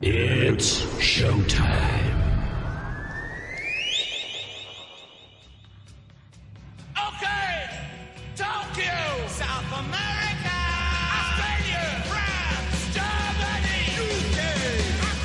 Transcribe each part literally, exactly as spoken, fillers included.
It's showtime. Okay! Tokyo! South America! Australia! France! Germany! U K!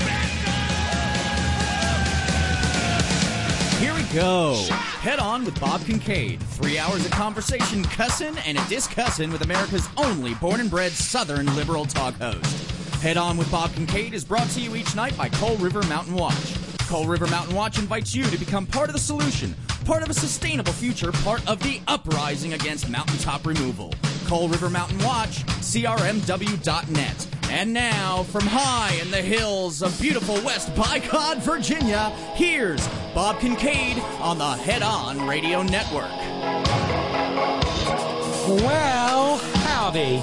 America! Here we go. Head On with Bob Kincaid. Three hours of conversation, cussin' and a discussin' with America's only born and bred Southern liberal talk host. Head On with Bob Kincaid is brought to you each night by Coal River Mountain Watch. Coal River Mountain Watch invites you to become part of the solution, part of a sustainable future, part of the uprising against mountaintop removal. Coal River Mountain Watch, C R M W dot net. And now, from high in the hills of beautiful West Bicod, Virginia, here's Bob Kincaid on the Head On Radio Network. Well, howdy.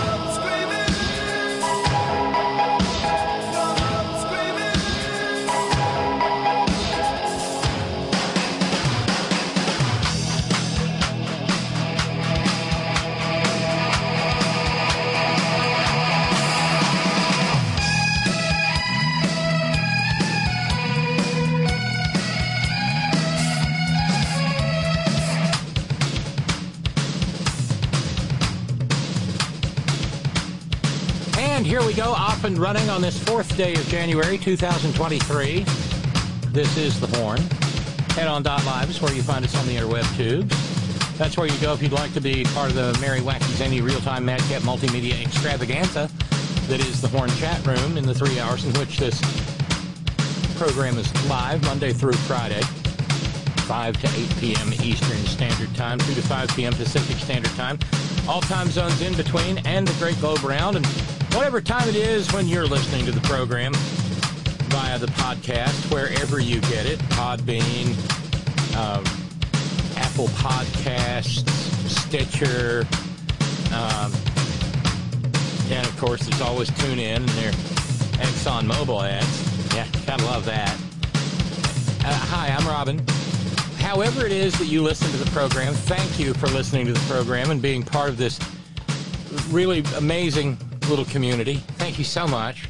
And here we go, off and running on this fourth day of January, two thousand twenty-three. This is The Horn. Head On dot live is where you find us on the interweb tubes. That's where you go if you'd like to be part of the Merry Wacky Zany Real-Time Madcap Multimedia Extravaganza that is The Horn chat room in the three hours in which this program is live, Monday through Friday, five to eight p.m. Eastern Standard Time, two to five p.m. Pacific Standard Time. All time zones in between and the Great Globe Round, and whatever time it is when you're listening to the program via the podcast, wherever you get it, Podbean, uh, Apple Podcasts, Stitcher, um, and of course, there's always TuneIn and their ExxonMobil ads. Yeah, gotta love that. Uh, hi, I'm Robin. However it is that you listen to the program, thank you for listening to the program and being part of this really amazing little community. Thank you so much.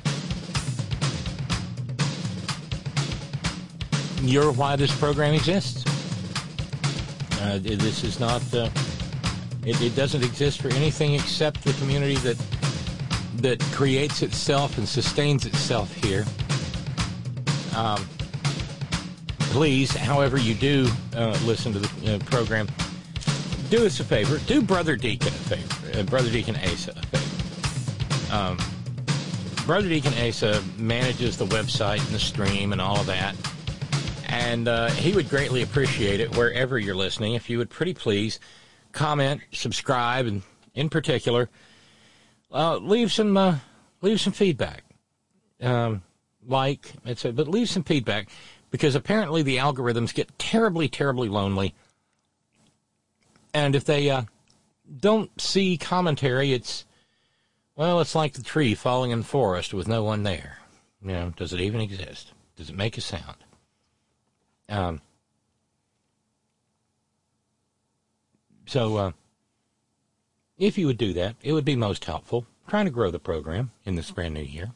You're why this program exists. Uh, this is not, uh, it, it doesn't exist for anything except the community that that creates itself and sustains itself here. Um, please, however you do uh, listen to the uh, program, do us a favor. Do Brother Deacon a favor. Uh, Brother Deacon Asa a favor. Um, Brother Deacon Asa manages the website and the stream and all of that. And uh, he would greatly appreciate it wherever you're listening if you would pretty please comment, subscribe, and in particular, uh, leave some uh, leave some feedback. Um, like, it's a, but leave some feedback, because apparently the algorithms get terribly, terribly lonely. And if they uh, don't see commentary, it's, well, it's like the tree falling in the forest with no one there. You know, does it even exist? Does it make a sound? Um, so, uh, if you would do that, it would be most helpful. I'm trying to grow the program in this brand new year.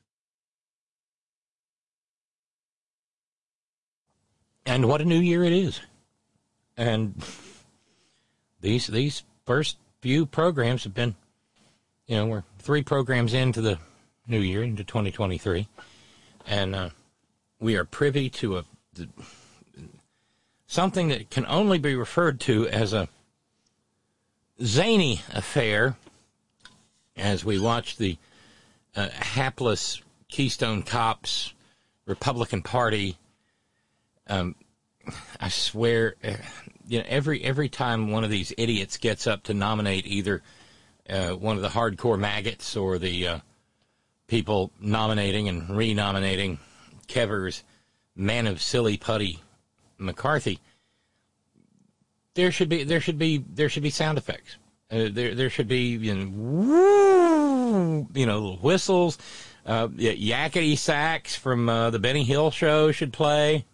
And what a new year it is. And these these first few programs have been, you know, we're three programs into the new year, into twenty twenty-three. And uh, we are privy to a the, something that can only be referred to as a zany affair as we watch the uh, hapless Keystone Cops Republican Party. Um, I swear, uh, you know, every every time one of these idiots gets up to nominate either uh, one of the hardcore maggots or the uh, people nominating and renominating Kevers, man of silly putty McCarthy, there should be there should be there should be sound effects. Uh, there there should be, you know, woo, you know, little whistles, uh, yakety sax from uh, the Benny Hill show should play.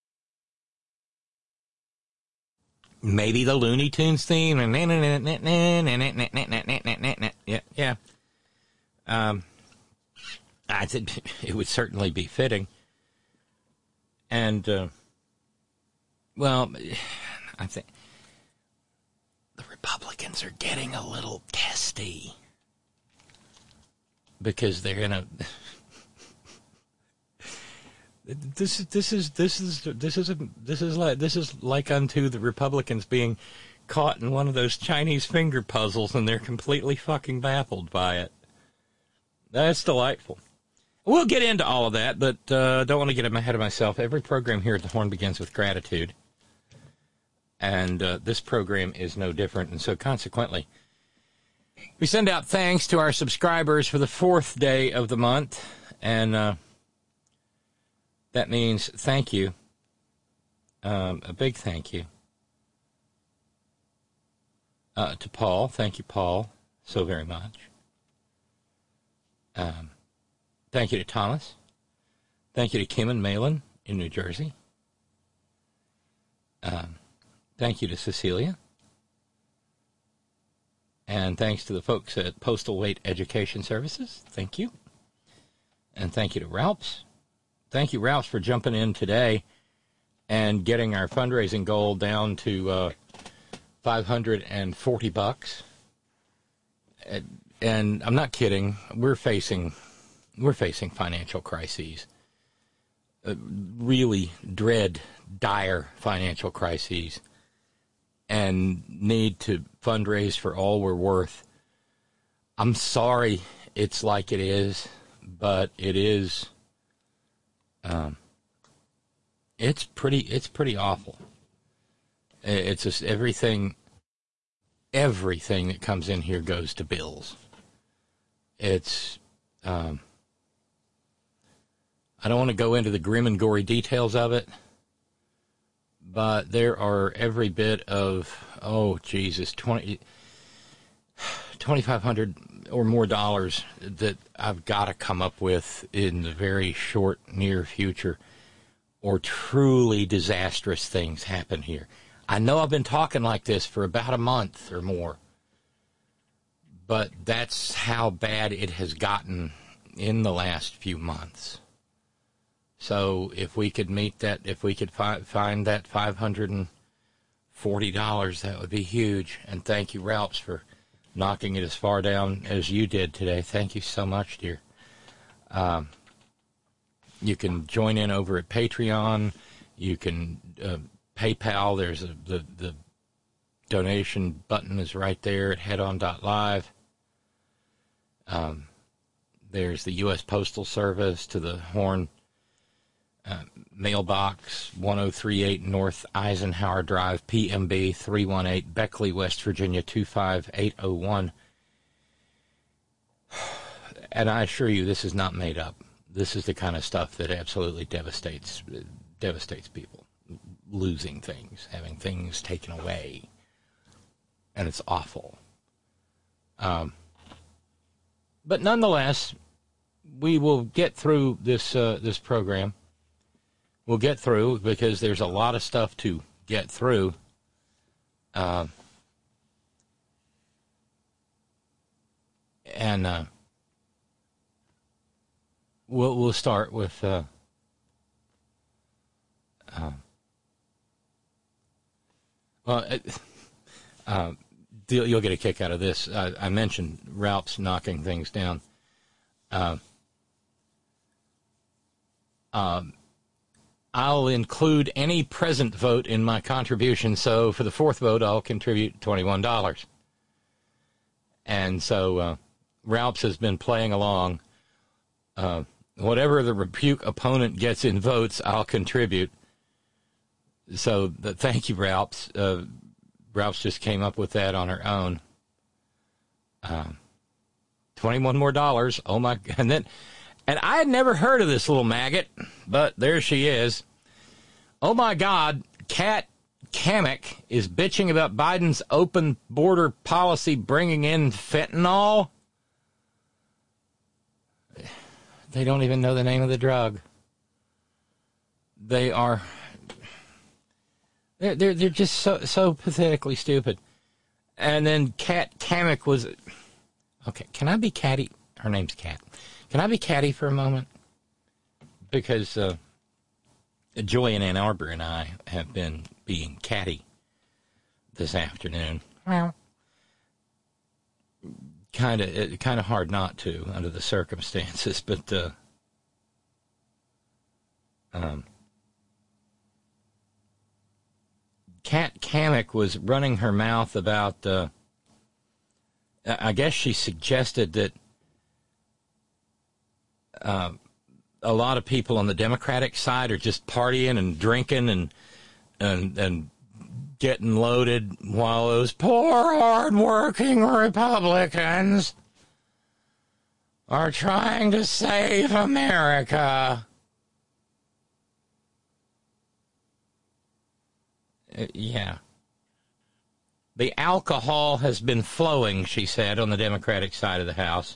Maybe the Looney Tunes theme. Yeah, yeah. Um, I think it would certainly be fitting. And, uh, well, I think the Republicans are getting a little testy because they're in a. This this is this is this is a, this is like this is like unto the Republicans being caught in one of those Chinese finger puzzles, and they're completely fucking baffled by it. That's delightful. We'll get into all of that, but uh, don't want to get ahead of myself. Every program here at the Horn begins with gratitude, and uh, this program is no different. And so, consequently, we send out thanks to our subscribers for the fourth day of the month, and uh, that means thank you, um, a big thank you uh, to Paul. Thank you, Paul, so very much. Um. Thank you to Thomas. Thank you to Kim and Malin in New Jersey. Um, thank you to Cecilia. And thanks to the folks at Postal Weight Education Services. Thank you. And thank you to Ralphs. Thank you, Ralphs, for jumping in today and getting our fundraising goal down to uh, five hundred forty bucks. And, and I'm not kidding. We're facing... We're facing financial crises, uh, really dread, dire financial crises, and need to fundraise for all we're worth. I'm sorry it's like it is, but it is, um, it's pretty, it's pretty awful. It's just everything, everything that comes in here goes to bills. It's, um, I don't want to go into the grim and gory details of it, but there are every bit of, oh, Jesus, twenty, twenty-five hundred or more dollars that I've got to come up with in the very short, near future, or truly disastrous things happen here. I know I've been talking like this for about a month or more, but that's how bad it has gotten in the last few months. So if we could meet that, if we could fi- find that five hundred forty dollars, that would be huge. And thank you, Ralphs, for knocking it as far down as you did today. Thank you so much, dear. Um, you can join in over at Patreon. You can uh, PayPal. There's a, the, the donation button is right there at headon dot live. Um, there's the U S Postal Service to the Horn Uh, mailbox one oh three eight North Eisenhower Drive, P M B three one eight, Beckley, West Virginia two five eight oh one. And I assure you, this is not made up. This is the kind of stuff that absolutely devastates devastates people. Losing things, having things taken away, and it's awful. Um, but nonetheless, we will get through this uh, this program. We'll get through because there's a lot of stuff to get through. Uh, and uh, we'll we'll start with uh, uh, well, uh, you'll get a kick out of this. I, I mentioned Ralph's knocking things down. Uh, um. I'll include any present vote in my contribution, so for the fourth vote, I'll contribute twenty-one dollars. And so uh, Ralphs has been playing along. Uh, whatever the rebuke opponent gets in votes, I'll contribute. So the, thank you, Ralphs. Uh, Ralphs just came up with that on her own. Uh, twenty-one more dollars. Oh, my. And then... And I had never heard of this little maggot, but there she is. Oh, my God, Kat Kamek is bitching about Biden's open border policy bringing in fentanyl. They don't even know the name of the drug. They are... They're, they're, they're just so, so pathetically stupid. And then Kat Kamek was... Okay, can I be catty? Her name's Kat. Can I be catty for a moment? Because uh, Joy in Ann Arbor and I have been being catty this afternoon. Well, kind of, kind of hard not to under the circumstances, but uh, um, Kat Kamek was running her mouth about. Uh, I guess she suggested that uh, a lot of people on the Democratic side are just partying and drinking and and and getting loaded, while those poor, hard-working Republicans are trying to save America. Uh, yeah. The alcohol has been flowing, she said, on the Democratic side of the House.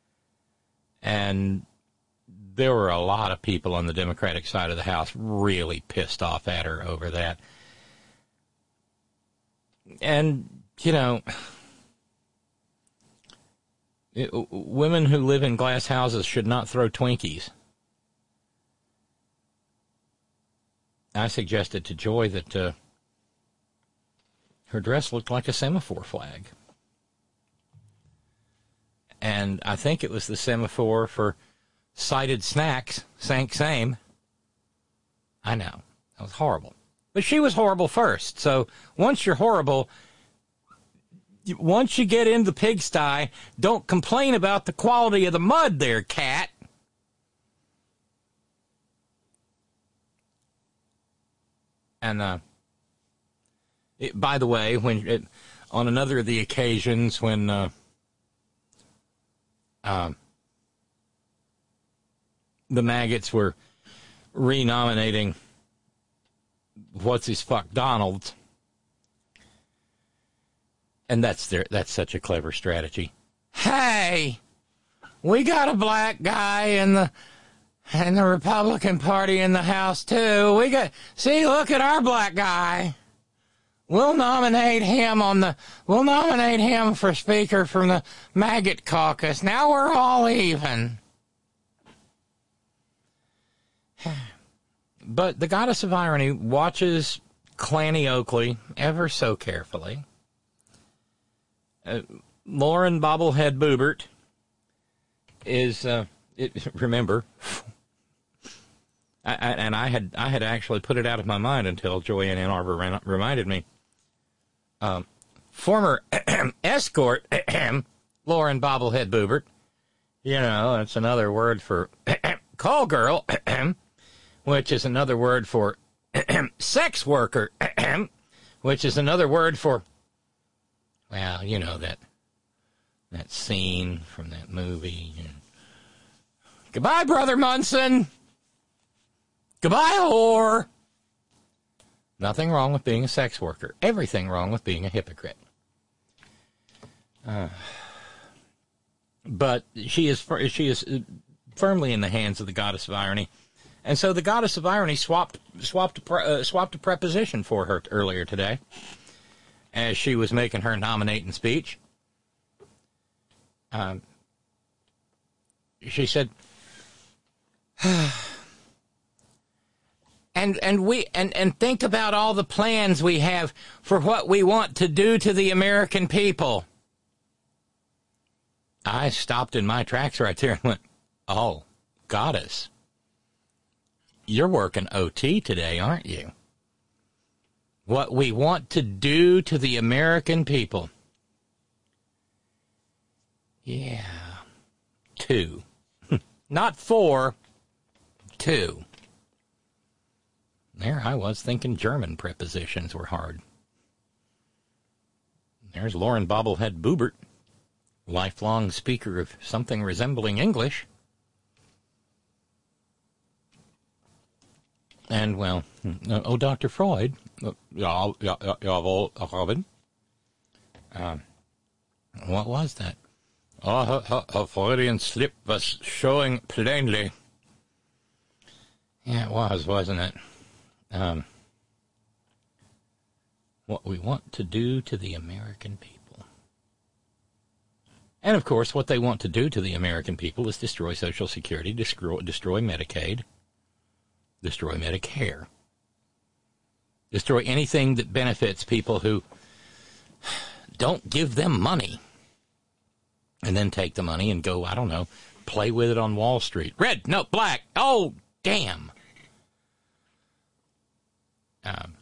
And there were a lot of people on the Democratic side of the House really pissed off at her over that. And, you know, it, women who live in glass houses should not throw Twinkies. I suggested to Joy that uh, her dress looked like a semaphore flag. And I think it was the semaphore for cited snacks, sank same. I know. That was horrible. But she was horrible first. So once you're horrible, once you get in the pigsty, don't complain about the quality of the mud there, Cat. And, uh, it, by the way, when it, on another of the occasions when uh, uh, the maggots were renominating what's-his-fuck Donald, and that's their, that's such a clever strategy. Hey, we got a black guy in the in the Republican Party in the House, too. We got, see, look at our black guy. We'll nominate him on the, we'll nominate him for Speaker from the Maggot Caucus. Now we're all even. But the Goddess of Irony watches Clanny Oakley ever so carefully. Uh, Lauren Bobblehead Boebert is, uh, it, remember, I, I, and I had I had actually put it out of my mind until Joy in Ann Arbor ran, reminded me. Um, former escort Lauren Bobblehead Boebert, you know, that's another word for call girl, which is another word for sex worker, which is another word for, well, you know, that that scene from that movie. Goodbye, Brother Munson. Goodbye, whore. Nothing wrong with being a sex worker. Everything wrong with being a hypocrite. Uh, but she is she is firmly in the hands of the Goddess of Irony, and so the Goddess of Irony swapped swapped a, pre, uh, swapped a preposition for her earlier today, as she was making her nominating speech. Um, she said. And and we and, and think about all the plans we have for what we want to do to the American people. I stopped in my tracks right there and went, oh, Goddess, you're working O T today, aren't you? What we want to do to the American people. Yeah. Two. Not four. Two. There I was thinking German prepositions were hard. There's Lauren Bobblehead Boebert, lifelong speaker of something resembling English. And, well, uh, oh, Doctor Freud. Uh, ja, ja, ja, jawohl, Robin. Uh, what was that? Oh, her, her, her Freudian slip was showing plainly. Yeah, it was, wasn't it? Um, what we want to do to the American people. And, of course, what they want to do to the American people is destroy Social Security, destroy, destroy Medicaid, destroy Medicare, destroy anything that benefits people who don't give them money, and then take the money and go, I don't know, play with it on Wall Street. Red, no, black. Oh, damn. Um,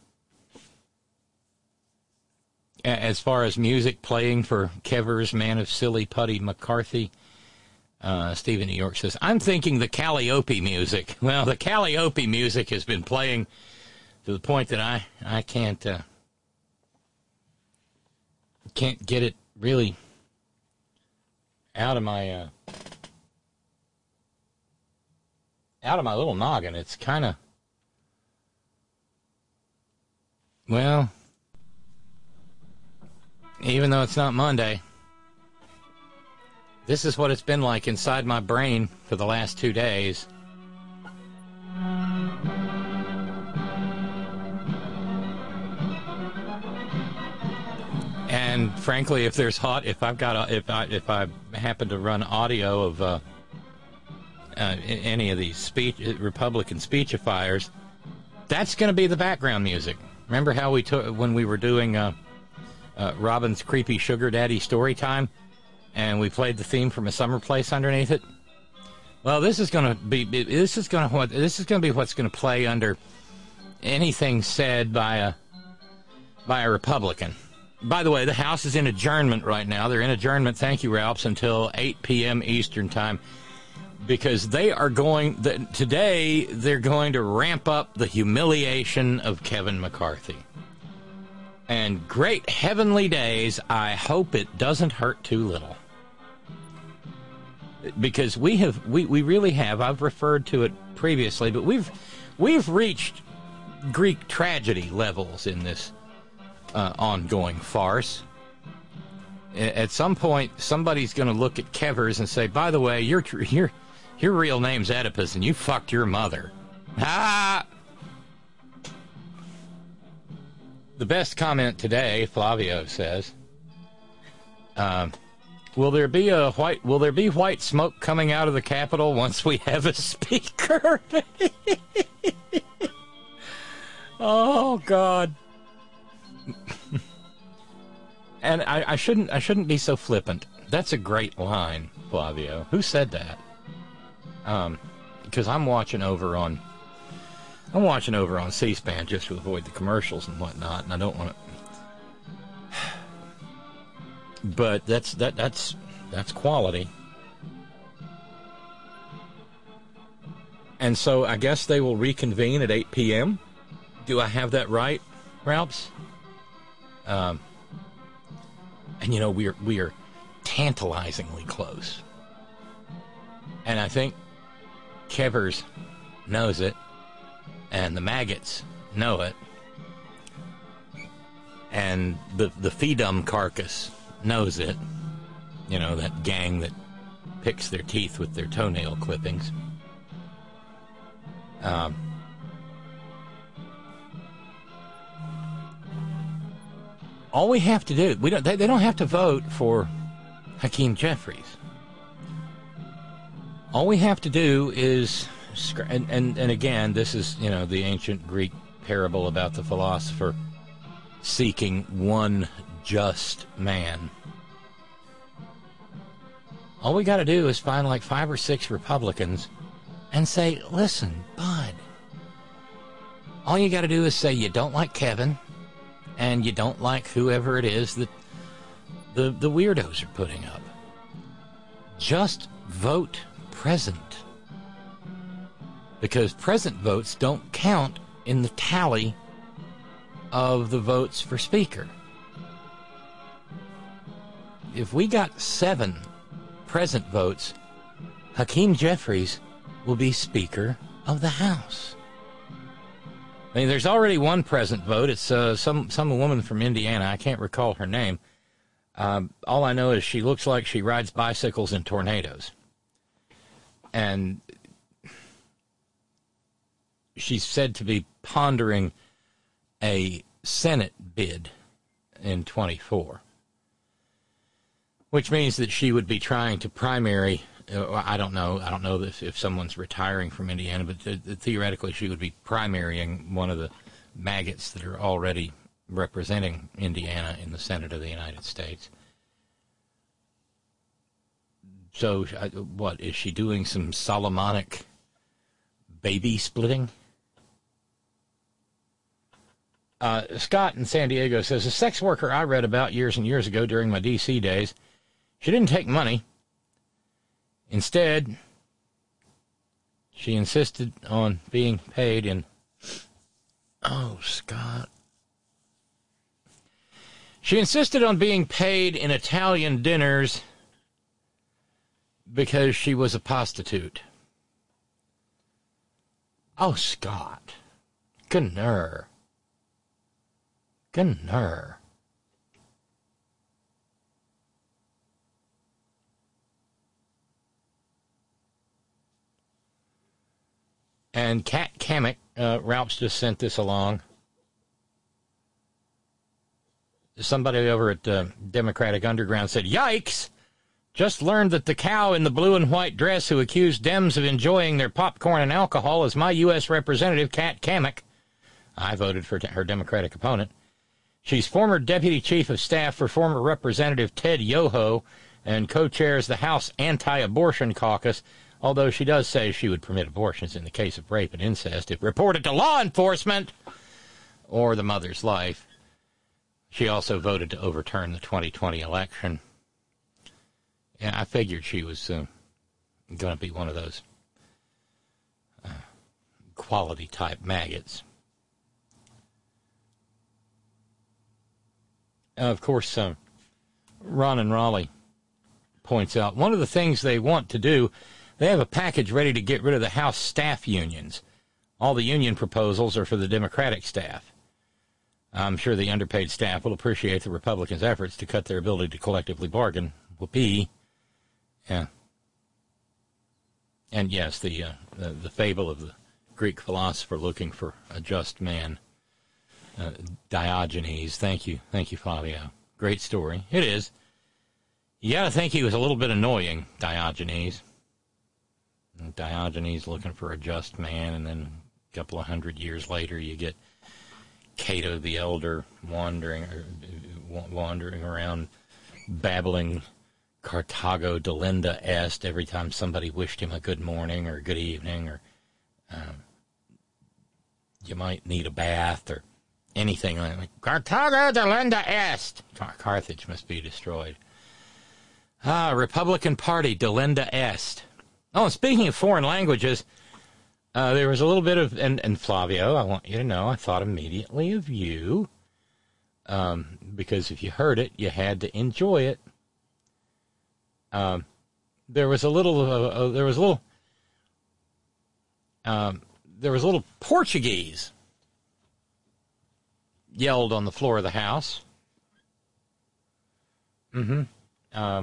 as far as music playing for Kevers, Man of Silly Putty McCarthy, uh, Steve in New York says, I'm thinking the Calliope music. Well, the Calliope music has been playing to the point that I, I can't, uh, can't get it really out of my, uh, out of my little noggin. It's kind of, well, even though it's not Monday, this is what it's been like inside my brain for the last two days. And frankly, if there's hot, if I've got, a, if I if I happen to run audio of uh, uh, any of these speech Republican speechifiers, that's going to be the background music. Remember how we took when we were doing uh, uh, Robin's creepy sugar daddy story time, and we played the theme from A Summer Place underneath it? Well, this is going to be this is going to this is going to be what's going to play under anything said by a by a Republican. By the way, the House is in adjournment right now. They're in adjournment, thank you, Ralphs, until eight p.m. Eastern time, because they are going, the, today, they're going to ramp up the humiliation of Kevin McCarthy. And great heavenly days, I hope it doesn't hurt too little. Because we have, we, we really have, I've referred to it previously, but we've, we've reached Greek tragedy levels in this Uh, ongoing farce. At some point, somebody's going to look at Kevers and say, by the way, your your your real name's Oedipus, and you fucked your mother. Ah! The best comment today, Flavio says, um, will there be a white will there be white smoke coming out of the Capitol once we have a speaker? Oh God. And I, I shouldn't I shouldn't be so flippant. That's a great line, Flavio. Who said that? Um, because I'm watching over on I'm watching over on C-SPAN just to avoid the commercials and whatnot, and I don't want to. But that's that that's that's quality. And so I guess they will reconvene at eight p.m. Do I have that right, Ralphs? Um, and, you know, we are, we are tantalizingly close. And I think Kevers knows it, and the maggots know it, and the, the Feedum carcass knows it. You know, that gang that picks their teeth with their toenail clippings. Um... All we have to do, we don't. They, they don't have to vote for Hakeem Jeffries. All we have to do is, and, and, and again, this is, you know, the ancient Greek parable about the philosopher seeking one just man. All we got to do is find like five or six Republicans and say, listen, bud, all you got to do is say you don't like Kevin, and you don't like whoever it is that the, the weirdos are putting up. Just vote present. Because present votes don't count in the tally of the votes for Speaker. If we got seven present votes, Hakeem Jeffries will be Speaker of the House. I mean, there's already one present vote. It's uh, some some woman from Indiana. I can't recall her name. Um, all I know is she looks like she rides bicycles in tornadoes. And she's said to be pondering a Senate bid in twenty-four. which means that she would be trying to primary. Uh, I don't know. I don't know if, if someone's retiring from Indiana, but th- th- theoretically she would be primarying one of the maggots that are already representing Indiana in the Senate of the United States. So, uh, what, is she doing some Solomonic baby splitting? Uh, Scott in San Diego says, a sex worker I read about years and years ago during my D C days, she didn't take money. Instead, she insisted on being paid in... Oh, Scott. She insisted on being paid in Italian dinners because she was a prostitute. Oh, Scott. Gunner. Gunner. And Kat Kamek, uh, Ralph's just sent this along. Somebody over at uh, Democratic Underground said, yikes! Just learned that the cow in the blue and white dress who accused Dems of enjoying their popcorn and alcohol is my U S Representative, Kat Kamek. I voted for her Democratic opponent. She's former Deputy Chief of Staff for former Representative Ted Yoho and co-chairs the House Anti-Abortion Caucus, although she does say she would permit abortions in the case of rape and incest if reported to law enforcement or the mother's life. She also voted to overturn the twenty twenty election. Yeah, I figured she was uh, going to be one of those uh, quality-type maggots. Uh, of course, uh, Ron and Raleigh points out, one of the things they want to do, they have a package ready to get rid of the House staff unions. All the union proposals are for the Democratic staff. I'm sure the underpaid staff will appreciate the Republicans' efforts to cut their ability to collectively bargain. Whoopee. Yeah. And yes, the, uh, the the fable of the Greek philosopher looking for a just man. Uh, Diogenes. Thank you. Thank you, Flavio. Great story. It is. You got to think he was a little bit annoying, Diogenes. Diogenes looking for a just man, and then a couple of hundred years later you get Cato the Elder wandering or, wandering around babbling Carthago delenda est every time somebody wished him a good morning or good evening, or um, you might need a bath or anything like that. Carthago delenda est. Carthage must be destroyed. Ah, Republican Party delenda est. Oh, and speaking of foreign languages, uh, there was a little bit of, and, and Flavio, I want you to know, I thought immediately of you, um, because if you heard it, you had to enjoy it. Um, there was a little, uh, uh, there was a little, um, there was a little Portuguese yelled on the floor of the house. Mm-hmm. Um.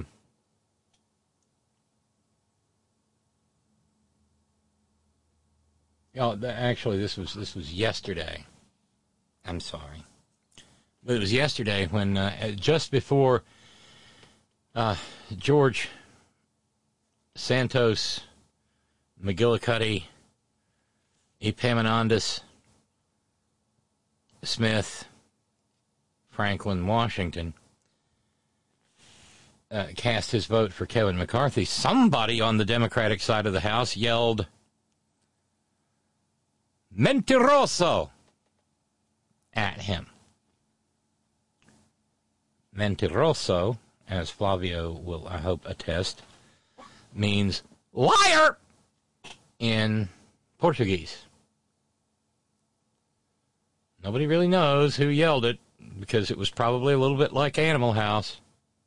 Oh, actually, this was this was yesterday. I'm sorry, but it was yesterday when uh, just before uh, George Santos, McGillicuddy, Epaminondas Smith, Franklin Washington uh, cast his vote for Kevin McCarthy. Somebody on the Democratic side of the House yelled, "Mentiroso!" at him. Mentiroso, as Flavio will, I hope, attest, means liar in Portuguese. Nobody really knows who yelled it because it was probably a little bit like Animal House.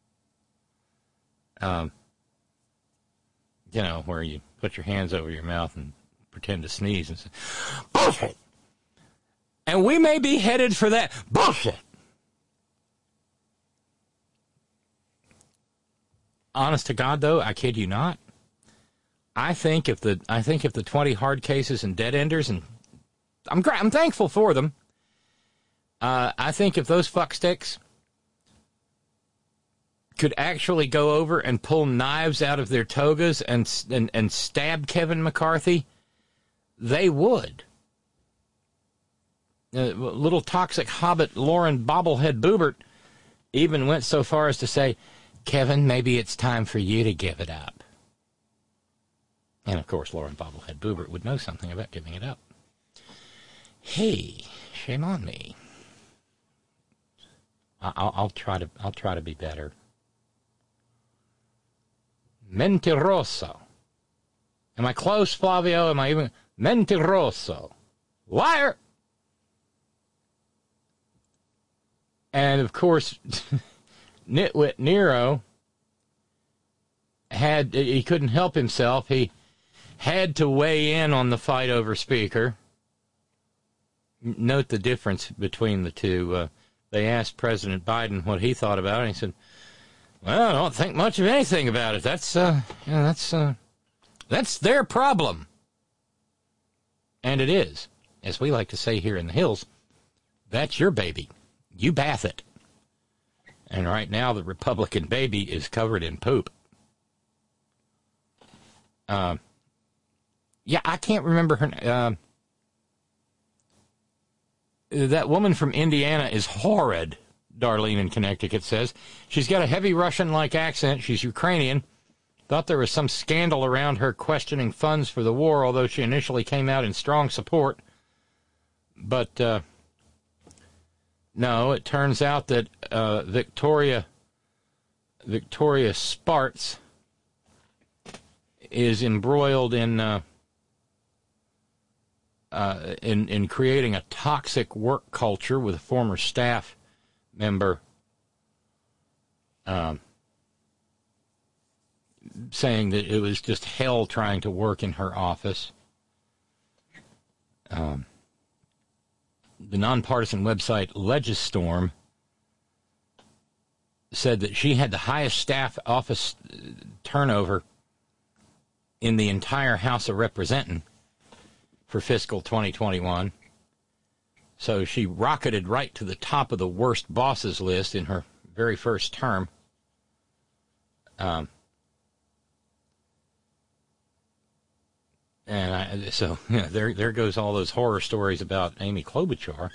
Um, you know, where you put your hands over your mouth and pretend to sneeze and say, bullshit! And we may be headed for that. Bullshit! Honest to God, though, I kid you not, I think if the I think if the twenty hard cases and dead enders, and I'm gra- I'm thankful for them, uh, I think if those fucksticks could actually go over and pull knives out of their togas and and, and stab Kevin McCarthy, they would. Uh, little toxic hobbit Lauren Bobblehead Boebert even went so far as to say, Kevin, maybe it's time for you to give it up. And, of course, Lauren Bobblehead Boebert would know something about giving it up. Hey, shame on me. I'll, I'll try to. I'll try to be better. Mentiroso. Am I close, Flavio? Am I even mentiroso? Liar. And of course, Nitwit Nero had. He couldn't help himself. He had to weigh in on the fight over Speaker. Note the difference between the two. Uh, They asked President Biden what he thought about it, and he said, well, I don't think much of anything about it. That's, uh, you know, that's, uh, that's their problem. And it is. As we like to say here in the hills, that's your baby. You bath it. And right now, the Republican baby is covered in poop. Uh, yeah, I can't remember her name. Uh, That woman from Indiana is horrid, Darlene in Connecticut says. She's got a heavy Russian-like accent. She's Ukrainian. Thought there was some scandal around her questioning funds for the war, although she initially came out in strong support. But, uh, no, it turns out that uh, Victoria, Victoria Spartz is embroiled in... Uh, Uh, in, in creating a toxic work culture with a former staff member um, saying that it was just hell trying to work in her office. Um, the nonpartisan website Legistorm said that she had the highest staff office turnover in the entire House of Representatives for fiscal twenty twenty-one. So she rocketed right to the top of the worst bosses list in her very first term. Um, and I, so you know, there, there goes all those horror stories about Amy Klobuchar.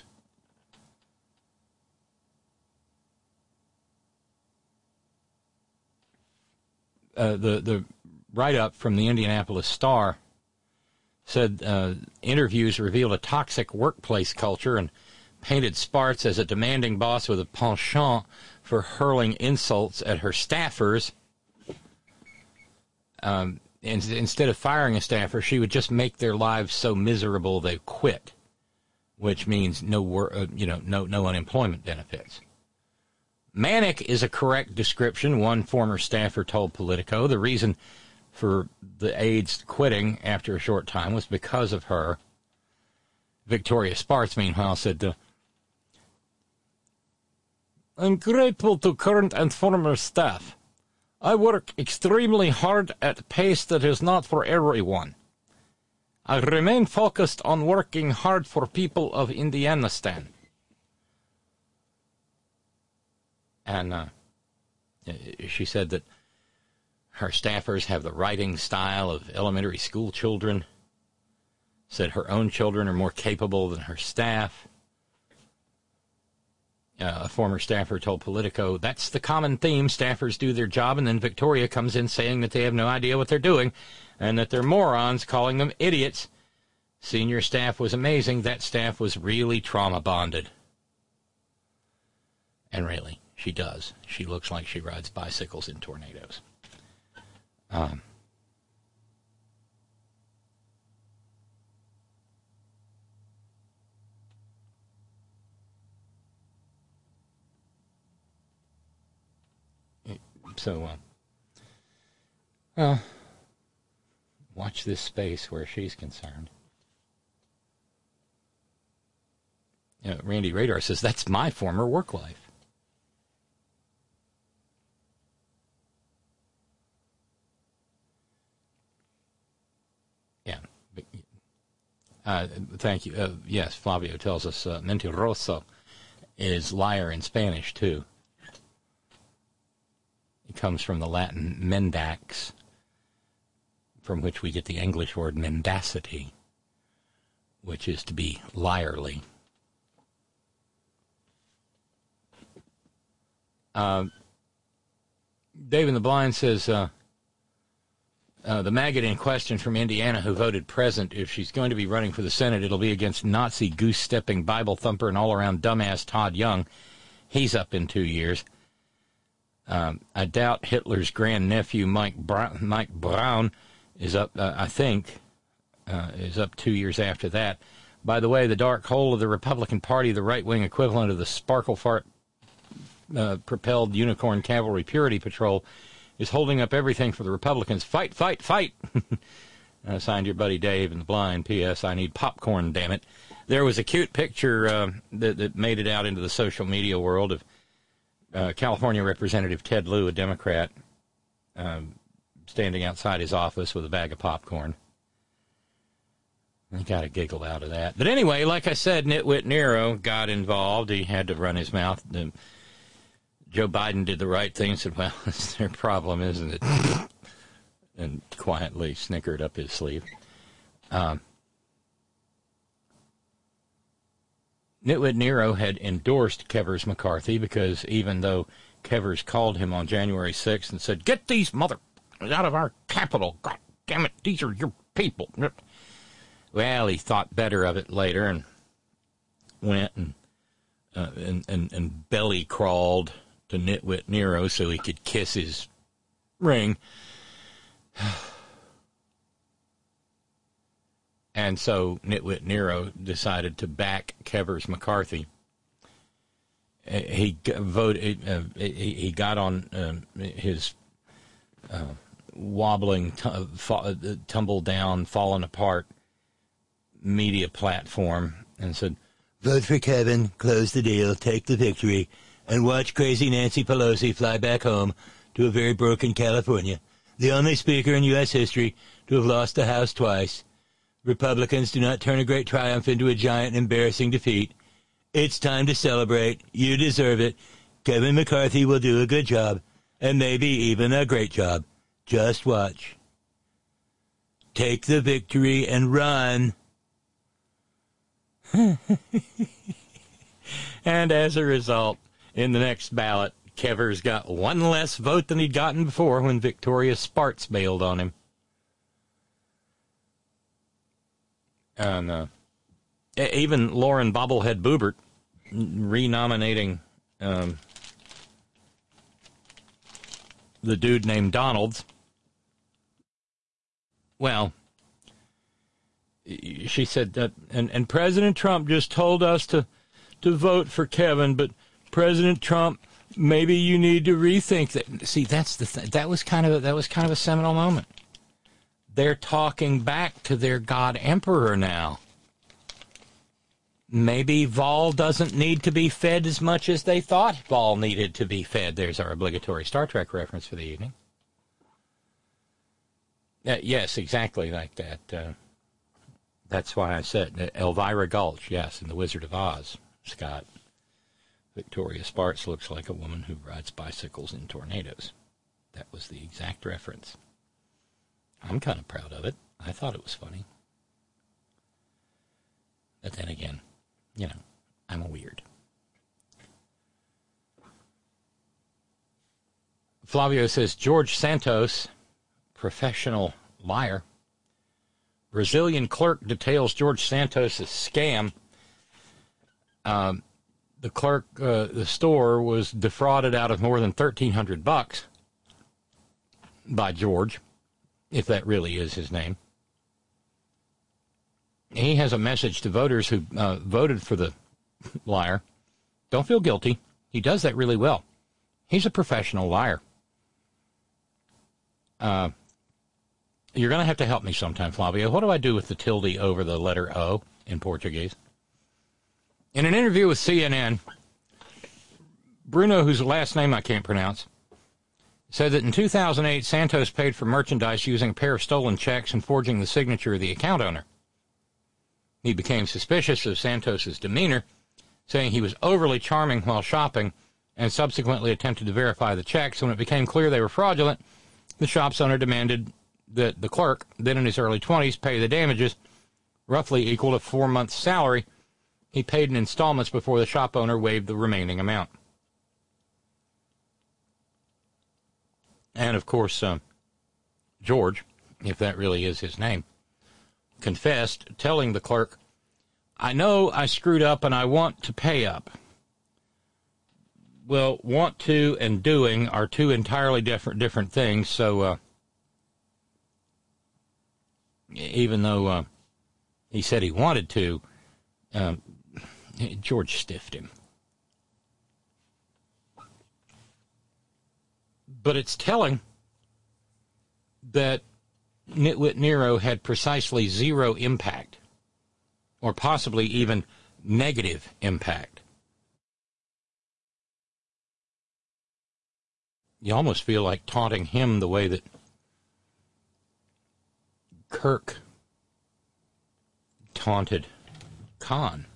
Uh, the the write-up from the Indianapolis Star said uh, interviews revealed a toxic workplace culture and painted Spartz as a demanding boss with a penchant for hurling insults at her staffers. Um, and, instead of firing a staffer, she would just make their lives so miserable they quit, which means no, wor- uh, you know, no, no unemployment benefits. Manic is a correct description, one former staffer told Politico. The reason for the aides quitting after a short time was because of her. Victoria Spartz, meanwhile, said, uh, I'm grateful to current and former staff. I work extremely hard at a pace that is not for everyone. I remain focused on working hard for people of Indianistan. And uh, she said that her staffers have the writing style of elementary school children. Said her own children are more capable than her staff. Uh, a former staffer told Politico, that's the common theme. Staffers do their job, and then Victoria comes in saying that they have no idea what they're doing and that they're morons, calling them idiots. Senior staff was amazing. That staff was really trauma bonded. And really, she does. She looks like she rides bicycles in tornadoes. Um, so, uh, well, watch this space where she's concerned. You know, Randy Radar says, that's my former work life. Yeah. Uh, thank you. Uh, yes, Flavio tells us uh, mentiroso is liar in Spanish, too. comes from the Latin mendax, from which we get the English word mendacity, which is to be liarly. Uh, Dave in the Blind says, uh, uh, the maggot in question from Indiana who voted present, if she's going to be running for the Senate, it'll be against Nazi goose-stepping Bible thumper and all-around dumbass Todd Young. He's up in two years. Um, I doubt Hitler's grandnephew Mike Brown, Mike Brown is up, uh, I think, uh, is up two years after that. By the way, the dark hole of the Republican Party, the right-wing equivalent of the sparkle fart Uh, propelled Unicorn Cavalry Purity Patrol, is holding up everything for the Republicans. Fight, fight, fight! uh, signed your buddy Dave in the Blind. P S. I need popcorn, damn it. There was a cute picture uh, that, that made it out into the social media world of uh, California Representative Ted Lieu, a Democrat, uh, standing outside his office with a bag of popcorn. I got a giggle out of that. But anyway, like I said, Nitwit Nero got involved. He had to run his mouth. The, Joe Biden did the right thing and said, well, it's their problem, isn't it? And quietly snickered up his sleeve. Um, Nitwit Nero had endorsed Kevers McCarthy because even though Kevers called him on January sixth and said, get these mother out of our capital. God damn it, these are your people. Well, he thought better of it later and went and uh, and, and, and belly crawled to Nitwit Nero so he could kiss his ring. And so Nitwit Nero decided to back Kevers McCarthy. He voted. Uh, he got on uh, his uh, wobbling, t- fa- tumble down, falling apart media platform and said, "Vote for Kevin, close the deal, take the victory, and watch crazy Nancy Pelosi fly back home to a very broken California, the only speaker in U S history to have lost the House twice. Republicans do not turn a great triumph into a giant embarrassing defeat. It's time to celebrate. You deserve it. Kevin McCarthy will do a good job, and maybe even a great job. Just watch. Take the victory and run." And as a result, in the next ballot, Kevers got one less vote than he'd gotten before when Victoria Spartz bailed on him. And uh, even Lauren Bobblehead Boebert renominating um, the dude named Donalds. Well, she said that, and, and President Trump just told us to, to vote for Kevin, but President Trump, maybe you need to rethink that. See, that's the th- that was kind of a, that was kind of a seminal moment. They're talking back to their God Emperor now. Maybe Vol doesn't need to be fed as much as they thought Vol needed to be fed. There's our obligatory Star Trek reference for the evening. Uh, yes, exactly like that. Uh, that's why I said uh, Elvira Gulch, yes, in The Wizard of Oz, Scott. Victoria Spartz looks like a woman who rides bicycles in tornadoes. That was the exact reference. I'm kind of proud of it. I thought it was funny. But then again, you know, I'm a weird. Flavio says, George Santos, professional liar. Brazilian clerk details George Santos' scam. Um, the clerk, uh, the store was defrauded out of more than thirteen hundred bucks by George, if that really is his name. He has a message to voters who uh, voted for the liar. Don't feel guilty. He does that really well. He's a professional liar. Uh, you're going to have to help me sometime, Flavio. What do I do with the tilde over the letter O in Portuguese? In an interview with C N N, Bruno, whose last name I can't pronounce, said that in two thousand eight, Santos paid for merchandise using a pair of stolen checks and forging the signature of the account owner. He became suspicious of Santos's demeanor, saying he was overly charming while shopping and subsequently attempted to verify the checks. When it became clear they were fraudulent, the shop's owner demanded that the clerk, then in his early twenties, pay the damages, roughly equal to four months' salary. He paid in installments before the shop owner waived the remaining amount. And, of course, uh, George, if that really is his name, confessed, telling the clerk, "I know I screwed up and I want to pay up." Well, want to and doing are two entirely different different things, so uh, even though uh, he said he wanted to, uh, George stiffed him. But it's telling that Nitwit Nero had precisely zero impact, or possibly even negative impact. You almost feel like taunting him the way that Kirk taunted Khan.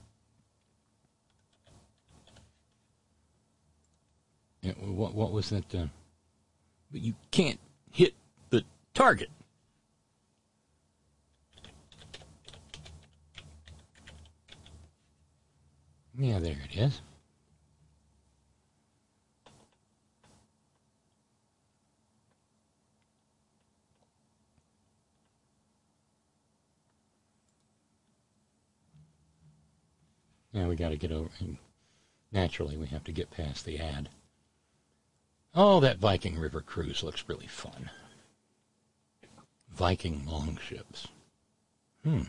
Yeah, what, what was that? Uh, but you can't hit the target. Yeah, there it is. Now we got to get over. Naturally, we have to get past the ad. Oh, that Viking River cruise looks really fun. Viking longships. Hmm.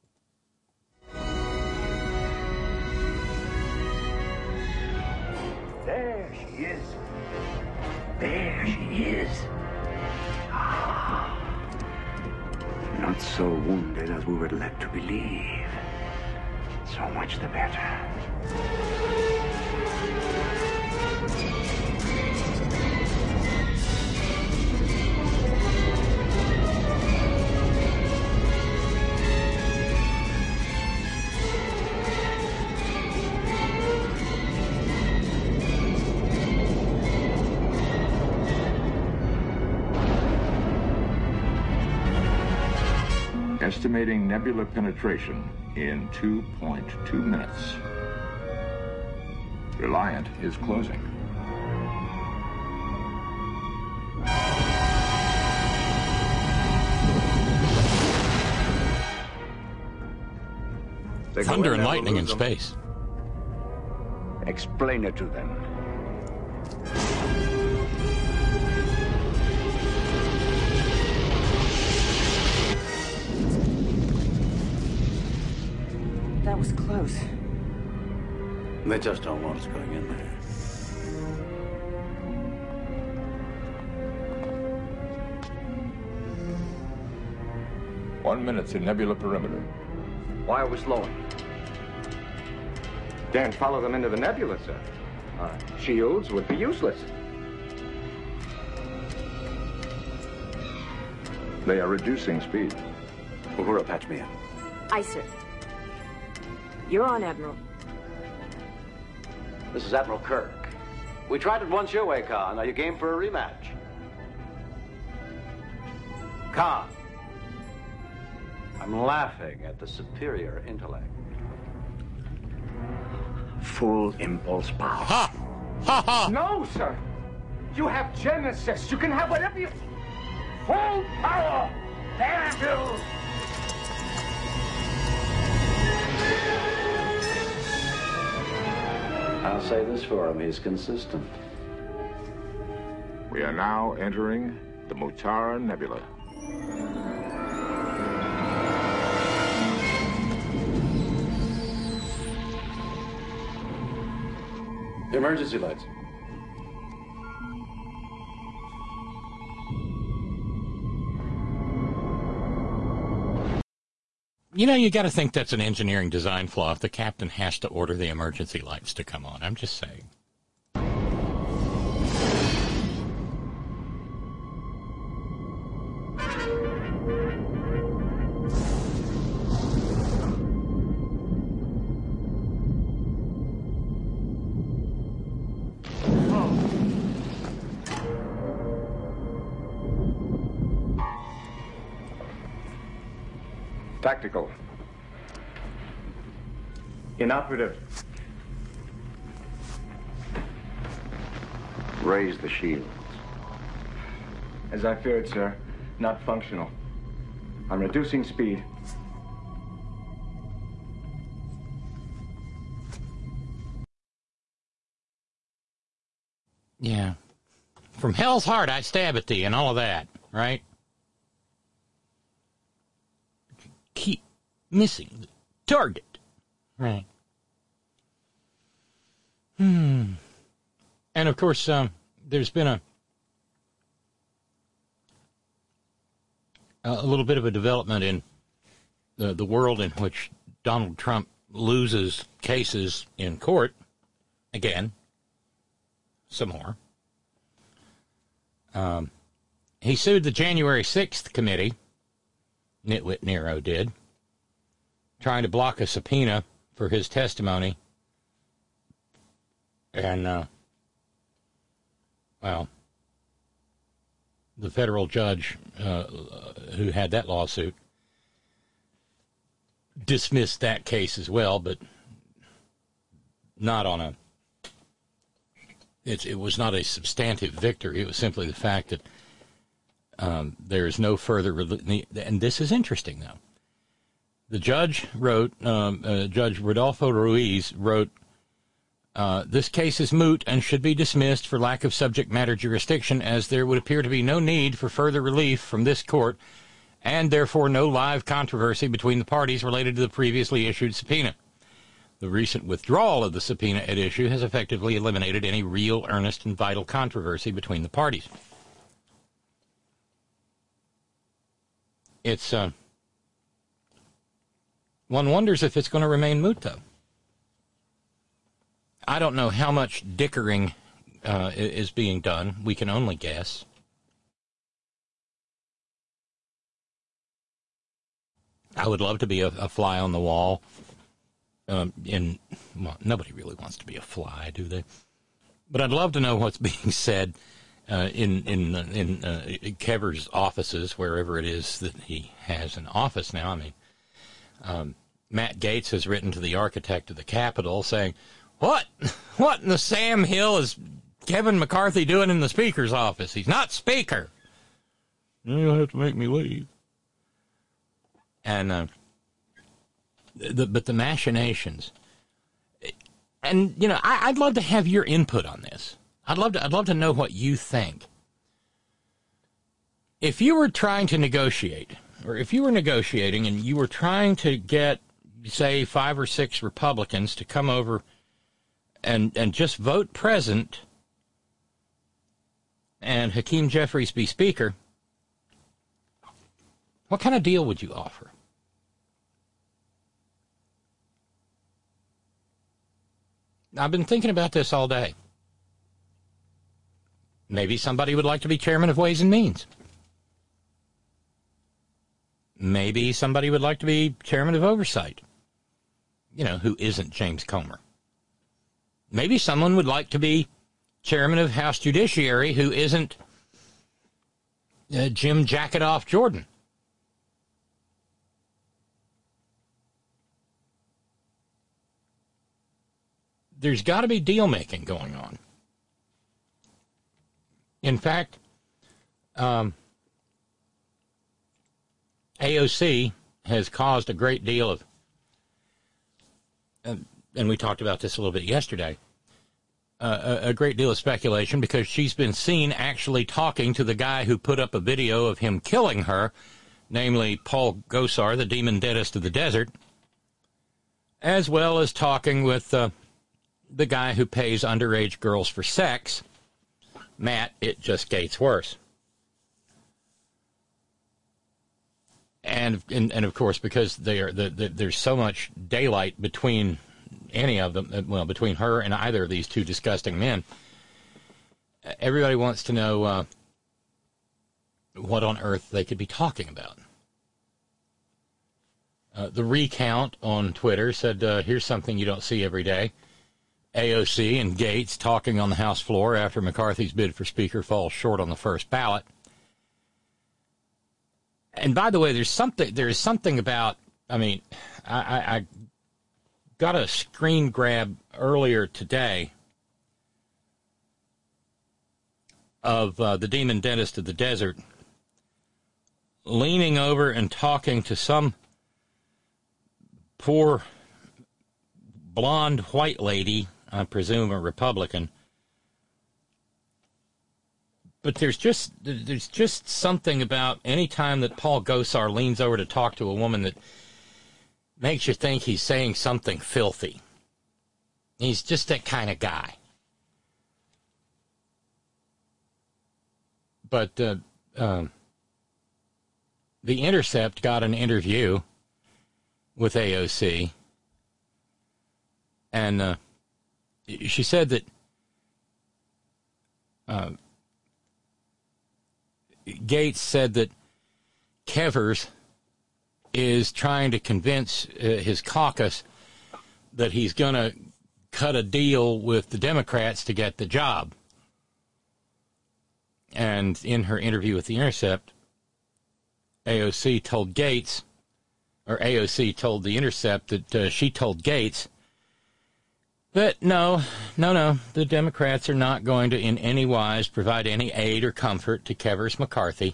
There she is. There she is. Ah. Not so wounded as we were led to believe. So much the better. Estimating nebula penetration in two point two minutes. Reliant is closing. Thunder and lightning in space. Explain it to them. That was close. They just don't want us going in there. One minute to nebula perimeter. Why are we slowing? Daren't follow them into the nebula, sir. Our shields would be useless. They are reducing speed. Uhura, patch me in. Aye, sir. You're on, Admiral. This is Admiral Kirk. We tried it once your way, Khan. Are you game for a rematch? Khan. I'm laughing at the superior intellect. Full impulse power. Ha! Ha ha! No, sir. You have Genesis. You can have whatever you... Full power! Anvil! I'll say this for him. He's consistent. We are now entering the Mutara Nebula. Emergency lights. You know, you got to think that's an engineering design flaw if the captain has to order the emergency lights to come on. I'm just saying. Tactical. Inoperative. Raise the shields. As I feared, sir, not functional. I'm reducing speed. Yeah. From hell's heart I stab at thee and all of that, right? Keep missing the target. Right. Hmm. And of course, um, there's been a a little bit of a development in the the world in which Donald Trump loses cases in court again. Some more. Um, he sued the January sixth committee, Nitwit Nero did, trying to block a subpoena for his testimony. And, uh, well, the federal judge uh, who had that lawsuit dismissed that case as well, but not on a It, it was not a substantive victory. It was simply the fact that um, there is no further... And this is interesting, though. The judge wrote, um, uh, Judge Rodolfo Ruiz wrote, uh, this case is moot and should be dismissed for lack of subject matter jurisdiction, as there would appear to be no need for further relief from this court, and therefore no live controversy between the parties related to the previously issued subpoena. The recent withdrawal of the subpoena at issue has effectively eliminated any real, earnest, and vital controversy between the parties. It's, uh, one wonders if it's going to remain moot, though. I don't know how much dickering uh, is being done. We can only guess. I would love to be a, a fly on the wall. Um, in well, nobody really wants to be a fly, do they? But I'd love to know what's being said uh, in in in uh, Kever's offices, wherever it is that he has an office now. I mean, um, Matt Gaetz has written to the architect of the Capitol saying, "What, what in the Sam Hill is Kevin McCarthy doing in the Speaker's office? He's not Speaker. You'll have to make me leave." And. Uh, The, but the machinations, and you know, I, I'd love to have your input on this. I'd love to. I'd love to know what you think. If you were trying to negotiate, or if you were negotiating and you were trying to get, say, five or six Republicans to come over and and just vote present, and Hakeem Jeffries be Speaker, what kind of deal would you offer? I've been thinking about this all day. Maybe somebody would like to be chairman of Ways and Means. Maybe somebody would like to be chairman of Oversight, you know, who isn't James Comer. Maybe someone would like to be chairman of House Judiciary who isn't uh, Jim Jacketoff Jordan. There's got to be deal-making going on. In fact, um, A O C has caused a great deal of, and, and we talked about this a little bit yesterday, uh, a, a great deal of speculation because she's been seen actually talking to the guy who put up a video of him killing her, namely Paul Gosar, the demon dentist of the desert, as well as talking with uh, the guy who pays underage girls for sex, Matt, it just gets worse. And, and and of course, because they are the, the, there's so much daylight between any of them, well, between her and either of these two disgusting men, everybody wants to know uh, what on earth they could be talking about. Uh, the recount on Twitter said, uh, here's something you don't see every day. A O C and Gaetz talking on the House floor after McCarthy's bid for Speaker falls short on the first ballot. And by the way, there's something there's something about I mean, I, I, I got a screen grab earlier today of uh, the demon dentist of the desert leaning over and talking to some poor blonde white lady, I presume a Republican. But there's just there's just something about any time that Paul Gosar leans over to talk to a woman that makes you think he's saying something filthy. He's just that kind of guy. But uh, uh, The Intercept got an interview with A O C, and uh, she said that uh, Gates said that Kevers is trying to convince uh, his caucus that he's going to cut a deal with the Democrats to get the job. And in her interview with The Intercept, A O C told Gates, or A O C told The Intercept that uh, she told Gates that no, no, no, the Democrats are not going to in any wise provide any aid or comfort to Kevers McCarthy.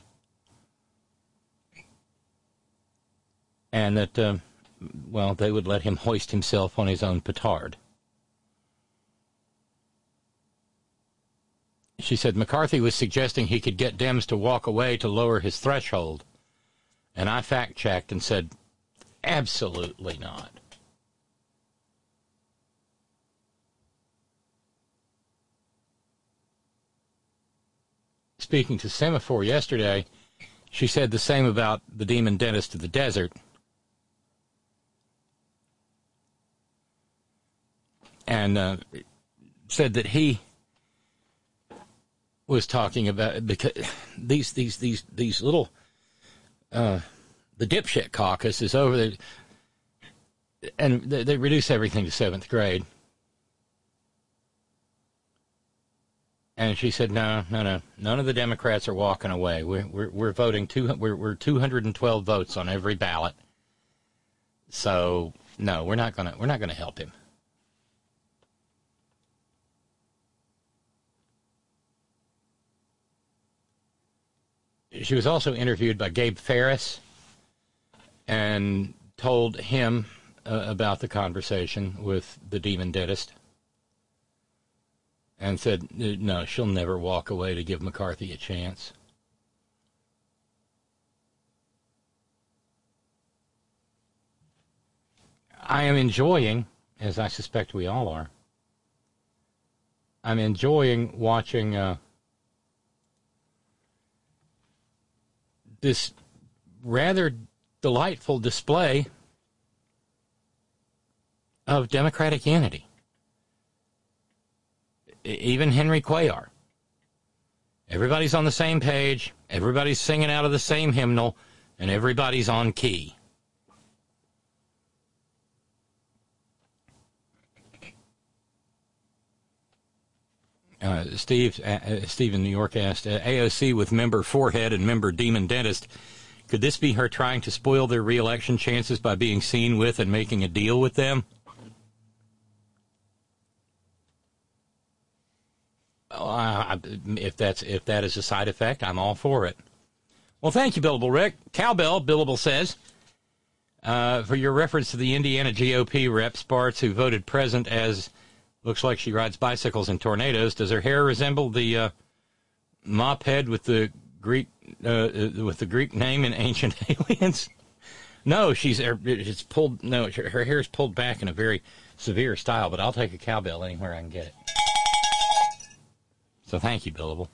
And that, uh, well, they would let him hoist himself on his own petard. She said McCarthy was suggesting he could get Dems to walk away to lower his threshold. And I fact-checked and said, absolutely not. Speaking to Semaphore yesterday, she said the same about the demon dentist of the desert. And uh, said that he was talking about because these these these these little uh, the dipshit caucus is over there, and they, they reduce everything to seventh grade. And she said, no, no, no, none of the Democrats are walking away. We're we're, we're voting two. We're we're two hundred and twelve votes on every ballot. So no, we're not gonna we're not gonna help him. She was also interviewed by Gabe Ferris and told him uh, about the conversation with the demon dentist and said, no, she'll never walk away to give McCarthy a chance. I am enjoying, as I suspect we all are, I'm enjoying watching uh, this rather delightful display of Democratic unity. Even Henry Cuellar. Everybody's on the same page, everybody's singing out of the same hymnal, and everybody's on key. Uh, Steve, uh, Steve in New York asked, uh, A O C with member Forehead and member Demon Dentist, could this be her trying to spoil their re-election chances by being seen with and making a deal with them? Uh, if that's if that is a side effect, I'm all for it. Well, thank you, Billable Rick. Cowbell, Billable says, uh, for your reference to the Indiana G O P rep Spartz, who voted present as looks like she rides bicycles in tornadoes. Does her hair resemble the uh, mop head with the Greek uh, with the Greek name in Ancient Aliens? No, she's it's pulled. No, her hair is pulled back in a very severe style. But I'll take a cowbell anywhere I can get it. So thank you, Billable.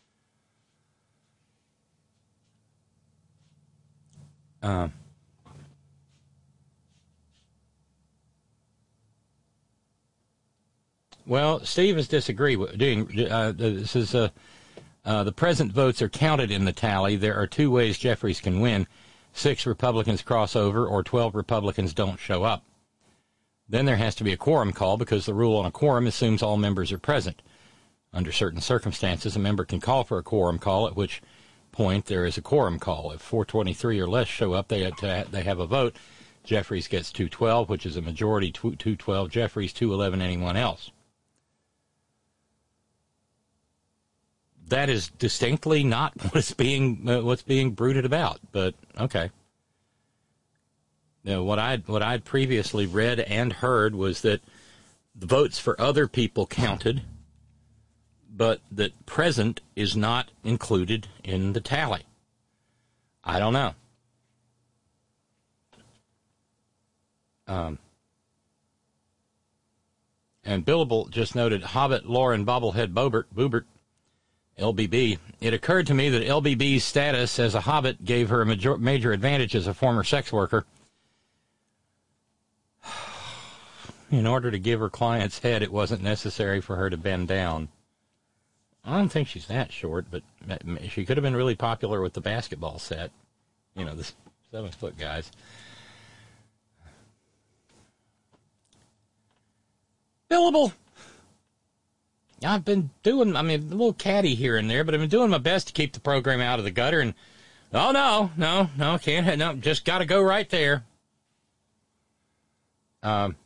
Um. Well, Steve is disagreeing. Uh, this is uh, uh, the present votes are counted in the tally. There are two ways Jeffries can win: six Republicans cross over, or twelve Republicans don't show up. Then there has to be a quorum call because the rule on a quorum assumes all members are present. Under certain circumstances, a member can call for a quorum call, at which point there is a quorum call. If four twenty-three or less show up, they have, to, they have a vote. Jeffries gets two twelve, which is a majority two twelve. Jeffries two eleven. Anyone else? That is distinctly not what's being uh, what's being bruited about. But okay. Now, what I what I'd previously read and heard was that the votes for other people counted, but that present is not included in the tally. I don't know. Um, and Billable just noted Hobbit, Lauren, Bobblehead, Bobert, Boobert, L B B. It occurred to me that L B B's status as a Hobbit gave her a major, major advantage as a former sex worker. In order to give her client's head, it wasn't necessary for her to bend down. I don't think she's that short, but she could have been really popular with the basketball set. You know, the seven-foot guys. Billable. I've been doing, I mean, a little catty here and there, but I've been doing my best to keep the program out of the gutter. And, oh, no, no, no, can't, no, just got to go right there. Um,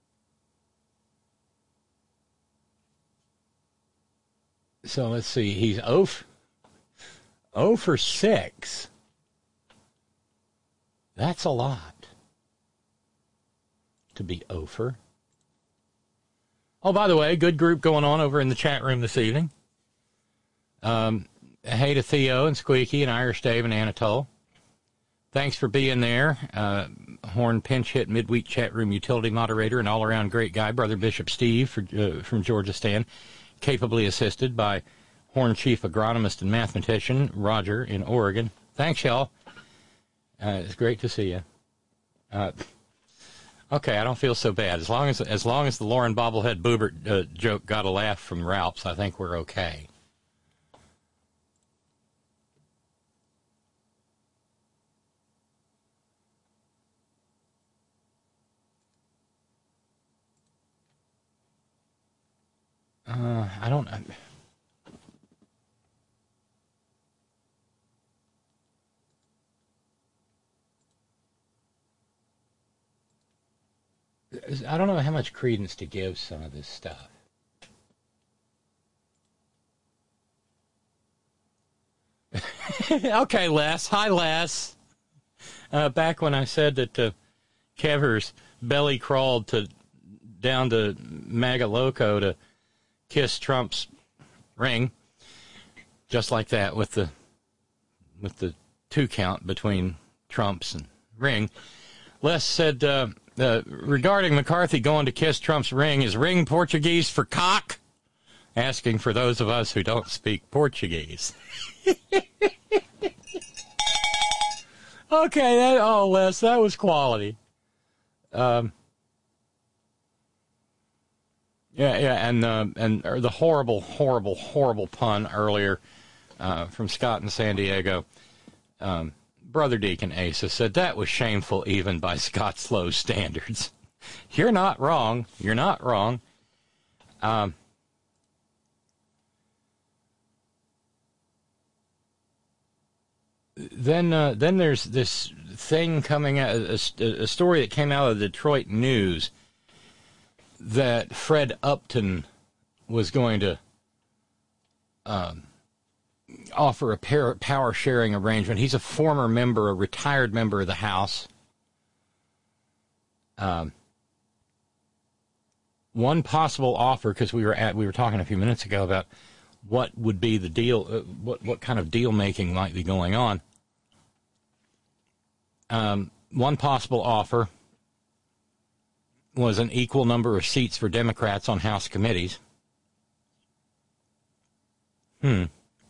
so let's see. He's zero for six. That's a lot to be zero for. Oh, by the way, good group going on over in the chat room this evening. Um, hey to Theo and Squeaky and Irish Dave and Anatole. Thanks for being there. Uh, Horn pinch hit midweek chat room utility moderator and all-around great guy, Brother Bishop Steve for, uh, from Georgia Stan, capably assisted by Horn chief agronomist and mathematician Roger in Oregon. Thanks, y'all. Uh, it's great to see you. Uh, Okay, I don't feel so bad. As long as as long as the Lauren Bobblehead Boobert uh, joke got a laugh from Ralphs, I think we're okay. Uh, I don't. I, I don't know how much credence to give some of this stuff. Okay, Les. Hi, Les. Uh, back when I said that uh, Kever's belly crawled to down to MAGA Loco to kiss Trump's ring, just like that with the with the two count between Trump's and ring. Les said. Uh, Uh, regarding McCarthy going to kiss Trump's ring, is ring Portuguese for cock? Asking for those of us who don't speak Portuguese. Okay, that, oh, Les, that was quality. Um, yeah, yeah, and uh, and uh, the horrible, horrible, horrible pun earlier uh, from Scott in San Diego. Um, Brother Deacon Asa said that was shameful even by Scott's low standards. You're not wrong. You're not wrong. Um, then uh, then there's this thing coming out, a, a story that came out of the Detroit News that Fred Upton was going to um, offer a power sharing arrangement. He's a former member, a retired member of the House. Um, one possible offer, because we were at we were talking a few minutes ago about what would be the deal, uh, what what kind of deal making might be going on. Um, one possible offer was an equal number of seats for Democrats on House committees. Hmm.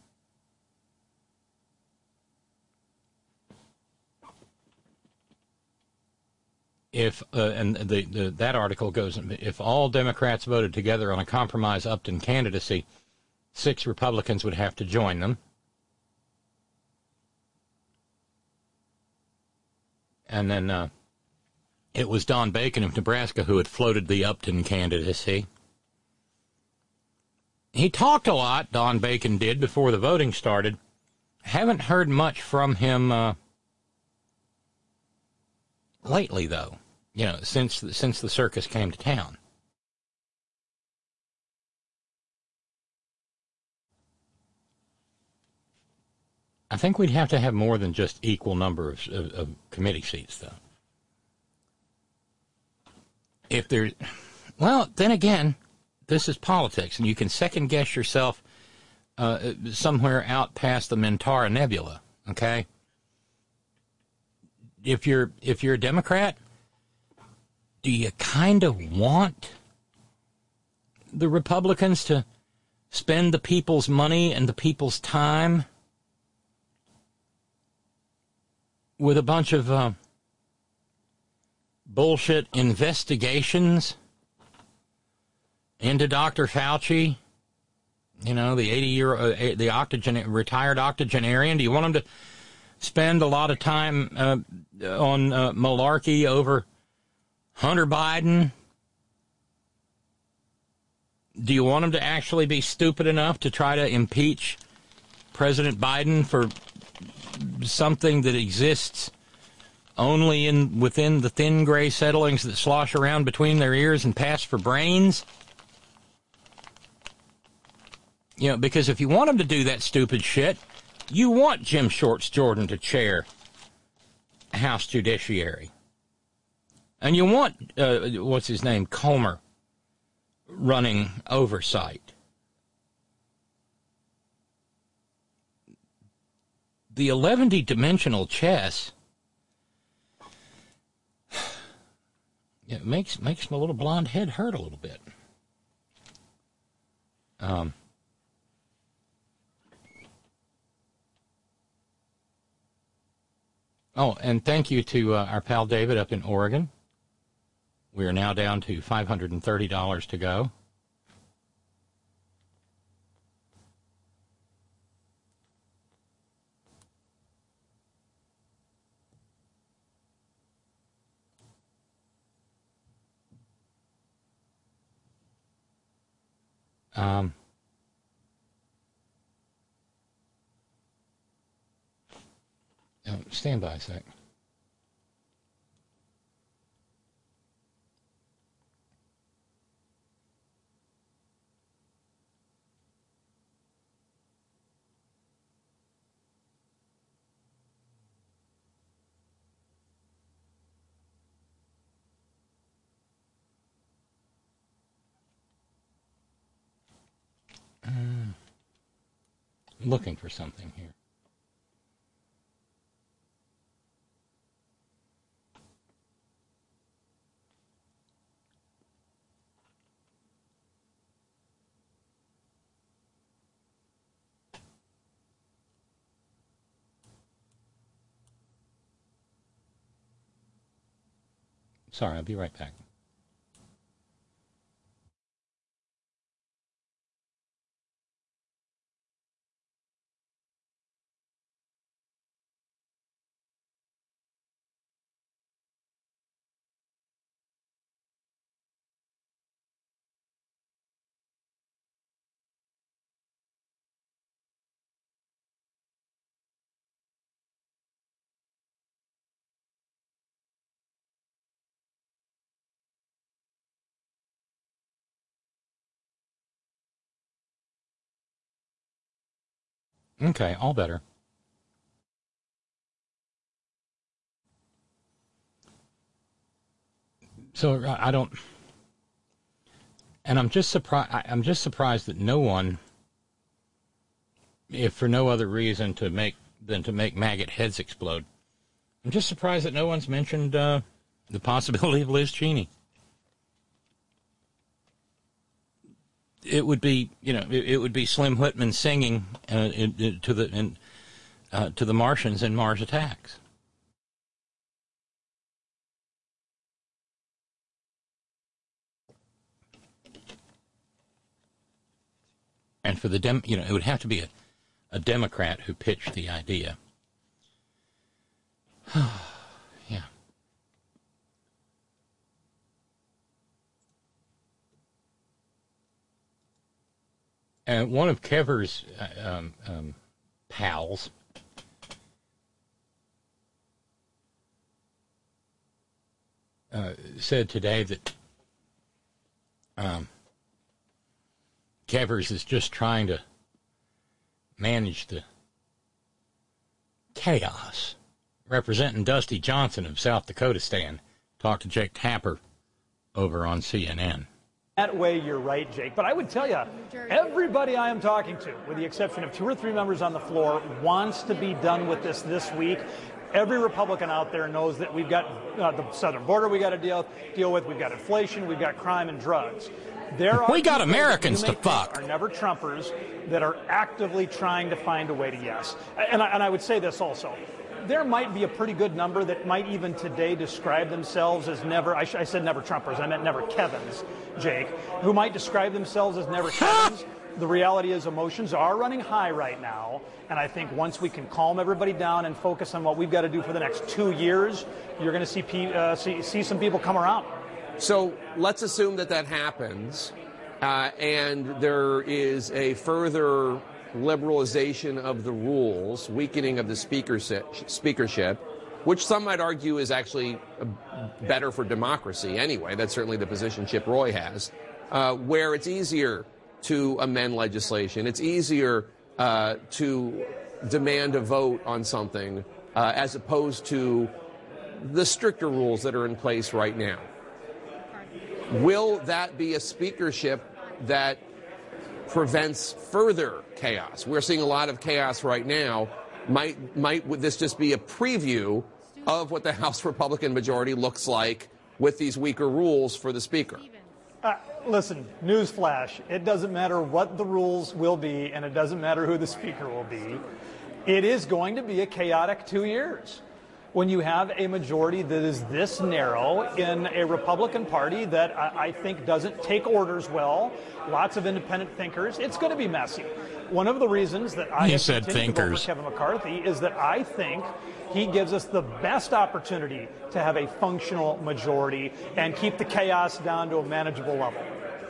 If uh, and the, the that article goes, if all Democrats voted together on a compromise Upton candidacy, six Republicans would have to join them. And then uh, it was Don Bacon of Nebraska who had floated the Upton candidacy. He talked a lot, Don Bacon did, before the voting started. Haven't heard much from him uh, lately, though, you know, since, since the circus came to town. I think we'd have to have more than just equal number of, of, of committee seats, though. If there, well, then again, this is politics, and you can second guess yourself uh, somewhere out past the Mintara Nebula. Okay. If you're if you're a Democrat, do you kind of want the Republicans to spend the people's money and the people's time with a bunch of uh, bullshit investigations into Doctor Fauci? You know, the eighty-year, uh, the octogen, retired octogenarian. Do you want them to spend a lot of time uh, on uh, malarkey over Hunter Biden? Do you want them to actually be stupid enough to try to impeach President Biden for something that exists only in within the thin gray settlings that slosh around between their ears and pass for brains? You know, because if you want them to do that stupid shit, you want Jim Shorts Jordan to chair House Judiciary. And you want, uh, what's his name, Comer, running oversight. The eleven-dimensional chess, it makes, makes my little blonde head hurt a little bit. Um... Oh, and thank you to uh, our pal David up in Oregon. We are now down to five hundred thirty dollars to go. Um... Oh, stand by a sec. Um, looking for something here. Sorry, I'll be right back. Okay, all better. So I don't, and I'm just surprised. I'm just surprised that no one, if for no other reason to make than to make maggot heads explode, I'm just surprised that no one's mentioned uh, the possibility of Liz Cheney. It would be, you know, it, it would be Slim Whitman singing uh, in, in, to the in, uh, to the Martians in Mars Attacks. And for the dem, you know, it would have to be a, a Democrat who pitched the idea. Yeah. And one of Kever's uh, um, um, pals uh, said today that um, Kevers is just trying to manage the chaos. Representing Dusty Johnson of South Dakota stand talked to Jake Tapper over on C N N. That way, you're right, Jake. But I would tell you, everybody I am talking to, with the exception of two or three members on the floor, wants to be done with this this week. Every Republican out there knows that we've got uh, the southern border we got to deal deal with. We've got inflation. We've got crime and drugs. There are we got Americans to fuck. Are never Trumpers that are actively trying to find a way to yes. And I, and I would say this also. There might be a pretty good number that might even today describe themselves as never, I, sh- I said never Trumpers, I meant never Kevins, Jake, who might describe themselves as never Kevins. The reality is emotions are running high right now, and I think once we can calm everybody down and focus on what we've got to do for the next two years, you're going to see, pe- uh, see, see some people come around. So let's assume that that happens, uh, and there is a further liberalization of the rules, weakening of the speakership, speakership, which some might argue is actually better for democracy anyway. That's certainly the position Chip Roy has, uh, where it's easier to amend legislation. It's easier uh, to demand a vote on something uh, as opposed to the stricter rules that are in place right now. Will that be a speakership that prevents further chaos? We're seeing a lot of chaos right now. Might might would this just be a preview of what the House Republican majority looks like with these weaker rules for the Speaker? Uh, listen, newsflash, it doesn't matter what the rules will be, and it doesn't matter who the Speaker will be. It is going to be a chaotic two years. When you have a majority that is this narrow in a Republican Party that I, I think doesn't take orders well, lots of independent thinkers, it's going to be messy. One of the reasons that I he have said continued to vote thinkers. for Kevin McCarthy is that I think he gives us the best opportunity to have a functional majority and keep the chaos down to a manageable level.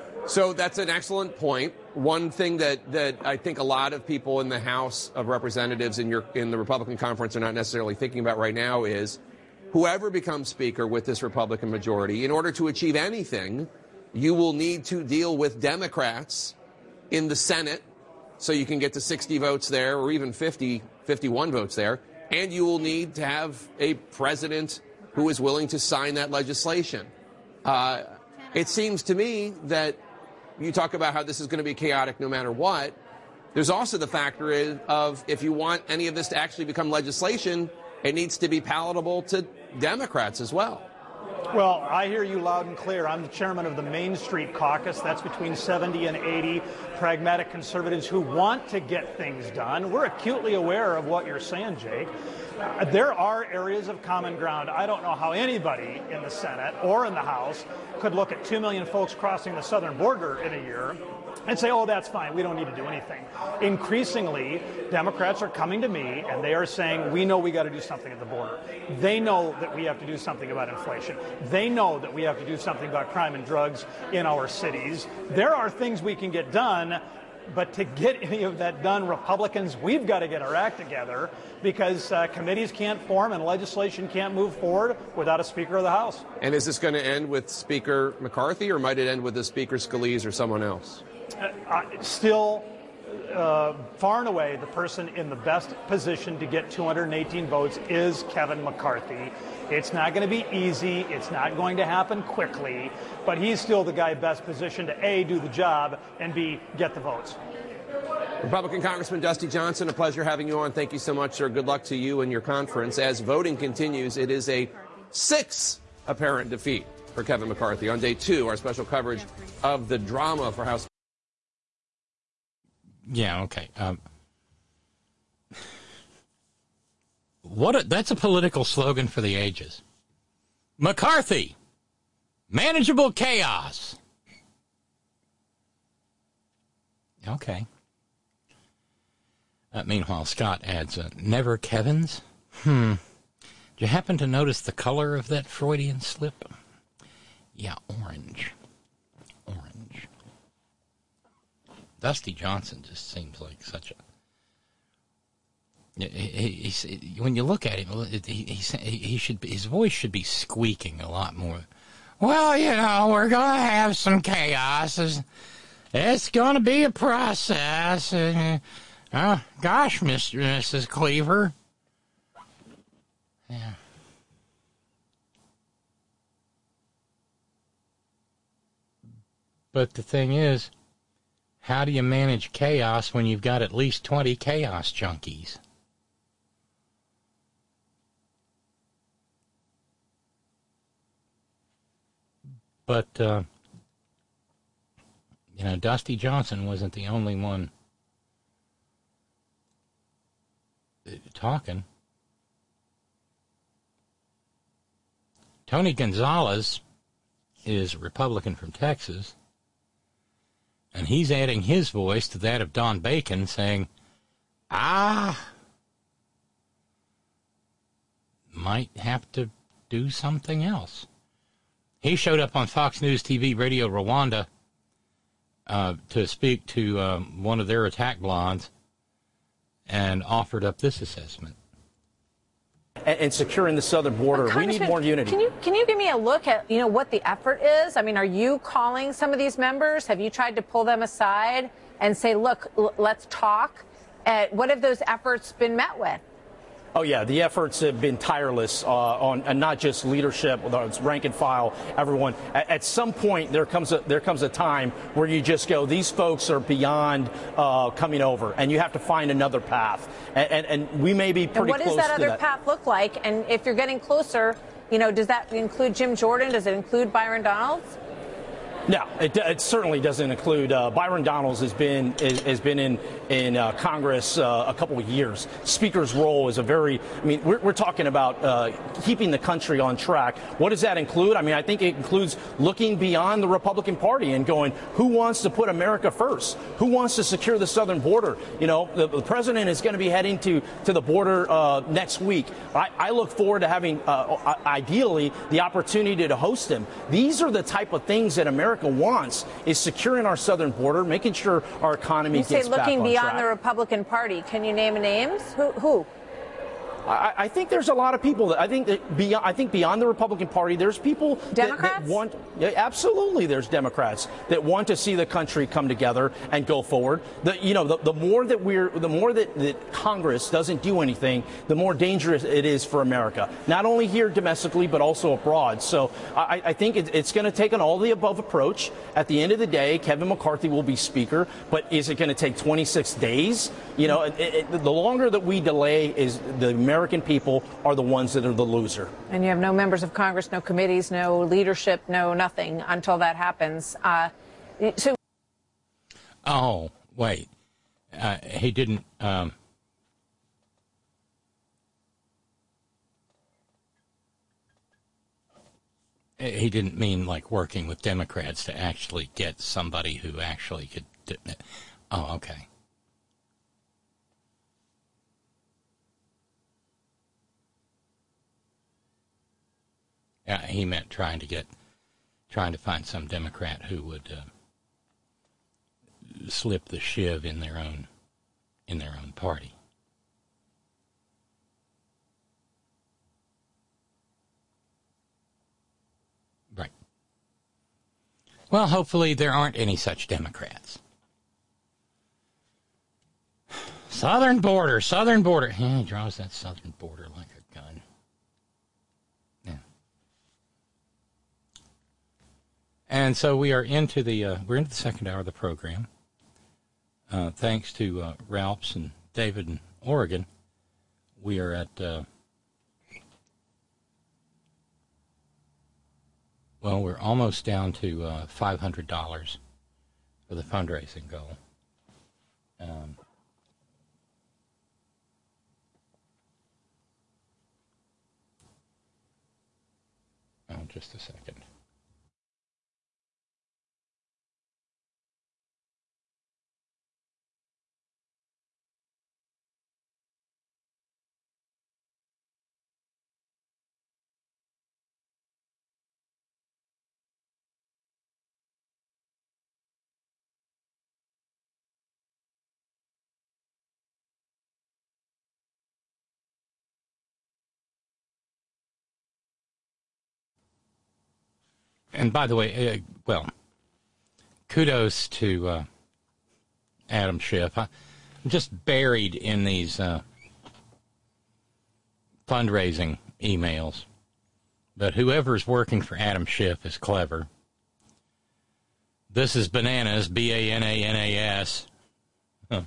So that's an excellent point. One thing that, that I think a lot of people in the House of Representatives in your in the Republican conference are not necessarily thinking about right now is whoever becomes Speaker with this Republican majority, in order to achieve anything, you will need to deal with Democrats in the Senate so you can get to sixty votes there or even fifty, fifty-one votes there. And you will need to have a president who is willing to sign that legislation. Uh, it seems to me that you talk about how this is going to be chaotic no matter what. There's also the factor of if you want any of this to actually become legislation, it needs to be palatable to Democrats as well. Well, I hear you loud and clear. I'm the chairman of the Main Street Caucus. That's between seventy and eighty pragmatic conservatives who want to get things done. We're acutely aware of what you're saying, Jake. Uh, there are areas of common ground. I don't know how anybody in the Senate or in the House could look at two million folks crossing the southern border in a year and say, oh, that's fine, we don't need to do anything. Increasingly, Democrats are coming to me and they are saying, we know we got to do something at the border. They know that we have to do something about inflation. They know that we have to do something about crime and drugs in our cities. There are things we can get done, but to get any of that done, Republicans, we've got to get our act together because uh, committees can't form and legislation can't move forward without a Speaker of the House. And is this going to end with Speaker McCarthy, or might it end with the Speaker Scalise or someone else? Uh, uh, still, uh, far and away, the person in the best position to get two hundred eighteen votes is Kevin McCarthy. It's not going to be easy. It's not going to happen quickly. But he's still the guy best positioned to, A, do the job, and B, get the votes. Republican Congressman Dusty Johnson, a pleasure having you on. Thank you so much, sir. Good luck to you and your conference. As voting continues, it is a six apparent defeat for Kevin McCarthy. On day two, our special coverage of the drama for House. Yeah, okay. Um, what a, that's a political slogan for the ages. McCarthy, manageable chaos. Okay. Uh, meanwhile, Scott adds, uh, never Kevin's? Hmm. Did you happen to notice the color of that Freudian slip? Yeah, orange. Orange. Dusty Johnson just seems like such a... He, he, he, when you look at him, he, he, he should be, his voice should be squeaking a lot more well, you know, we're going to have some chaos. It's, it's going to be a process. Uh, uh, gosh, Mister Missus Cleaver. Yeah. But the thing is, how do you manage chaos when you've got at least twenty chaos junkies? But, uh, you know, Dusty Johnson wasn't the only one talking. Tony Gonzalez is a Republican from Texas, and he's adding his voice to that of Don Bacon, saying, ah, might have to do something else. He showed up on Fox News T V Radio Rwanda uh, to speak to um, one of their attack blondes and offered up this assessment. And, and securing the southern border, we need more unity. Can you can you give me a look at, you know, what the effort is? I mean, are you calling some of these members? Have you tried to pull them aside and say, look, l- let's talk? Uh, what have those efforts been met with? Oh, yeah, the efforts have been tireless uh, on, and not just leadership, it's rank and file, everyone. At, at some point, there comes a there comes a time where you just go, these folks are beyond uh, coming over, and you have to find another path. And, and, and we may be pretty and what close does that to other that. path look like? And if you're getting closer, you know, does that include Jim Jordan? Does it include Byron Donalds? No, it, it certainly doesn't include. Uh, Byron Donalds has been is, has been in in uh, Congress uh, a couple of years. Speaker's role is a very. I mean, we're, we're talking about uh, keeping the country on track. What does that include? I mean, I think it includes looking beyond the Republican Party and going, who wants to put America first? Who wants to secure the southern border? You know, the, the president is going to be heading to to the border uh, next week. I, I look forward to having, uh, ideally, the opportunity to host him. These are the type of things that America wants, is securing our southern border, making sure our economy you gets say back on looking beyond track. the Republican Party. Can you name names? Who? Who? I, I think there's a lot of people that I think that beyond, I think beyond the Republican Party, there's people that, that want. Yeah, absolutely, there's Democrats that want to see the country come together and go forward. The, you know, the, the more that we're, the more that, that Congress doesn't do anything, the more dangerous it is for America. Not only here domestically, but also abroad. So I, I think it, it's going to take an all-the-above approach. At the end of the day, Kevin McCarthy will be Speaker, but is it going to take twenty-six days? You know, it, it, the longer that we delay, is the American people are the ones that are the loser. And you have no members of Congress, no committees, no leadership, no nothing until that happens. Uh, so, oh wait, uh, he didn't. Um, he didn't mean like working with Democrats to actually get somebody who actually could. Do, oh, okay. Uh, he meant trying to get, trying to find some Democrat who would uh, slip the shiv in their own, in their own party. Right. Well, hopefully there aren't any such Democrats. Southern border, southern border. Yeah, he draws that southern border like a gun. And so we are into the uh, we're into the second hour of the program. Uh, thanks to uh, Ralphs and David in Oregon, we are at uh, well, we're almost down to uh, five hundred dollars for the fundraising goal. Um, oh, just a second. and by the way, uh, well, kudos to uh, Adam Schiff. I, I'm just buried in these uh, fundraising emails. But whoever's working for Adam Schiff is clever. This is bananas, B A N A N A S. Huh.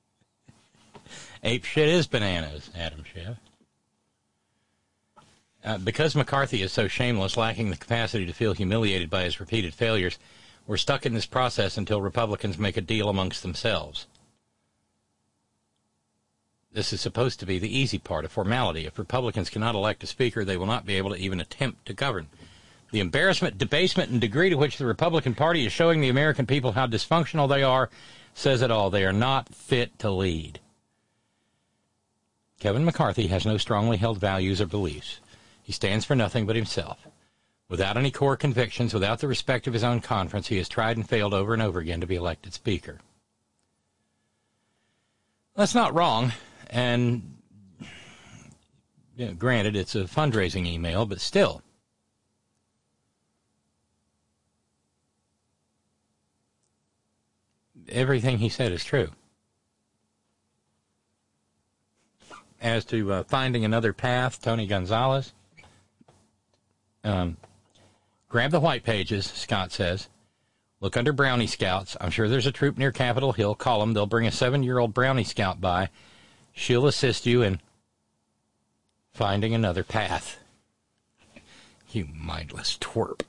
Ape shit is bananas, Adam Schiff. Uh, because McCarthy is so shameless, lacking the capacity to feel humiliated by his repeated failures, we're stuck in this process until Republicans make a deal amongst themselves. This is supposed to be the easy part, a formality. If Republicans cannot elect a speaker, they will not be able to even attempt to govern. The embarrassment, debasement, and degree to which the Republican Party is showing the American people how dysfunctional they are says it all. They are not fit to lead. Kevin McCarthy has no strongly held values or beliefs. He stands for nothing but himself. Without any core convictions, without the respect of his own conference, he has tried and failed over and over again to be elected speaker. That's not wrong. And, you know, granted, it's a fundraising email, but still. Everything he said is true. As to uh, finding another path, Tony Gonzalez, um, grab the white pages, Scott says. Look under Brownie Scouts. I'm sure there's a troop near Capitol Hill. Call them. They'll bring a seven-year-old Brownie Scout by. She'll assist you in finding another path. You mindless twerp.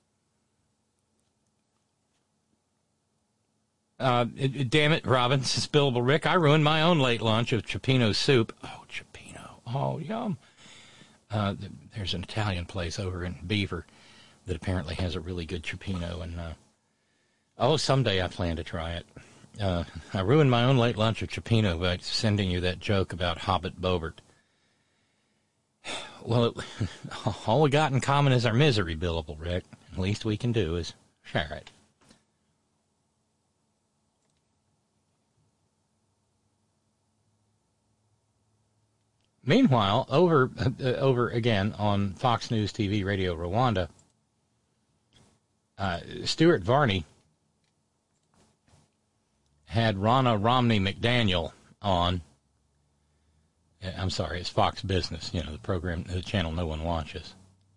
Uh, it, it, damn it, Robbins, it's Billable Rick. I ruined my own late lunch of cioppino soup. Oh, cioppino. Oh, yum. Uh, there's an Italian place over in Beaver that apparently has a really good cioppino. And, uh, oh, someday I plan to try it. Uh, I ruined my own late lunch of cioppino by sending you that joke about Hobbit Bobert. Well, it, all we got in common is our misery, Billable Rick. The least we can do is share it. Meanwhile, over uh, over again on Fox News T V Radio Rwanda, uh, Stuart Varney had Ronna Romney McDaniel on. I'm sorry, it's Fox Business, you know, the program, the channel no one watches.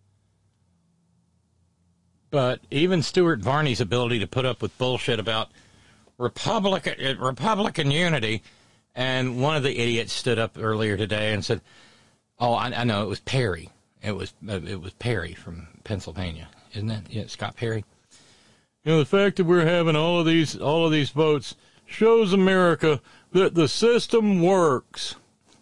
But even Stuart Varney's ability to put up with bullshit about Republican Republican unity, and one of the idiots stood up earlier today and said, "Oh, I, I know it was Perry. It was uh, it was Perry from Pennsylvania, isn't it? Yeah, Scott Perry. You know, the fact that we're having all of these all of these votes shows America that the system works."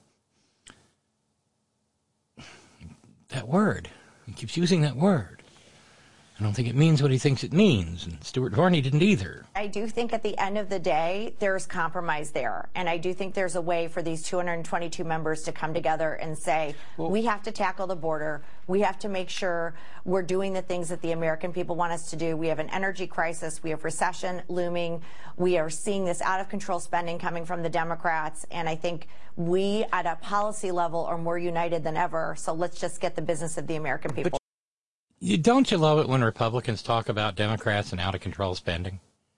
That word. He keeps using that word. I don't think it means what he thinks it means, and Stuart Varney didn't either. I do think at the end of the day, there's compromise there, and I do think there's a way for these two hundred twenty-two members to come together and say, well, we have to tackle the border. We have to make sure we're doing the things that the American people want us to do. We have an energy crisis. We have recession looming. We are seeing this out-of-control spending coming from the Democrats, and I think we, at a policy level, are more united than ever, so let's just get the business of the American people. But You, don't you love it when Republicans talk about Democrats and out-of-control spending?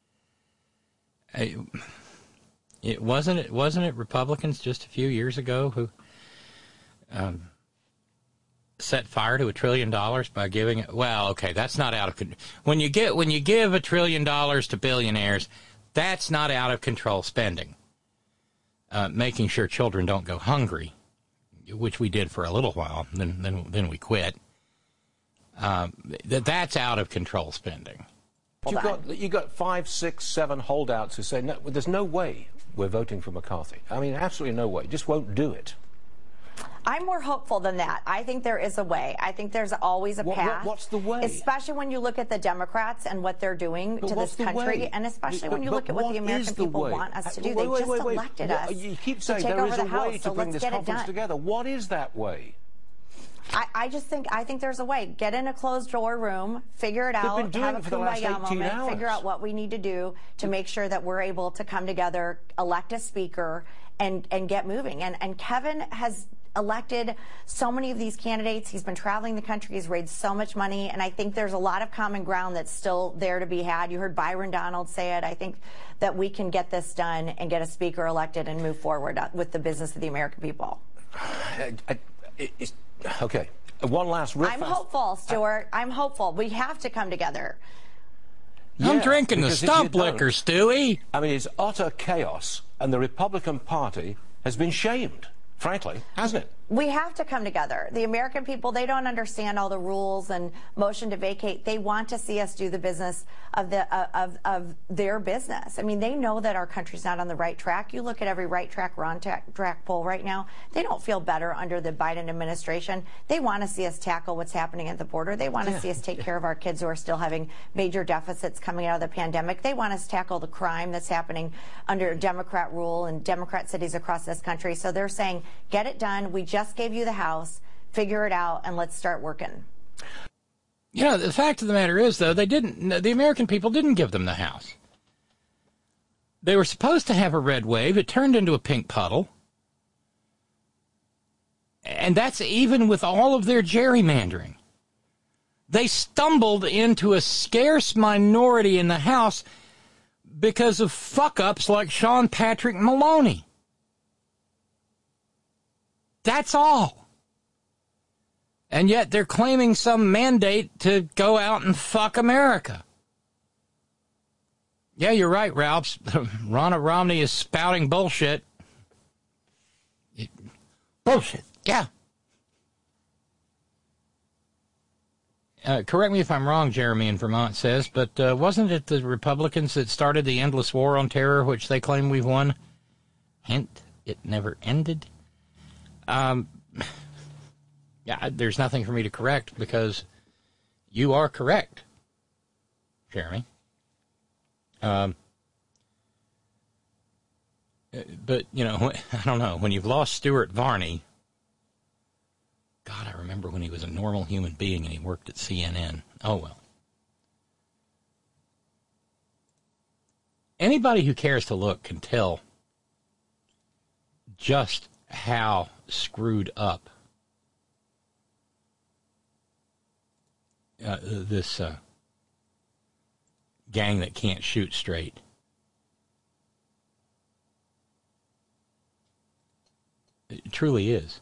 I, it wasn't it wasn't it Republicans just a few years ago who um, set fire to a trillion dollars by giving it? Well, okay, that's not out of control. When you get when you give a trillion dollars to billionaires, that's not out-of-control spending. Uh, making sure children don't go hungry, which we did for a little while, then then then we quit. Um, that that's out of control spending. You got you got five, six, seven holdouts who say no. There's no way we're voting for McCarthy. I mean, absolutely no way. Just won't do it. I'm more hopeful than that. I think there is a way. I think there's always a what, path. What, what's the way? Especially when you look at the Democrats and what they're doing but to this country, way? and especially but, when you but look at what the American the people way? want us to do. Wait, they wait, just wait, wait. elected what, us You keep to saying take there over is the a House, way to so bring let's this get it conference done. together. What is that way? I, I just think I think there's a way. Get in a closed door room, figure it They've out, been doing have it a for the last kumbaya eighteen moment, hours. figure out what we need to do to make sure that we're able to come together, elect a speaker, and and get moving. And and Kevin has elected so many of these candidates. He's been traveling the country. He's raised so much money. And I think there's a lot of common ground that's still there to be had. You heard Byron Donald say it. I think that we can get this done and get a speaker elected and move forward with the business of the American people. I, I, it's, okay. One last real I'm fast. hopeful, Stuart. I, I'm hopeful. We have to come together. I'm Yeah, drinking the because if you stump don't- liquor, Stewie. I mean, it's utter chaos, and the Republican Party has been shamed, frankly, hasn't it? We have to come together. The American people, they don't understand all the rules and motion to vacate. They want to see us do the business of the uh, of of their business. I mean, they know that our country's not on the right track. You look at every right track, wrong track poll right now. They don't feel better under the Biden administration. They want to see us tackle what's happening at the border. They want to Yeah. see us take care of our kids who are still having major deficits coming out of the pandemic. They want us to tackle the crime that's happening under Democrat rule in Democrat cities across this country. So they're saying, get it done. We just gave you the House. Figure it out, and let's start working. You know, the fact of the matter is, though, they didn't. The American people didn't give them the House. They were supposed to have a red wave. It turned into a pink puddle. And that's even with all of their gerrymandering. They stumbled into a scarce minority in the House because of fuck-ups like Sean Patrick Maloney. That's all. And yet they're claiming some mandate to go out and fuck America. Yeah, you're right, Ralph. Ronna Romney is spouting bullshit. It, bullshit, yeah. Uh, correct me if I'm wrong, Jeremy in Vermont says, but uh, wasn't it the Republicans that started the endless war on terror, which they claim we've won? Hint, it never ended. Um, yeah, there's nothing for me to correct because you are correct, Jeremy. Um, but, you know, I don't know. When you've lost Stuart Varney, God, I remember when he was a normal human being and he worked at C N N. Oh, well. Anybody who cares to look can tell just how screwed up uh, this uh, gang that can't shoot straight. It truly is.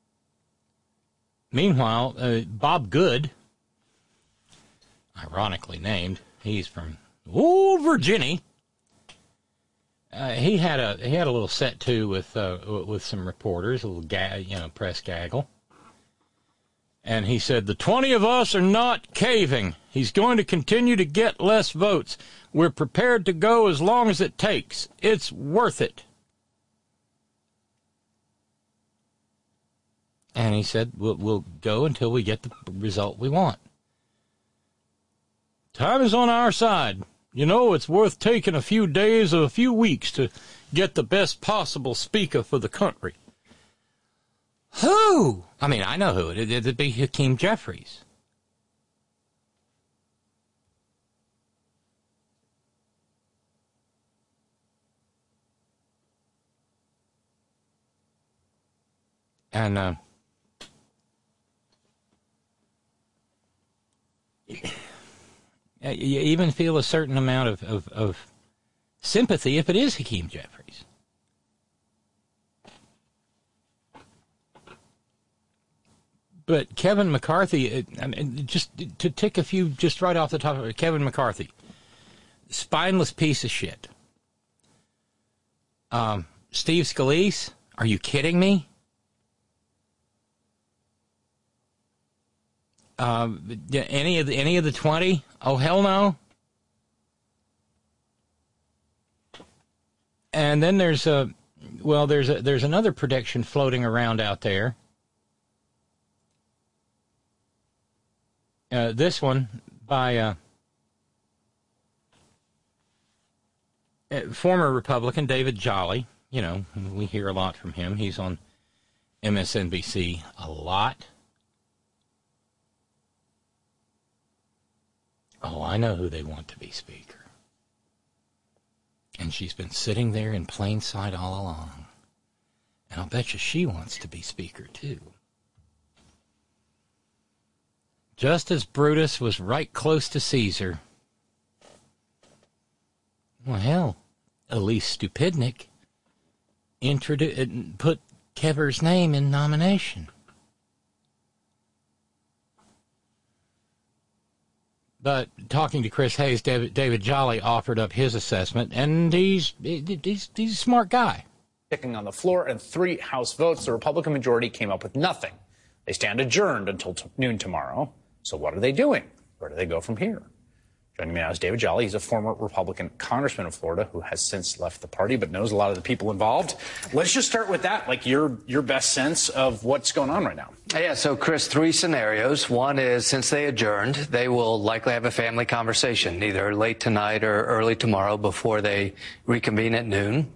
Meanwhile, uh, Bob Good, ironically named, he's from old Virginia. Uh, he had a he had a little set to with uh, with some reporters, a little ga- you know press gaggle, and he said the twenty of us are not caving. He's going to continue to get less votes. We're prepared to go as long as it takes. It's worth it. And he said we'll, we'll go until we get the result we want. Time is on our side. You know, it's worth taking a few days or a few weeks to get the best possible speaker for the country. Who? I mean, I know who it is. It'd be Hakeem Jeffries. And, uh, you even feel a certain amount of, of, of sympathy if it is Hakeem Jeffries. But Kevin McCarthy, I mean, just to tick a few, just right off the top of it, Kevin McCarthy, spineless piece of shit. Um, Steve Scalise, are you kidding me? Um, any of the any of the twenty? Oh, hell no. And then there's a well, there's a there's another prediction floating around out there. Uh, this one by uh, former Republican David Jolly. You know, we hear a lot from him. He's on M S N B C a lot. Oh, I know who they want to be Speaker. And she's been sitting there in plain sight all along. And I'll bet you she wants to be Speaker, too. too. Just as Brutus was right close to Caesar. Well, hell, Elise Stupidnik introdu- put Kever's name in nomination. But talking to Chris Hayes, David, David Jolly offered up his assessment, and he's, he's, he's a smart guy. Picking on the floor and three House votes, the Republican majority came up with nothing. They stand adjourned until t- noon tomorrow. So what are they doing? Where do they go from here? Joining me now is David Jolly. He's a former Republican congressman of Florida who has since left the party but knows a lot of the people involved. Let's just start with that, like your your best sense of what's going on right now. Yeah, so Chris, three scenarios. One is since they adjourned, they will likely have a family conversation, either late tonight or early tomorrow before they reconvene at noon.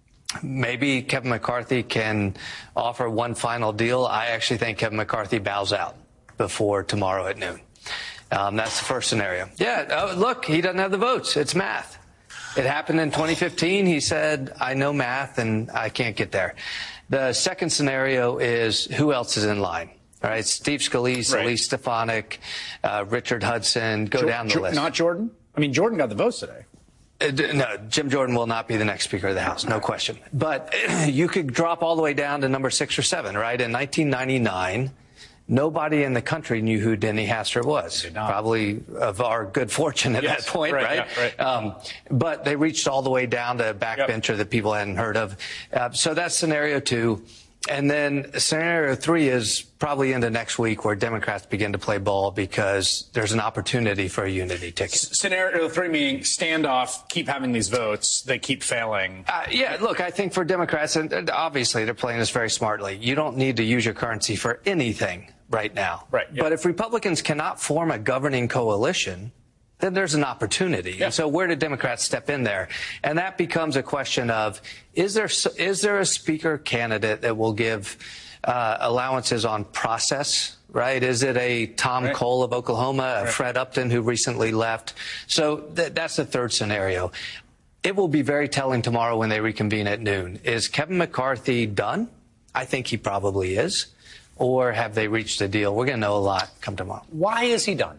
Maybe Kevin McCarthy can offer one final deal. I actually think Kevin McCarthy bows out before tomorrow at noon. Um, that's the first scenario. Yeah, oh, look, he doesn't have the votes. It's math. It happened in twenty fifteen. He said, I know math and I can't get there. The second scenario is who else is in line? All right, Steve Scalise, right. Elise Stefanik, uh, Richard Hudson, go jo- down the jo- list. Not Jordan? I mean, Jordan got the votes today. Uh, no, Jim Jordan will not be the next Speaker of the House, no question. But you could drop all the way down to number six or seven, right? In nineteen ninety-nine, nobody in the country knew who Denny Hastert was. Probably of our good fortune at yes, that point, right? right? Yeah, right. Um, but they reached all the way down to a backbencher yep. that people hadn't heard of. Uh, so that's scenario two. And then scenario three is probably into next week where Democrats begin to play ball because there's an opportunity for a unity ticket. S- scenario three meaning standoff, keep having these votes, they keep failing. Uh, yeah, look, I think for Democrats, and, and obviously they're playing this very smartly, you don't need to use your currency for anything right now. Right. Yep. But if Republicans cannot form a governing coalition, then there's an opportunity. Yep. And so where do Democrats step in there? And that becomes a question of, is there is there a speaker candidate that will give uh, allowances on process, right? Is it a Tom right. Cole of Oklahoma, a right. Fred Upton who recently left? So th- that's the third scenario. It will be very telling tomorrow when they reconvene at noon. Is Kevin McCarthy done? I think he probably is. Or have they reached a deal? We're going to know a lot come tomorrow. Why is he done?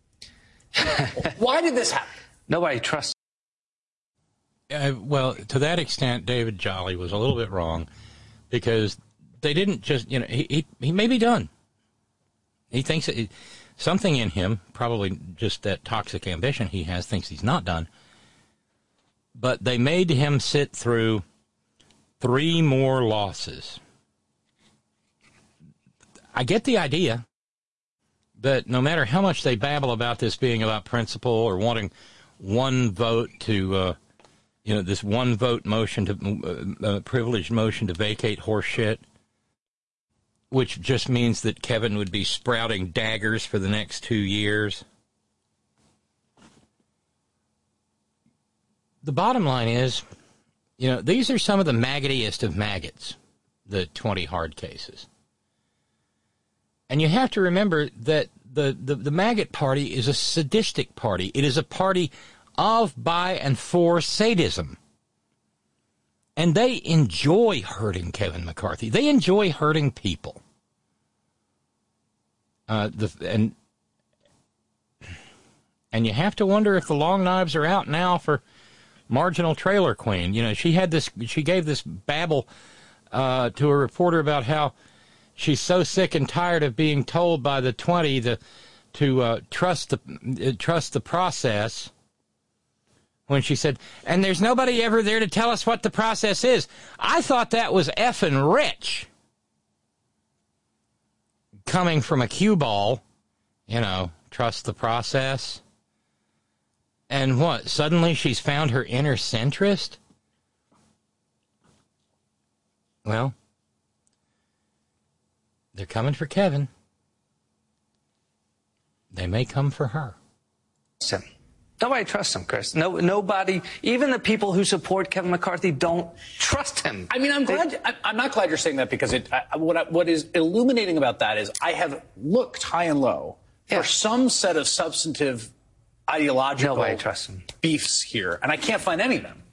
Why did this happen? Nobody trusts. Uh, well, to that extent, David Jolly was a little bit wrong because they didn't just, you know, he he, he may be done. He thinks it, something in him, probably just that toxic ambition he has, thinks he's not done. But they made him sit through three more losses. I get the idea. But no matter how much they babble about this being about principle or wanting one vote to, uh, you know, this one vote motion to, uh, uh, privileged motion to vacate horse shit, which just means that Kevin would be sprouting daggers for the next two years. The bottom line is, you know, these are some of the maggotiest of maggots, the twenty hard cases. And you have to remember that the, the, the maggot party is a sadistic party. It is a party of, by, and for sadism. And they enjoy hurting Kevin McCarthy. They enjoy hurting people. Uh, the, and and you have to wonder if the long knives are out now for Marginal Trailer Queen. You know, she had this. She gave this babble uh, to a reporter about how she's so sick and tired of being told by the twenty the, to uh, trust the uh, trust the process. When she said, and there's nobody ever there to tell us what the process is. I thought that was effing rich. Coming from a cue ball, you know, trust the process. And what, suddenly she's found her inner centrist? Well, they're coming for Kevin. They may come for her. Sim. Nobody trusts him, Chris. No, nobody, even the people who support Kevin McCarthy don't trust him. I mean, I'm they, glad. I, I'm not glad you're saying that because it. I, what I, what is illuminating about that is I have looked high and low yeah. for some set of substantive ideological nobody trusts him. beefs here, and I can't find any of them.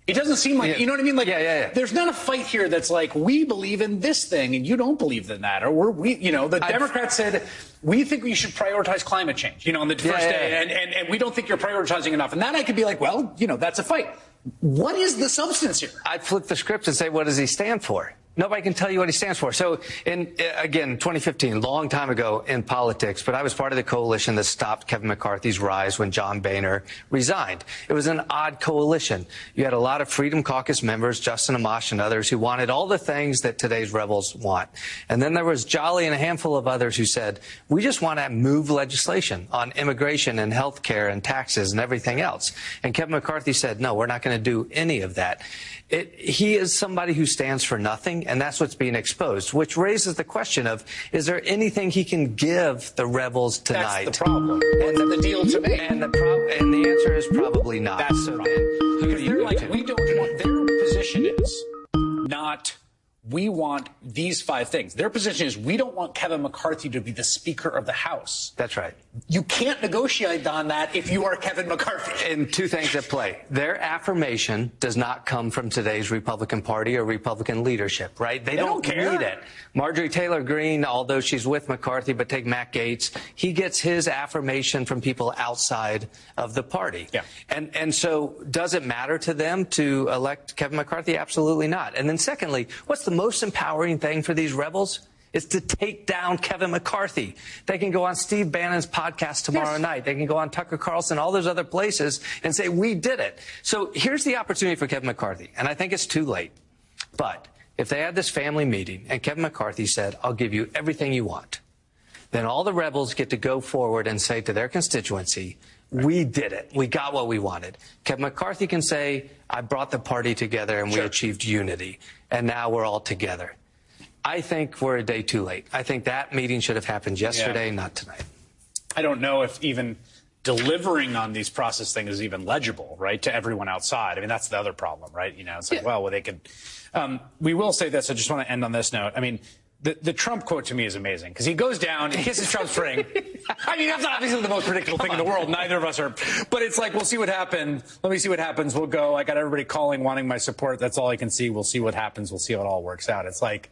It doesn't seem like, Yeah. you know what I mean? Like, Yeah, yeah, yeah. there's not a fight here that's like, we believe in this thing and you don't believe in that. Or we're, we, you know, the I've- Democrats said, we think we should prioritize climate change, you know, on the Yeah, first yeah, day. yeah. And, and, and we don't think you're prioritizing enough. And that I could be like, well, you know, that's a fight. What is the substance here? I'd flip the script and say, what does he stand for? Nobody can tell you what he stands for. So, in uh, again, twenty fifteen, long time ago in politics, but I was part of the coalition that stopped Kevin McCarthy's rise when John Boehner resigned. It was an odd coalition. You had a lot of Freedom Caucus members, Justin Amash and others, who wanted all the things that today's rebels want. And then there was Jolly and a handful of others who said, we just want to move legislation on immigration and health care and taxes and everything else. And Kevin McCarthy said, no, we're not going to do any of that. It, he is somebody who stands for nothing, and that's what's being exposed, which raises the question of, is there anything he can give the rebels tonight? That's the problem. And the deal to make. And the, pro- and the answer is probably not. That's so the then, who Because do you they're go like, to? we don't want, their position is not, we want these five things. Their position is, we don't want Kevin McCarthy to be the Speaker of the House. That's right. You can't negotiate on that if you are Kevin McCarthy. And two things at play. Their affirmation does not come from today's Republican Party or Republican leadership, right? They, They don't care. need it. Marjorie Taylor Greene, although she's with McCarthy, but take Matt Gaetz, he gets his affirmation from people outside of the party. Yeah. And, and so does it matter to them to elect Kevin McCarthy? Absolutely not. And then secondly, what's the most empowering thing for these rebels? Is to take down Kevin McCarthy. They can go on Steve Bannon's podcast tomorrow Yes. night. They can go on Tucker Carlson, all those other places, and say, we did it. So here's the opportunity for Kevin McCarthy, and I think it's too late. But if they had this family meeting and Kevin McCarthy said, I'll give you everything you want, then all the rebels get to go forward and say to their constituency, we did it. We got what we wanted. Kevin McCarthy can say, I brought the party together and Sure. we achieved unity, and now we're all together. I think we're a day too late. I think that meeting should have happened yesterday, Yeah. not tonight. I don't know if even delivering on these process things is even legible, right, to everyone outside. I mean, that's the other problem, right? You know, it's like, Yeah. well, well, they could. Um, we will say this. I just want to end on this note. I mean, the, the Trump quote to me is amazing because he goes down and kisses Trump's ring. I mean, that's not obviously the most predictable thing in the world. Neither of us are. But it's like, we'll see what happens. Let me see what happens. We'll go. I got everybody calling, wanting my support. That's all I can see. We'll see what happens. We'll see how it all works out. It's like,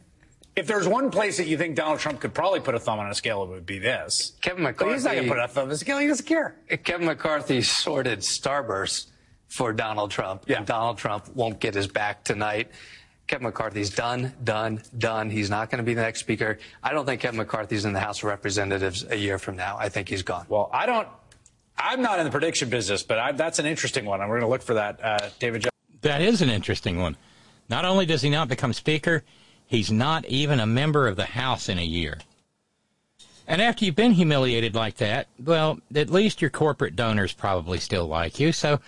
if there's one place that you think Donald Trump could probably put a thumb on a scale, it would be this. Kevin But McCarthy. he's not going to put a thumb on a scale. He doesn't care. Kevin McCarthy sorted starburst for Donald Trump. Yeah. And Donald Trump won't get his back tonight. Kevin McCarthy's done, done, done. He's not going to be the next speaker. I don't think Kevin McCarthy's in the House of Representatives a year from now. I think he's gone. Well, I don't. I'm not in the prediction business, but I, that's an interesting one, and we're going to look for that, uh, David. Jo- That is an interesting one. Not only does he not become Speaker, he's not even a member of the House in a year. And after you've been humiliated like that, well, at least your corporate donors probably still like you. So,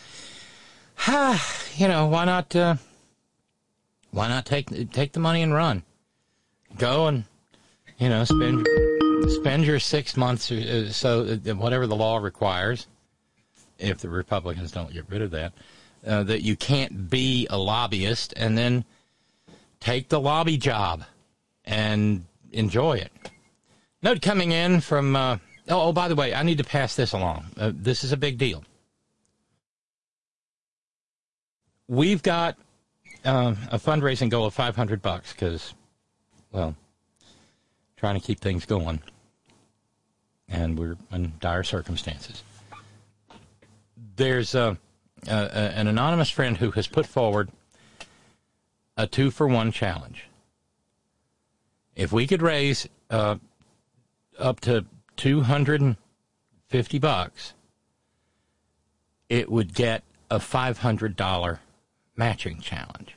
you know, why not? Uh, why not take take the money and run? Go and, you know, spend spend your six months or so, whatever the law requires. If the Republicans don't get rid of that, uh, that you can't be a lobbyist, and then take the lobby job and enjoy it. Note coming in from, uh, oh, oh, by the way, I need to pass this along. Uh, this is a big deal. We've got uh, a fundraising goal of five hundred bucks because, well, trying to keep things going. And we're in dire circumstances. There's uh, uh, an anonymous friend who has put forward a two-for-one challenge. If we could raise uh, up to two hundred fifty bucks, it would get a five hundred dollars matching challenge.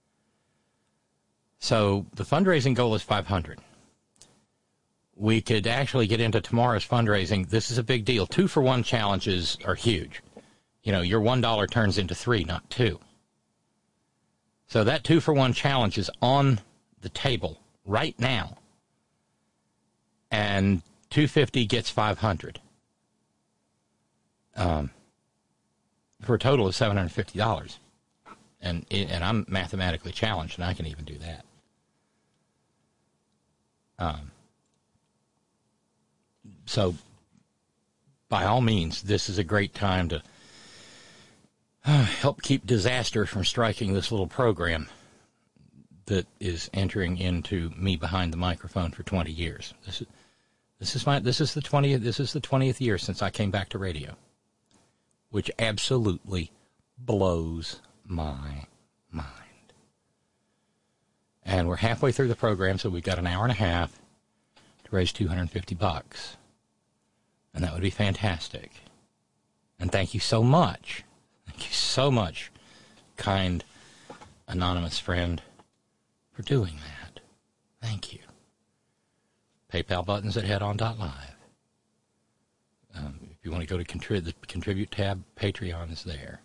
So the fundraising goal is five hundred dollars. We could actually get into tomorrow's fundraising. This is a big deal. Two-for-one challenges are huge. You know, your one dollar turns into three, not two. So that two-for-one challenge is on the table right now. And two hundred fifty gets five hundred. Um, for a total of seven hundred fifty dollars. And, and I'm mathematically challenged, and I can even do that. Um, so, by all means, this is a great time to help keep disaster from striking this little program that is entering into me behind the microphone for twenty years. This is this is my this is the twentieth this is the twentieth year since I came back to radio, which absolutely blows my mind. And we're halfway through the program, so we've got an hour and a half to raise two hundred fifty bucks. And that would be fantastic. And thank you so much. Thank you so much, kind anonymous friend, for doing that. Thank you. PayPal button's at headon dot live. Um, if you want to go to contrib- the Contribute tab, Patreon is there.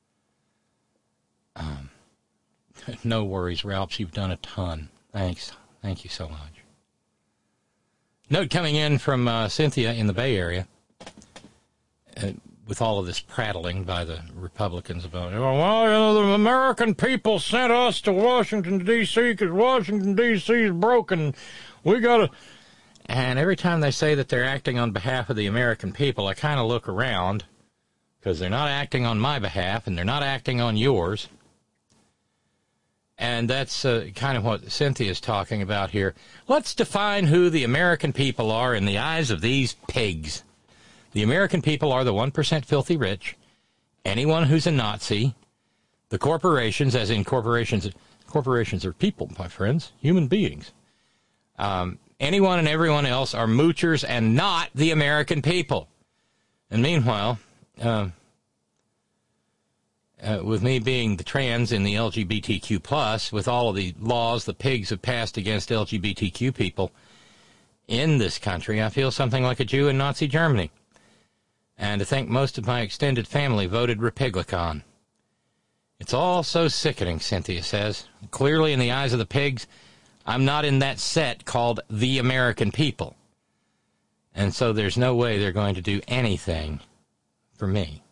Um, no worries, Ralphs. You've done a ton. Thanks. Thank you so much. Note coming in from uh, Cynthia in the Bay Area. Uh, with all of this prattling by the Republicans about, well, you know, the American people sent us to Washington, D C because Washington, D C is broken. We got to... And every time they say that they're acting on behalf of the American people, I kind of look around because they're not acting on my behalf and they're not acting on yours. And that's uh, kind of what Cynthia's talking about here. Let's define who the American people are in the eyes of these pigs. The American people are the one percent filthy rich, anyone who's a Nazi, the corporations, as in corporations, corporations are people, my friends, human beings. Um, anyone and everyone else are moochers and not the American people. And meanwhile, uh, uh, with me being the trans in the L G B T Q plus, with all of the laws the pigs have passed against L G B T Q people in this country, I feel something like a Jew in Nazi Germany. And to think most of my extended family voted Republican. It's all so sickening, Cynthia says. Clearly, in the eyes of the pigs, I'm not in that set called The American People. And so there's no way they're going to do anything for me.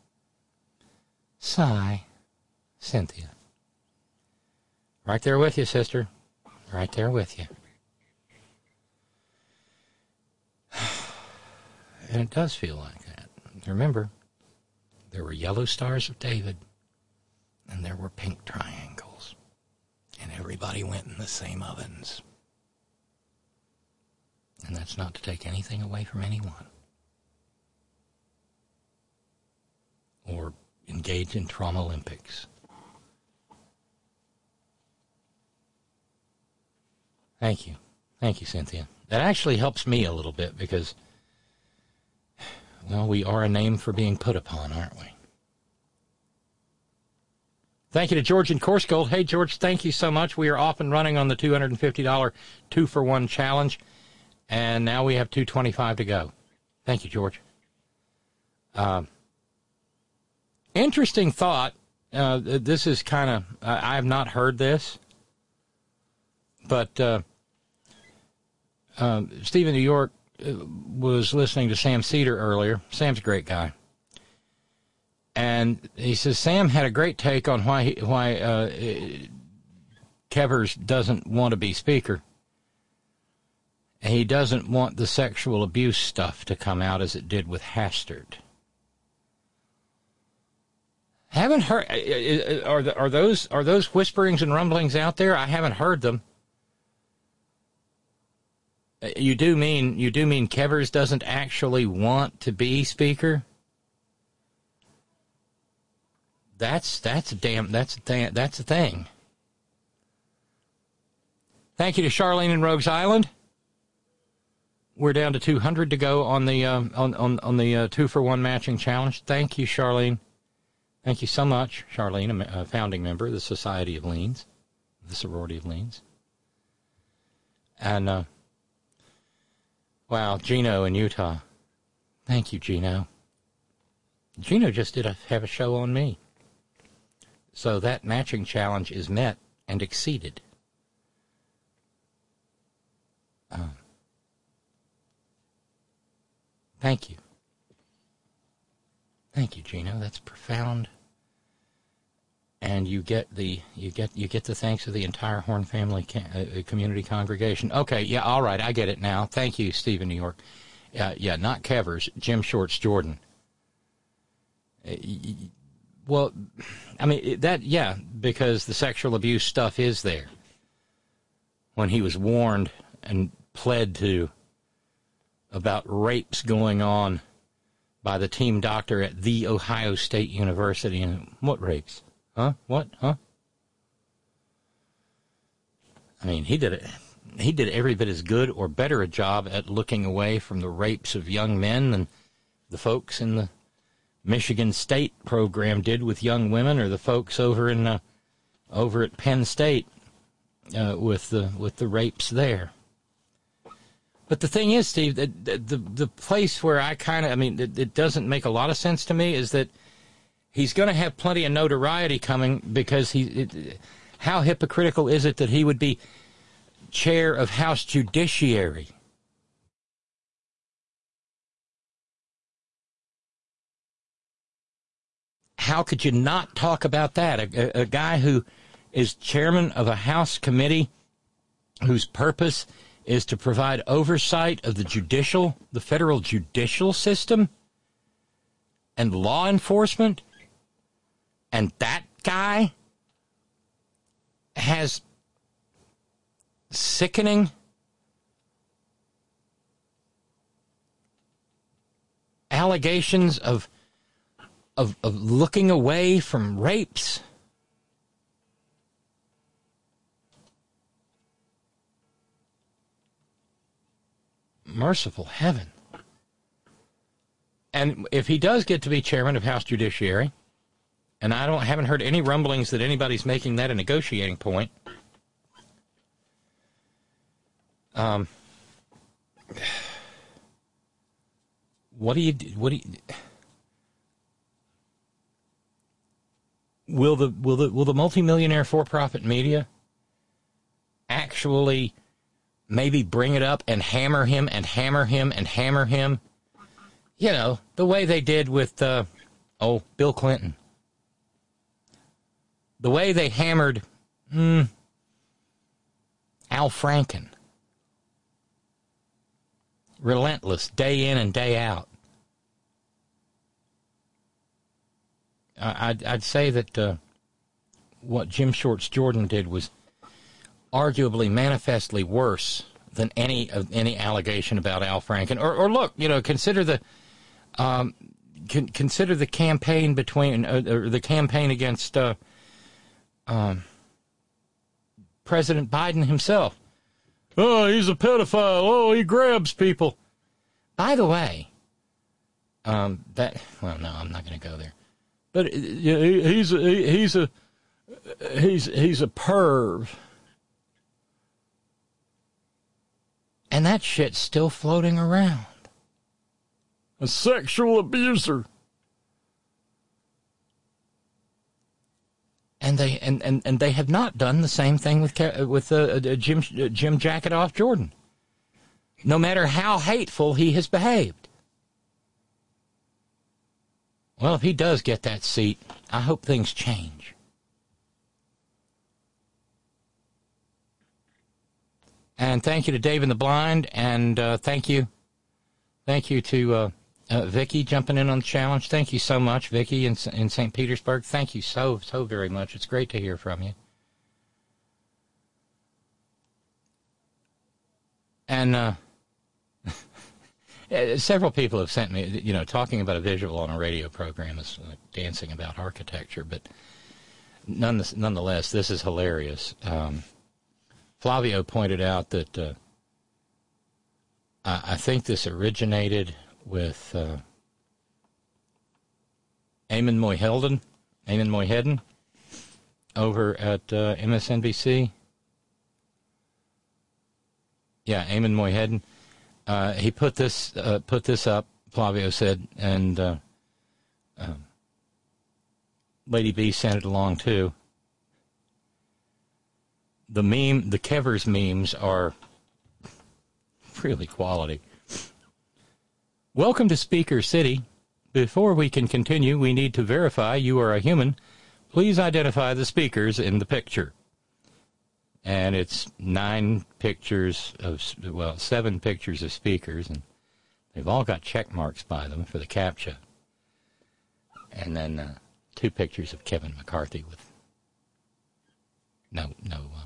Sigh. Cynthia. Right there with you, sister. Right there with you. And it does feel like that. Remember, there were yellow stars of David, and there were pink triangles, and everybody went in the same ovens. And that's not to take anything away from anyone, or engage in trauma Olympics. Thank you. Thank you, Cynthia. That actually helps me a little bit because, well, we are a name for being put upon, aren't we? Thank you to George in Coarsegold. Hey, George, thank you so much. We are off and running on the two hundred fifty dollars two-for-one challenge, and now we have two hundred twenty-five dollars to go. Thank you, George. Uh, interesting thought. Uh, this is kind of, uh, I have not heard this, but uh, uh, Stephen New York was listening to Sam Cedar earlier. Sam's a great guy. And he says Sam had a great take on why he, why uh, Kevers doesn't want to be speaker. He doesn't want the sexual abuse stuff to come out as it did with Hastert. Haven't heard. Are the, are those are those whisperings and rumblings out there? I haven't heard them. You do mean you do mean Kevers doesn't actually want to be speaker? That's that's a damn that's a th- that's a thing. Thank you to Charlene in Rogues Island. We're down to two hundred to go on the um, on on on the uh, two for one matching challenge. Thank you, Charlene. Thank you so much, Charlene, a, a founding member of the Society of Leans, the Sorority of Leans. And uh, wow, Gino in Utah. Thank you, Gino. Gino just did a, have a show on me. So that matching challenge is met and exceeded. Um, thank you. Thank you, Gino. That's profound. And you get the you get you get the thanks of the entire Horn family ca- uh, community congregation. Okay, yeah, all right, I get it now. Thank you, Stephen New York. Uh, yeah, not Kevers, Jim Shorts Jordan. Uh, Well, I mean, that, yeah, because the sexual abuse stuff is there. When he was warned and pled to about rapes going on by the team doctor at The Ohio State University. And what rapes? Huh? What? Huh? I mean, he did it. He did every bit as good or better a job at looking away from the rapes of young men than the folks in the Michigan State program did with young women, or the folks over in uh, over at Penn State uh, with the with the rapes there. But the thing is, Steve, the the, the place where I kind of, I mean, it, it doesn't make a lot of sense to me is that he's going to have plenty of notoriety coming because he. It, how hypocritical is it that he would be chair of House Judiciary? How could you not talk about that? A, a, a guy who is chairman of a House committee whose purpose is to provide oversight of the judicial, the federal judicial system and law enforcement, and that guy has sickening allegations of Of, of looking away from rapes. Merciful heaven. And if he does get to be chairman of House Judiciary, and I don't haven't heard any rumblings that anybody's making that a negotiating point, um, what do you what do you Will the will the will the multimillionaire for-profit media actually maybe bring it up and hammer him and hammer him and hammer him? You know, the way they did with uh, oh Bill Clinton. The way they hammered hmm, Al Franken. Relentless, day in and day out. I'd, I'd say that uh, what Jim Shorts Jordan did was arguably manifestly worse than any uh, any allegation about Al Franken. Or, or look, you know, consider the um, con- consider the campaign between uh, or the campaign against uh, um, President Biden himself. Oh, he's a pedophile. Oh, he grabs people. By the way, um, that well, no, I'm not going to go there. But you know, he's a, he's a he's he's a perv, and that shit's still floating around. A sexual abuser, and they and, and, and they have not done the same thing with with uh, Jim uh, Jim Jacketoff Jordan. No matter how hateful he has behaved. Well, if he does get that seat, I hope things change. And thank you to Dave and the Blind, and uh, thank you, thank you to uh, uh, Vicky jumping in on the challenge. Thank you so much, Vicky in in Saint Petersburg. Thank you so so very much. It's great to hear from you. And uh, several people have sent me, you know, talking about a visual on a radio program is like dancing about architecture, but none, nonetheless, this is hilarious. Um, Flavio pointed out that uh, I, I think this originated with uh, Eamon Moyheldin, Eamon Moyheddin, over at uh, M S N B C. Yeah, Eamon Moyheddin. Uh, he put this uh, put this up, Flavio said, and uh, uh, Lady B sent it along too. The meme, the Kevers memes are really quality. Welcome to Speaker City. Before we can continue, we need to verify you are a human. Please identify the speakers in the picture. And it's nine pictures of, well, seven pictures of speakers, and they've all got check marks by them for the CAPTCHA. And then uh, two pictures of Kevin McCarthy with no, no, uh,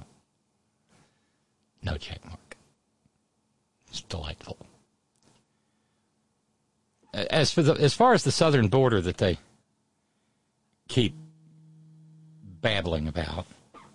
no check mark. It's delightful. As for the, as far as the southern border that they keep babbling about,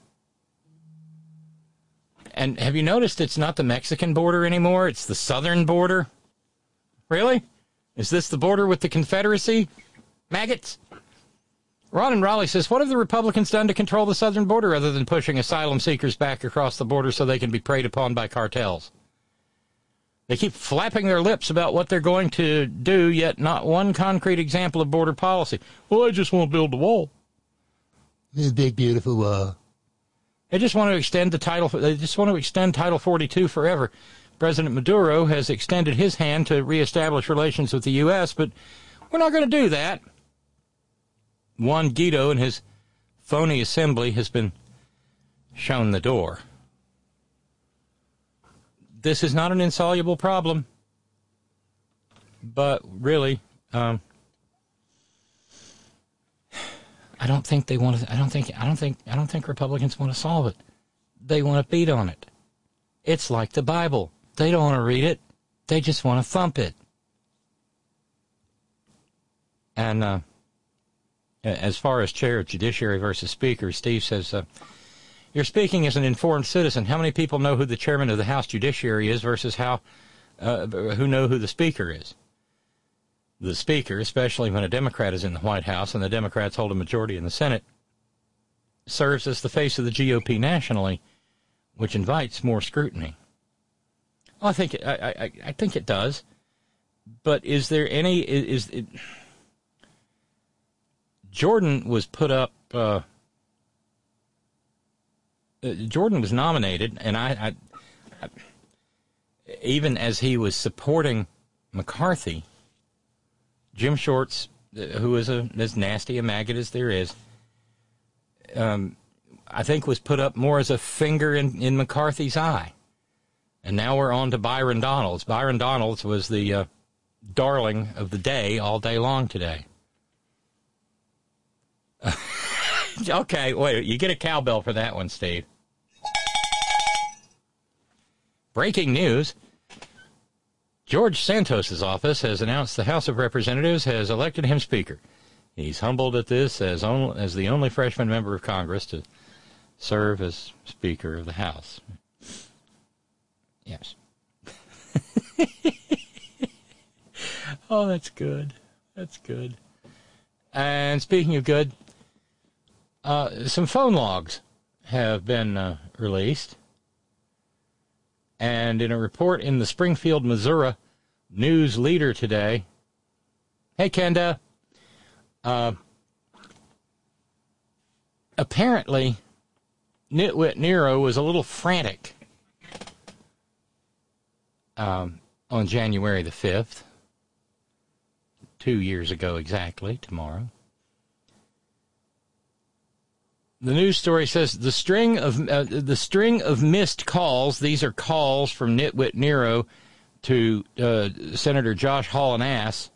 and have you noticed it's not the Mexican border anymore? It's the southern border. Really? Is this the border with the Confederacy? Maggots? Ron in Raleigh says, what have the Republicans done to control the southern border other than pushing asylum seekers back across the border so they can be preyed upon by cartels? They keep flapping their lips about what they're going to do, yet not one concrete example of border policy. Well, I just want to build a wall. This big, beautiful wall. They just want to extend the title. They just want to extend Title forty-two forever. President Maduro has extended his hand to reestablish relations with the U S, but we're not going to do that. Juan Guaido and his phony assembly has been shown the door. This is not an insoluble problem, but really, um, I don't think they want to. I don't think. I don't think. I don't think Republicans want to solve it. They want to beat on it. It's like the Bible. They don't want to read it. They just want to thump it. And uh, as far as chair of Judiciary versus Speaker, Steve says, uh, you're speaking as an informed citizen. How many people know who the chairman of the House Judiciary is versus how uh, who know who the Speaker is? The Speaker, especially when a Democrat is in the White House and the Democrats hold a majority in the Senate, serves as the face of the G O P nationally, which invites more scrutiny. Well, I think it, I, I, I think it does. But is there any is, is it, Jordan was put up. Uh, Jordan was nominated, and I, I, I, even as he was supporting McCarthy, Jim Shorts, who is a, as nasty a maggot as there is, um, I think was put up more as a finger in, in McCarthy's eye. And now we're on to Byron Donalds. Byron Donalds was the uh, darling of the day all day long today. Okay, wait, you get a cowbell for that one, Steve. Breaking news. George Santos's office has announced the House of Representatives has elected him Speaker. He's humbled at this as, on, as the only freshman member of Congress to serve as Speaker of the House. Yes. Oh, that's good. That's good. And speaking of good, uh, some phone logs have been uh, released. And in a report in the Springfield, Missouri News Leader today, hey, Kenda, uh, apparently Nitwit Nero was a little frantic um, on January the fifth, two years ago exactly, tomorrow. The news story says the string of uh, the string of missed calls. These are calls from Nitwit Nero to uh, Senator Josh Hall-and-Ass.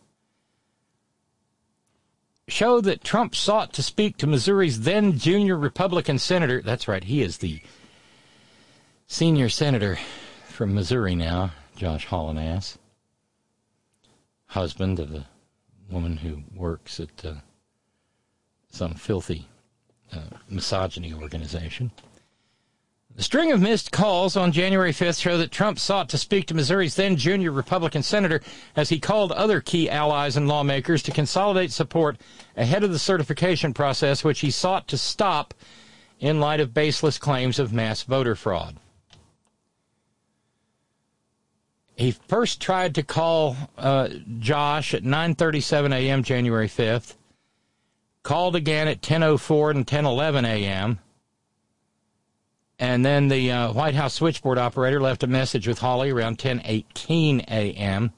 Show that Trump sought to speak to Missouri's then junior Republican senator. That's right, he is the senior senator from Missouri now, Josh Hall-and-Ass, husband of the woman who works at uh, some filthy Uh, misogyny organization. The string of missed calls on January fifth show that Trump sought to speak to Missouri's then junior Republican senator as he called other key allies and lawmakers to consolidate support ahead of the certification process, which he sought to stop in light of baseless claims of mass voter fraud. He first tried to call uh, Josh at nine thirty-seven a.m. January fifth. Called again at ten oh four and ten eleven a.m. And then the uh, White House switchboard operator left a message with Hawley around ten eighteen a.m.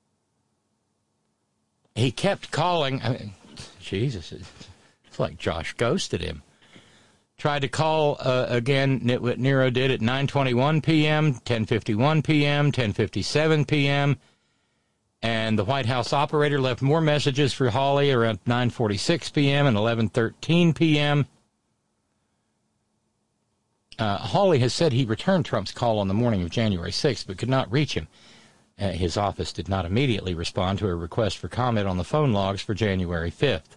He kept calling. I mean, Jesus, it's like Josh ghosted him. Tried to call uh, again, Nitwit Nero did at nine twenty-one p.m., ten fifty-one p.m., ten fifty-seven p.m., And the White House operator left more messages for Hawley around nine forty-six p.m. and eleven thirteen p.m. Uh, Hawley has said he returned Trump's call on the morning of January sixth, but could not reach him. Uh, his office did not immediately respond to a request for comment on the phone logs for January fifth.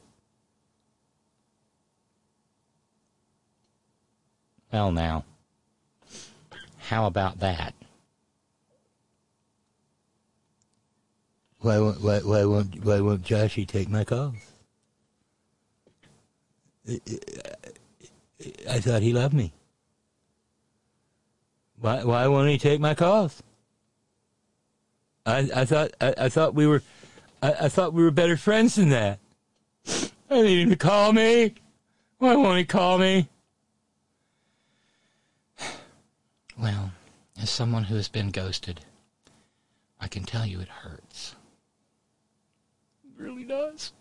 Well, now, how about that? Why won't why, why won't why won't Joshy take my calls? I thought he loved me. Why why won't he take my calls? I I thought I, I thought we were I, I thought we were better friends than that. I need him to call me. Why won't he call me? Well, as someone who has been ghosted, I can tell you it hurts. It really does.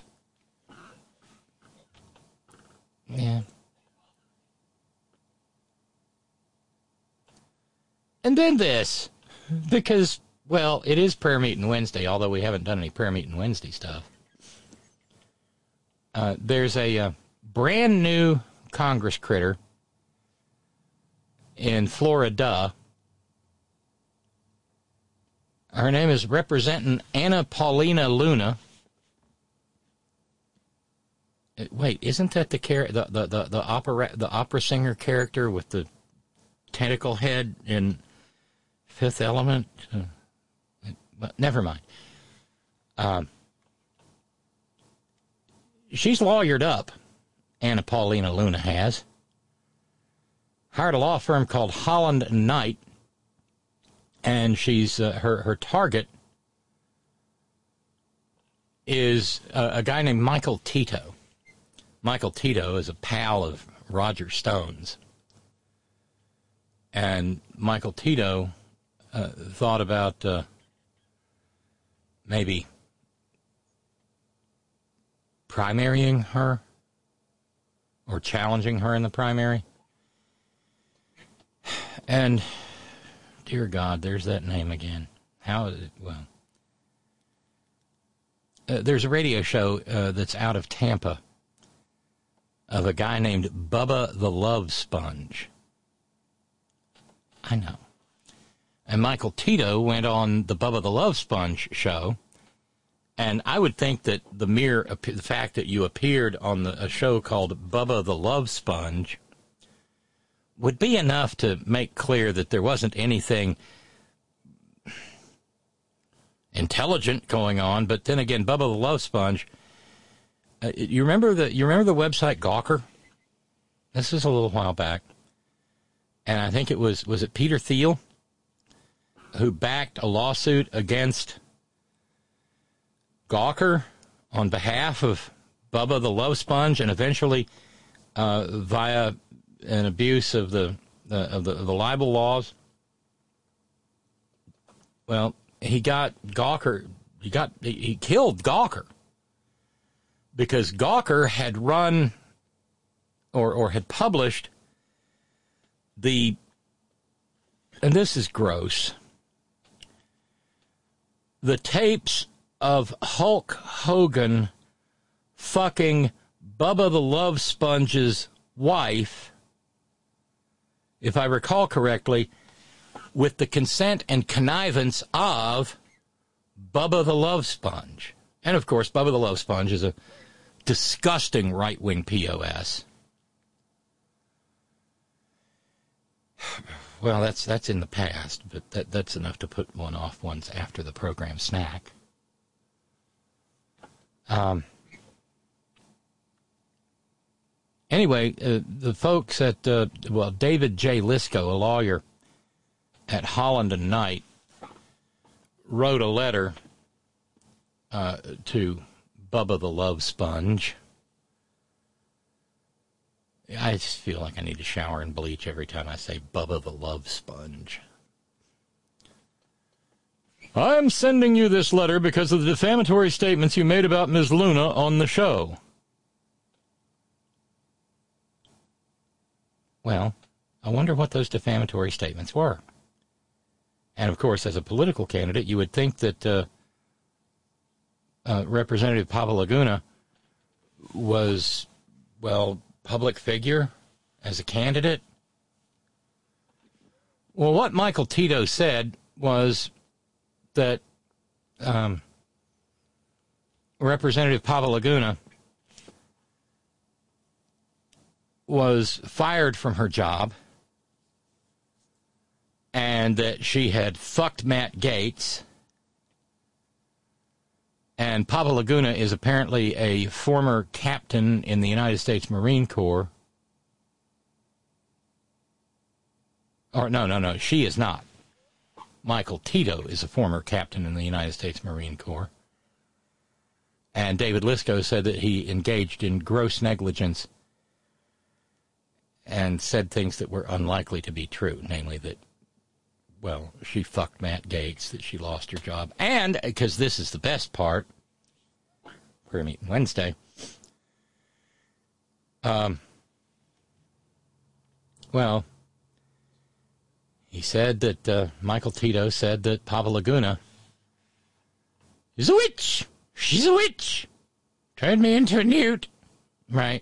Yeah. And then this, because, well, it is prayer meeting Wednesday, although we haven't done any prayer meeting Wednesday stuff. Uh, there's a uh, brand new Congress critter in Florida. Her name is Representing Anna Paulina Luna. Wait, isn't that the char- the, the, the, the opera the opera singer character with the tentacle head in Fifth Element? Uh, but never mind. Um, she's lawyered up, Anna Paulina Luna has. Hired a law firm called Holland and Knight, and she's uh, her her target is uh, a guy named Michael Tito. Michael Tito is a pal of Roger Stone's, and Michael Tito uh, thought about uh, maybe primarying her or challenging her in the primary. And, dear God, there's that name again. How is it? Well, uh, there's a radio show uh, that's out of Tampa of a guy named Bubba the Love Sponge. I know. And Michael Tito went on the Bubba the Love Sponge show, and I would think that the mere the fact that you appeared on the, a show called Bubba the Love Sponge would be enough to make clear that there wasn't anything intelligent going on. But then again, Bubba the Love Sponge, uh, you remember the you remember the website Gawker? This is a little while back, and I think it was was it Peter Thiel who backed a lawsuit against Gawker on behalf of Bubba the Love Sponge, and eventually uh, via an abuse of the, uh, of the of the libel laws. Well, he got Gawker. He got he, he killed Gawker because Gawker had run or or had published the, and this is gross, the tapes of Hulk Hogan fucking Bubba the Love Sponge's wife, if I recall correctly, with the consent and connivance of Bubba the Love Sponge. And, of course, Bubba the Love Sponge is a disgusting right-wing P O S. Well, that's that's in the past, but that, that's enough to put one off once after the program snack. Um... Anyway, uh, the folks at, uh, well, David J. Lisko, a lawyer at Holland and Knight, wrote a letter uh, to Bubba the Love Sponge. I just feel like I need to shower and bleach every time I say Bubba the Love Sponge. I'm sending you this letter because of the defamatory statements you made about Miz Luna on the show. Well, I wonder what those defamatory statements were. And, of course, as a political candidate, you would think that uh, uh, Representative Papa Laguna was, well, public figure as a candidate. Well, what Michael Tito said was that um, Representative Papa Laguna was fired from her job and that she had fucked Matt Gaetz. And Papa Laguna is apparently a former captain in the United States Marine Corps. Or no, no, no, she is not. Michael Tito is a former captain in the United States Marine Corps. And David Lisco said that he engaged in gross negligence and said things that were unlikely to be true, namely that, well, she fucked Matt Gaetz, that she lost her job. And, because this is the best part, we're meeting Wednesday, um, well, he said that, uh, Michael Tito said that Papa Laguna is a witch. She's a witch. Turned me into a newt. Right.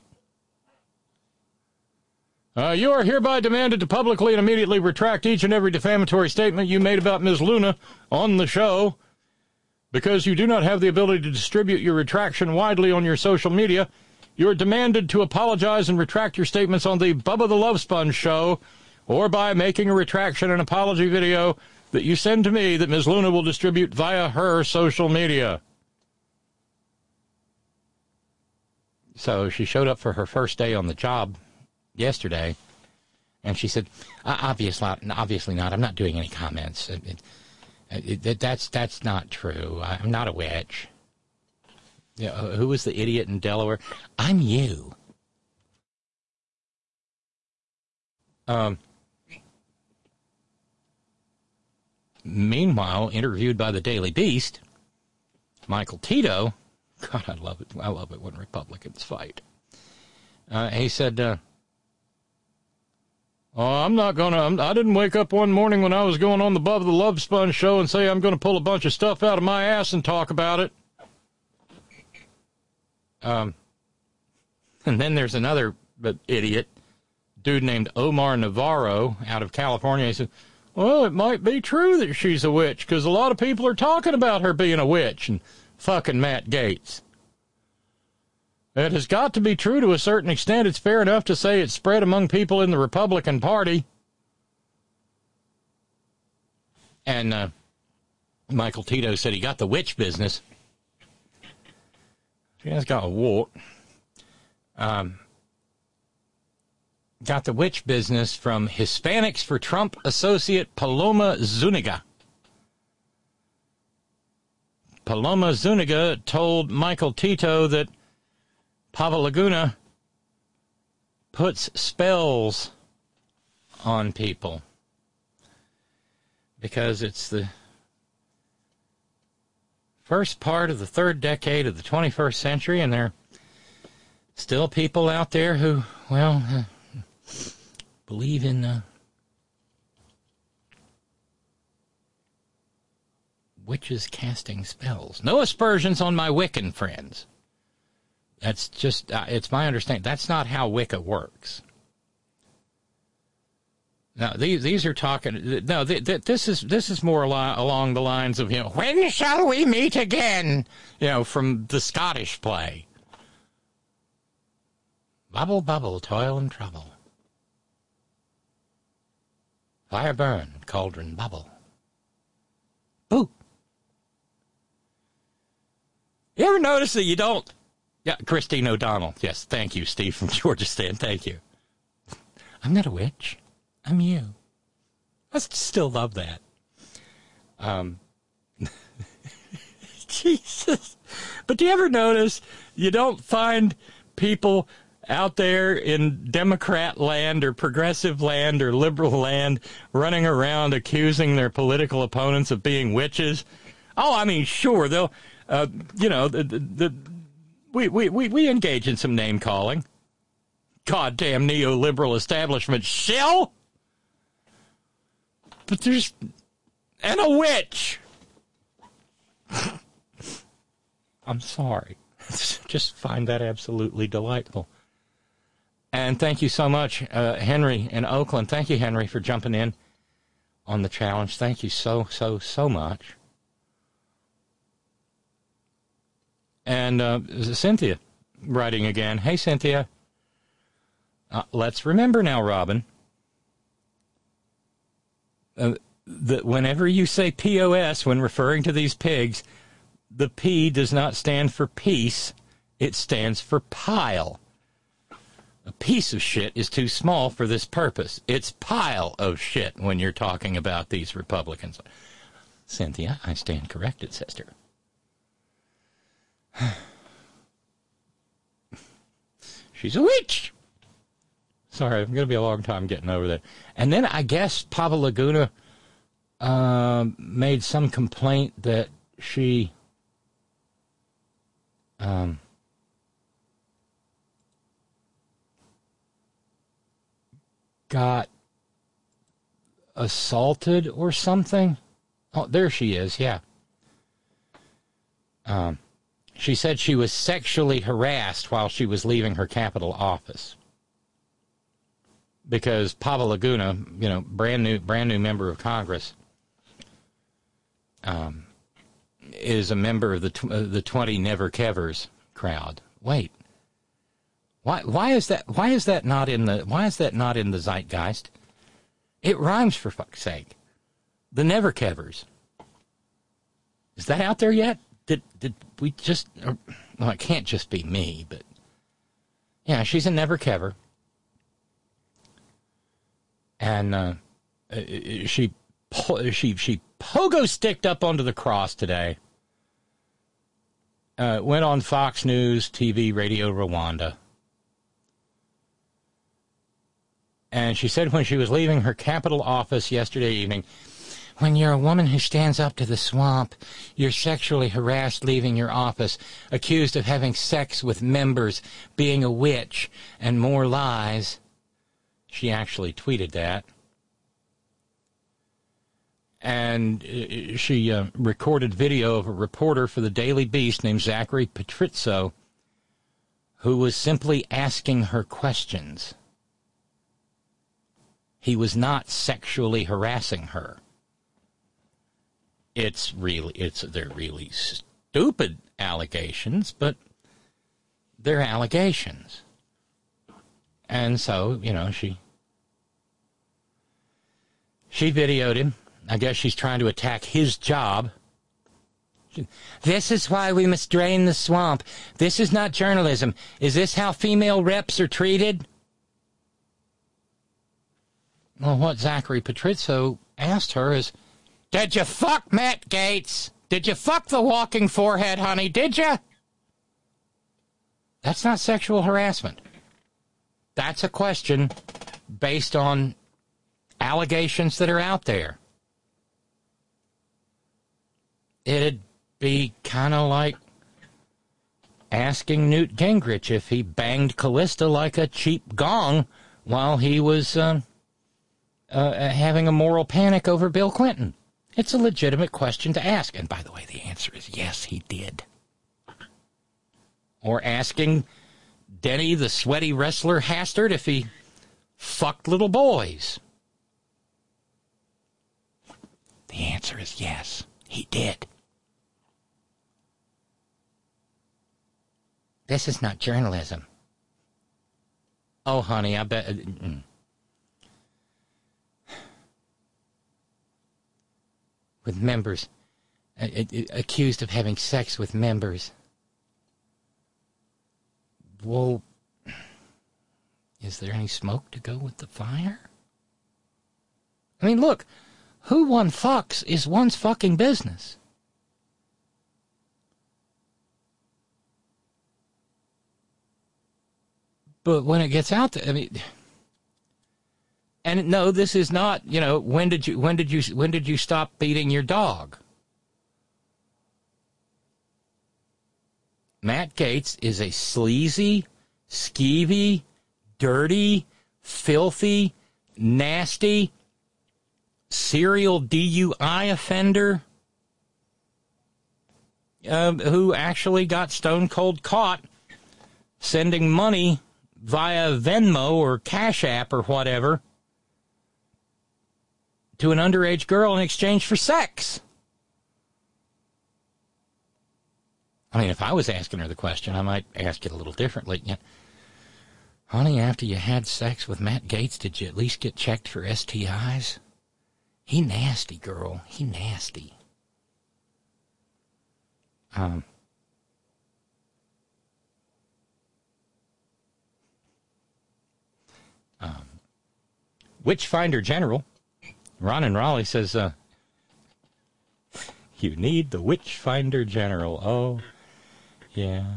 Uh, you are hereby demanded to publicly and immediately retract each and every defamatory statement you made about Miz Luna on the show. Because you do not have the ability to distribute your retraction widely on your social media, you are demanded to apologize and retract your statements on the Bubba the Love Sponge show, or by making a retraction and apology video that you send to me that Miz Luna will distribute via her social media. So she showed up for her first day on the job yesterday, and she said, obviously, obviously not. I'm not doing any comments. It, it, it, that's that's not true. I'm not a witch. You know, who was the idiot in Delaware? I'm you. Um. Meanwhile, interviewed by the Daily Beast, Michael Tito, God, I love it. I love it when Republicans fight. Uh, he said, uh, oh, I'm not going to, I didn't wake up one morning when I was going on the Bubba the Love Sponge show and say I'm going to pull a bunch of stuff out of my ass and talk about it. Um, and then there's another idiot, dude named Omar Navarro out of California. He said, well, it might be true that she's a witch because a lot of people are talking about her being a witch and fucking Matt Gaetz. It has got to be true to a certain extent. It's fair enough to say it's spread among people in the Republican Party. And uh, Michael Tito said he got the witch business. She has got a wart. Um, got the witch business from Hispanics for Trump associate Paloma Zuniga. Paloma Zuniga told Michael Tito that Papa Laguna puts spells on people because it's the first part of the third decade of the twenty-first century, and there are still people out there who, well, uh, believe in uh, witches casting spells. No aspersions on my Wiccan friends. That's just, uh, it's my understanding. That's not how Wicca works. Now, these these are talking, no, th th this is this is more li along the lines of, you know, when shall we meet again? You know, from the Scottish play. Bubble, bubble, toil and trouble. Fire burn, cauldron bubble. Boo. You ever notice that you don't? Yeah, Christine O'Donnell. Yes, thank you, Steve from Georgia Stan. Thank you. I'm not a witch. I'm you. I still love that. Um, Jesus. But do you ever notice you don't find people out there in Democrat land or progressive land or liberal land running around accusing their political opponents of being witches? Oh, I mean, sure, they'll, uh, you know, the, the, the we, we, we, we engage in some name-calling. Goddamn neoliberal establishment shell! But there's... and a witch! I'm sorry. Just find that absolutely delightful. And thank you so much, uh, Henry in Oakland. Thank you, Henry, for jumping in on the challenge. Thank you so, so, so much. And uh, Cynthia writing again. Hey, Cynthia. Uh, let's remember now, Robin, uh, that whenever you say P O S when referring to these pigs, the P does not stand for peace. It stands for pile. A piece of shit is too small for this purpose. It's pile of shit when you're talking about these Republicans. Cynthia, I stand corrected, sister. She's a witch. Sorry, I'm going to be a long time getting over that. And then I guess Papa Laguna uh, made some complaint that she um, got assaulted or something. Oh, there she is, yeah. Um, she said she was sexually harassed while she was leaving her Capitol office. Because Papa Laguna, you know, brand new, brand new member of Congress, um, is a member of the tw- uh, the twenty Never Kevers crowd. Wait, why why is that? Why is that not in the? Why is that not in the zeitgeist? It rhymes, for fuck's sake. The Never Kevers. Is that out there yet? Did did we just? Or, well, it can't just be me, but yeah, she's a Never Kever. And uh, she she she pogo sticked up onto the cross today. Uh, went on Fox News, T V, Radio Rwanda. And she said when she was leaving her Capitol office yesterday evening, when you're a woman who stands up to the swamp, you're sexually harassed leaving your office, accused of having sex with members, being a witch, and more lies. She actually tweeted that. And she uh, recorded video of a reporter for the Daily Beast named Zachary Patrizio, who was simply asking her questions. He was not sexually harassing her. It's really, it's, they're really stupid allegations, but they're allegations. And so, you know, she... She videoed him. I guess she's trying to attack his job. This is why we must drain the swamp. This is not journalism. Is this how female reps are treated? Well, what Zachary Patrizio asked her is, did you fuck Matt Gaetz? Did you fuck the walking forehead, honey? Did you? That's not sexual harassment. That's a question based on allegations that are out there. It'd be kind of like asking Newt Gingrich if he banged Callista like a cheap gong while he was uh, uh, having a moral panic over Bill Clinton. It's a legitimate question to ask. And by the way, the answer is yes, he did. Or asking Denny, the sweaty wrestler Hastert, if he fucked little boys. The answer is yes, he did. This is not journalism. Oh, honey, I bet... Mm. With members. Uh, uh, accused of having sex with members. Well, is there any smoke to go with the fire? I mean, look, who one fucks is one's fucking business. But when it gets out there, I mean, and no, this is not, you know, when did you, when did you, when did you stop beating your dog? Matt Gaetz is a sleazy, skeevy, dirty, filthy, nasty, serial D U I offender. uh, who actually got stone cold caught sending money via Venmo or Cash App or whatever to an underage girl in exchange for sex. I mean, if I was asking her the question, I might ask it a little differently. Yeah. Honey, after you had sex with Matt Gaetz, did you at least get checked for S T Is? He nasty, girl. He nasty. Um. Um. Witchfinder General, Ron and Raleigh says, uh, you need the Witchfinder General. Oh, yeah.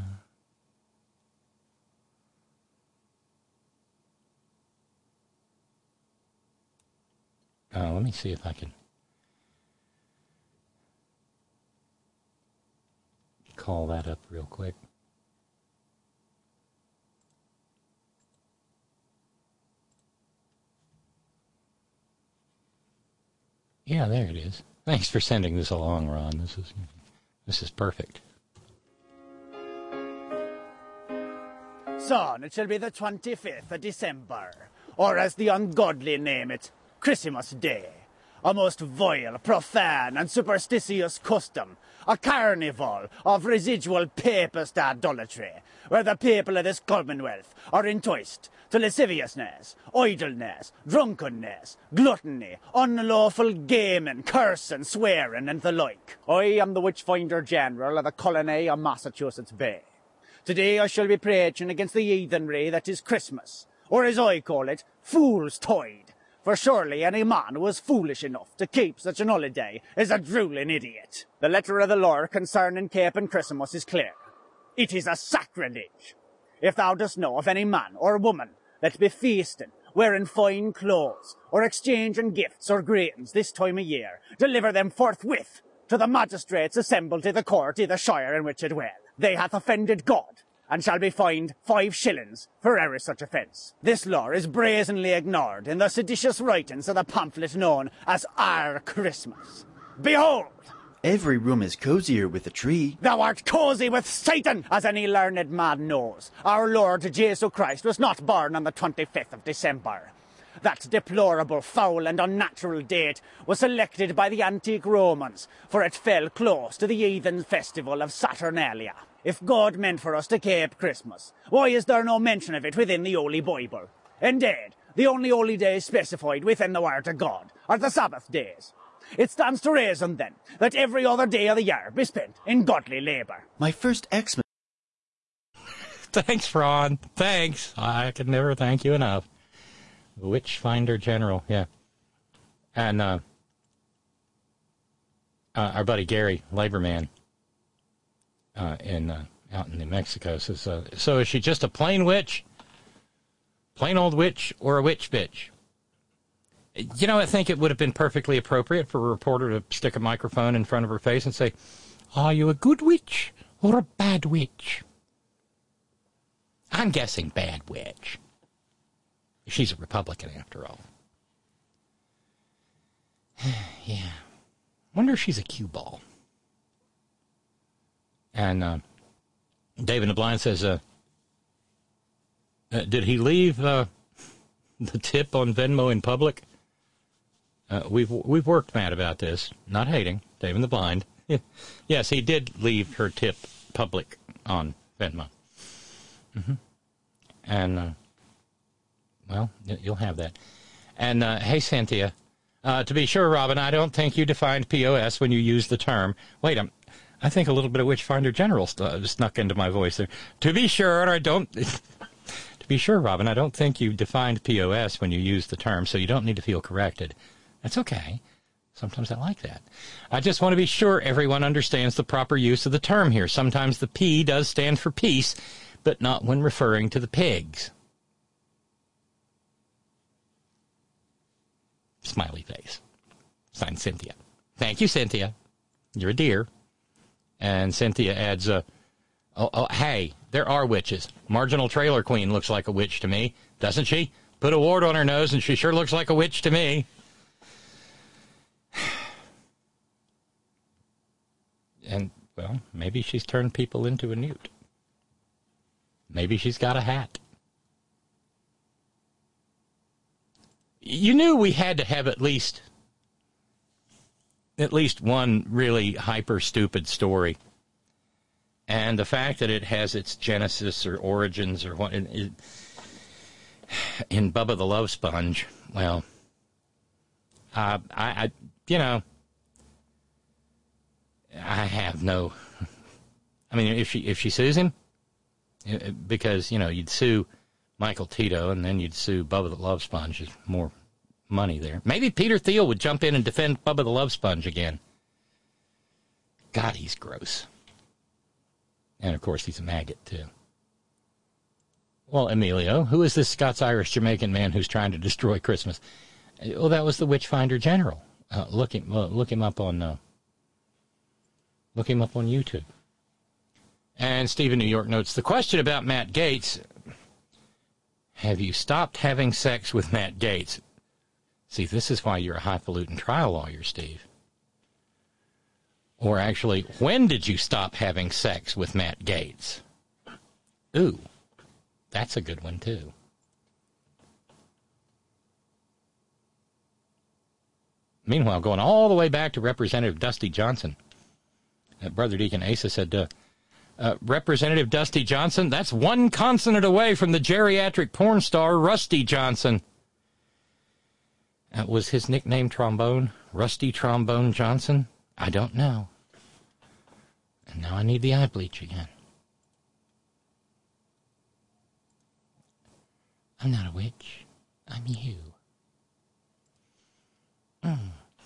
Uh, let me see if I can call that up real quick. Yeah, there it is. Thanks for sending this along, Ron. This is this is perfect. Son, it shall be the twenty-fifth of December, or as the ungodly name it, Christmas Day. A most vile, profane, and superstitious custom, a carnival of residual papist idolatry, where the people of this commonwealth are enticed to lasciviousness, idleness, drunkenness, gluttony, unlawful gaming, cursing, swearing, and the like. I am the Witchfinder General of the colony of Massachusetts Bay. Today I shall be preaching against the heathenry that is Christmas, or as I call it, Fool's Tide. For surely any man who is foolish enough to keep such an holiday is a drooling idiot. The letter of the law concerning keeping Christmas is clear. It is a sacrilege. If thou dost know of any man or woman that be feasting, wearing fine clothes, or exchanging gifts or greetings this time of year, deliver them forthwith to the magistrates assembled in the court of the shire in which it dwell. They hath offended God, and shall be fined five shillings for every such offence. This law is brazenly ignored in the seditious writings of the pamphlet known as Our Christmas. Behold! Every room is cozier with a tree. Thou art cozy with Satan, as any learned man knows. Our Lord Jesus Christ was not born on the twenty-fifth of December. That deplorable, foul, and unnatural date was selected by the antique Romans, for it fell close to the heathen festival of Saturnalia. If God meant for us to keep Christmas, why is there no mention of it within the Holy Bible? Indeed, the only holy days specified within the Word of God are the Sabbath days. It stands to reason, then, that every other day of the year be spent in godly labour. My first Xmas. Thanks, Ron. Thanks. I can never thank you enough. Witchfinder General, yeah. And uh, uh, our buddy Gary, labor man, uh, in uh, out in New Mexico, says, uh, so is she just a plain witch, plain old witch, or a witch bitch? You know, I think it would have been perfectly appropriate for a reporter to stick a microphone in front of her face and say, are you a good witch or a bad witch? I'm guessing bad witch. She's a Republican, after all. Yeah. Wonder if she's a cue ball. And uh, David DeBlind says, uh, uh, did he leave uh, the tip on Venmo in public? Uh, we've we've worked, Matt, about this. Not hating. David the Blind. Yes, he did leave her tip public on Venmo. Mm-hmm. And, uh, well, you'll have that. And, uh, hey, Cynthia, uh, to be sure, Robin, I don't think you defined P O S when you used the term. Wait, I'm, I think a little bit of Witchfinder General st- snuck into my voice there. To be sure, I don't... to be sure, Robin, I don't think you defined P O S when you used the term, so you don't need to feel corrected. That's okay. Sometimes I like that. I just want to be sure everyone understands the proper use of the term here. Sometimes the P does stand for peace, but not when referring to the pigs. Smiley face. Signed, Cynthia. Thank you, Cynthia. You're a dear. And Cynthia adds, uh, oh, oh, hey, there are witches. Marginal Trailer Queen looks like a witch to me, doesn't she? Put a wart on her nose and she sure looks like a witch to me. And Well, maybe she's turned people into a newt. Maybe she's got a hat. You knew we had to have at least at least one really hyper stupid story. And the fact that it has its genesis or origins or what in, in Bubba the Love Sponge, well, uh, I, I, you know, I have no. I mean, if she if she sues him, because you know you'd sue Michael Tito and then you'd sue Bubba the Love Sponge. There's more money there. Maybe Peter Thiel would jump in and defend Bubba the Love Sponge again. God, he's gross. And, of course, he's a maggot, too. Well, Emilio, who is this Scots-Irish-Jamaican man who's trying to destroy Christmas? Well, that was the Witchfinder General. Uh, look him, uh, look him up on, uh, look him up on YouTube. And Stephen New York notes, the question about Matt Gaetz, have you stopped having sex with Matt Gaetz? See, this is why you're a highfalutin trial lawyer, Steve. Or actually, when did you stop having sex with Matt Gaetz? Ooh, that's a good one, too. Meanwhile, going all the way back to Representative Dusty Johnson, uh, Brother Deacon Asa said, uh, uh, Representative Dusty Johnson, that's one consonant away from the geriatric porn star Rusty Johnson. Uh, was his nickname Trombone? Rusty Trombone Johnson? I don't know. And now I need the eye bleach again. I'm not a witch. I'm you. Mm.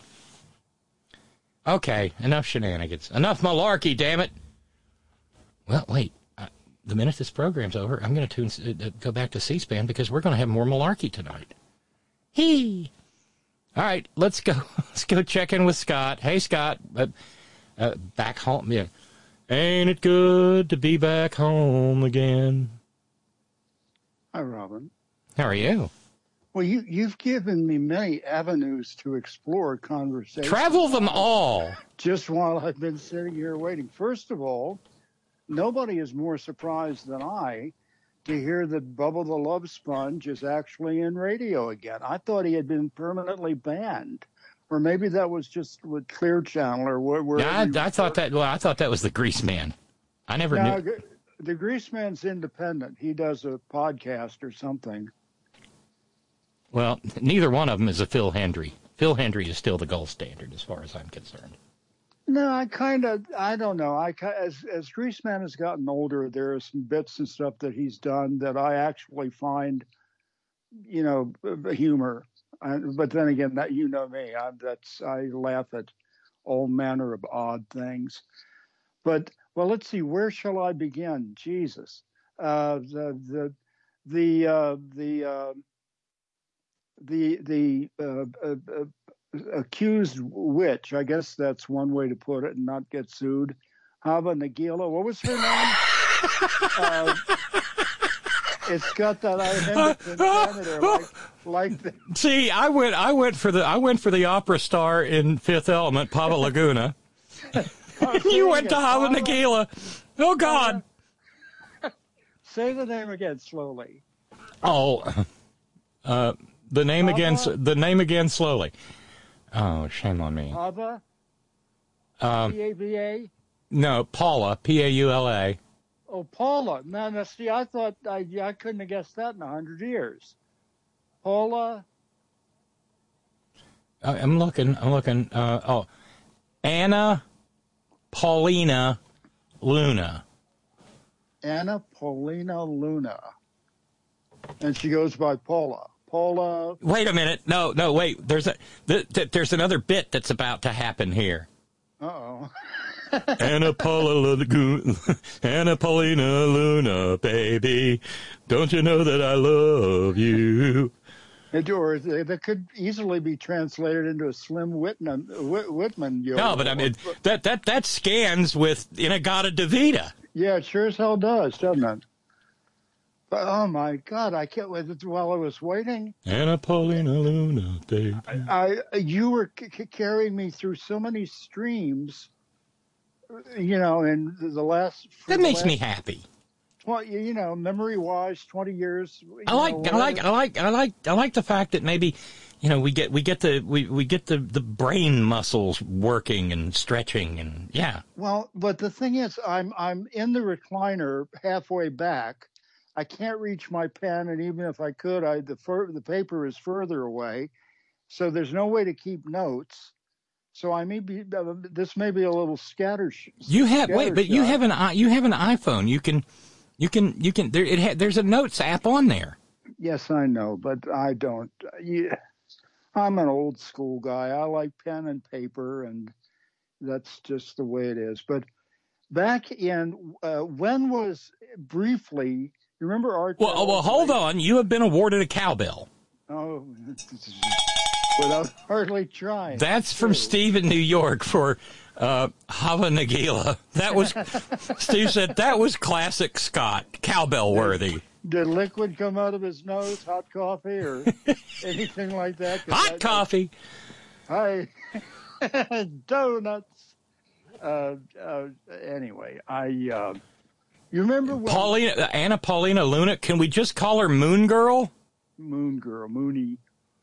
Okay, enough shenanigans. Enough malarkey, damn it. Well, wait. Uh, the minute this program's over, I'm going to tune, uh, go back to C-SPAN because we're going to have more malarkey tonight. Hee! All right, let's go. Let's go check in with Scott. Hey, Scott, uh, uh, back home. Yeah. Ain't it good to be back home again? Hi, Robin. How are you? Well, you, you've given me many avenues to explore conversation. Travel them all. Just while I've been sitting here waiting. First of all, nobody is more surprised than I to hear that Bubba the Love Sponge is actually in radio again. I thought he had been permanently banned, or maybe that was just with Clear Channel or where. where yeah, I, I thought that. Well, I thought that was the Grease Man. I never now, knew. The Grease Man's independent. He does a podcast or something. Well, neither one of them is a Phil Hendry. Phil Hendry is still the gold standard, as far as I'm concerned. No, I kind of, I don't know. I as as Greaseman has gotten older, there are some bits and stuff that he's done that I actually find, you know, humor. I, but then again, that you know me, I, that's I laugh at all manner of odd things. But well, let's see, where shall I begin? Jesus, uh, the the the uh, the uh, the the uh, uh, uh, accused witch, I guess that's one way to put it and not get sued. Hava Nagila, what was her name? uh, it's got that identical senator like, like the... See, I went, I went for the, I went for the opera star in Fifth Element, Pava Laguna. You went to Hava Nagila. Oh God! Uh, say the name again slowly. Oh, uh, the name Pava? again, the name again slowly. Oh, shame on me. Pava? Um, P A V A? No, Paula, P A U L A. Oh, Paula. No, no, see, I thought, I, I couldn't have guessed that in a hundred years. Paula? Uh, I'm looking, I'm looking. Uh, oh, Anna Paulina Luna. Anna Paulina Luna. And she goes by Paula. Paula. Wait a minute. No, no, wait. There's a th- th- there's another bit that's about to happen here. Uh-oh. Anna Paula Luna, Anna Paulina Luna, baby. Don't you know that I love you? It, or that could easily be translated into a Slim Whitman. Whitman yo. No, but I mean that that that scans with Inagata Devita. Yeah, it sure as hell does, doesn't it? But, oh my God, I can't wait while I was waiting. Anna Paulina Luna, baby. I, I you were c- carrying me through so many streams you know, in the last. That the makes last, me happy. Well, you know, memory-wise, twenty years. I like, know, I like, I like, I like, I like the fact that maybe, you know, we get, we get the, we, we get the, the brain muscles working and stretching, and yeah. Well, but the thing is, I'm, I'm in the recliner halfway back. I can't reach my pen, and even if I could, I the fur, the paper is further away, so there's no way to keep notes. So I may be, uh, this may be a little scatter. You have scatter wait, but shot. you have an you have an iPhone. You can. You can, you can, there, it ha, there's a notes app on there. Yes, I know, but I don't. Yeah, I'm an old school guy. I like pen and paper, and that's just the way it is. But back in, uh, when was, briefly, you remember Art Well, Bell? well, hold on. You have been awarded a cowbell. Oh, without hardly trying. That's from Steve in New York for uh, Hava Nagila. That was, Steve said, that was classic Scott, cowbell worthy. Did liquid come out of his nose, hot coffee, or anything like that? Hot I, coffee. I, donuts. Uh, uh, anyway, I, uh, you remember when... Paulina, Anna Paulina Luna, can we just call her Moon Girl? Moon Girl, Mooney.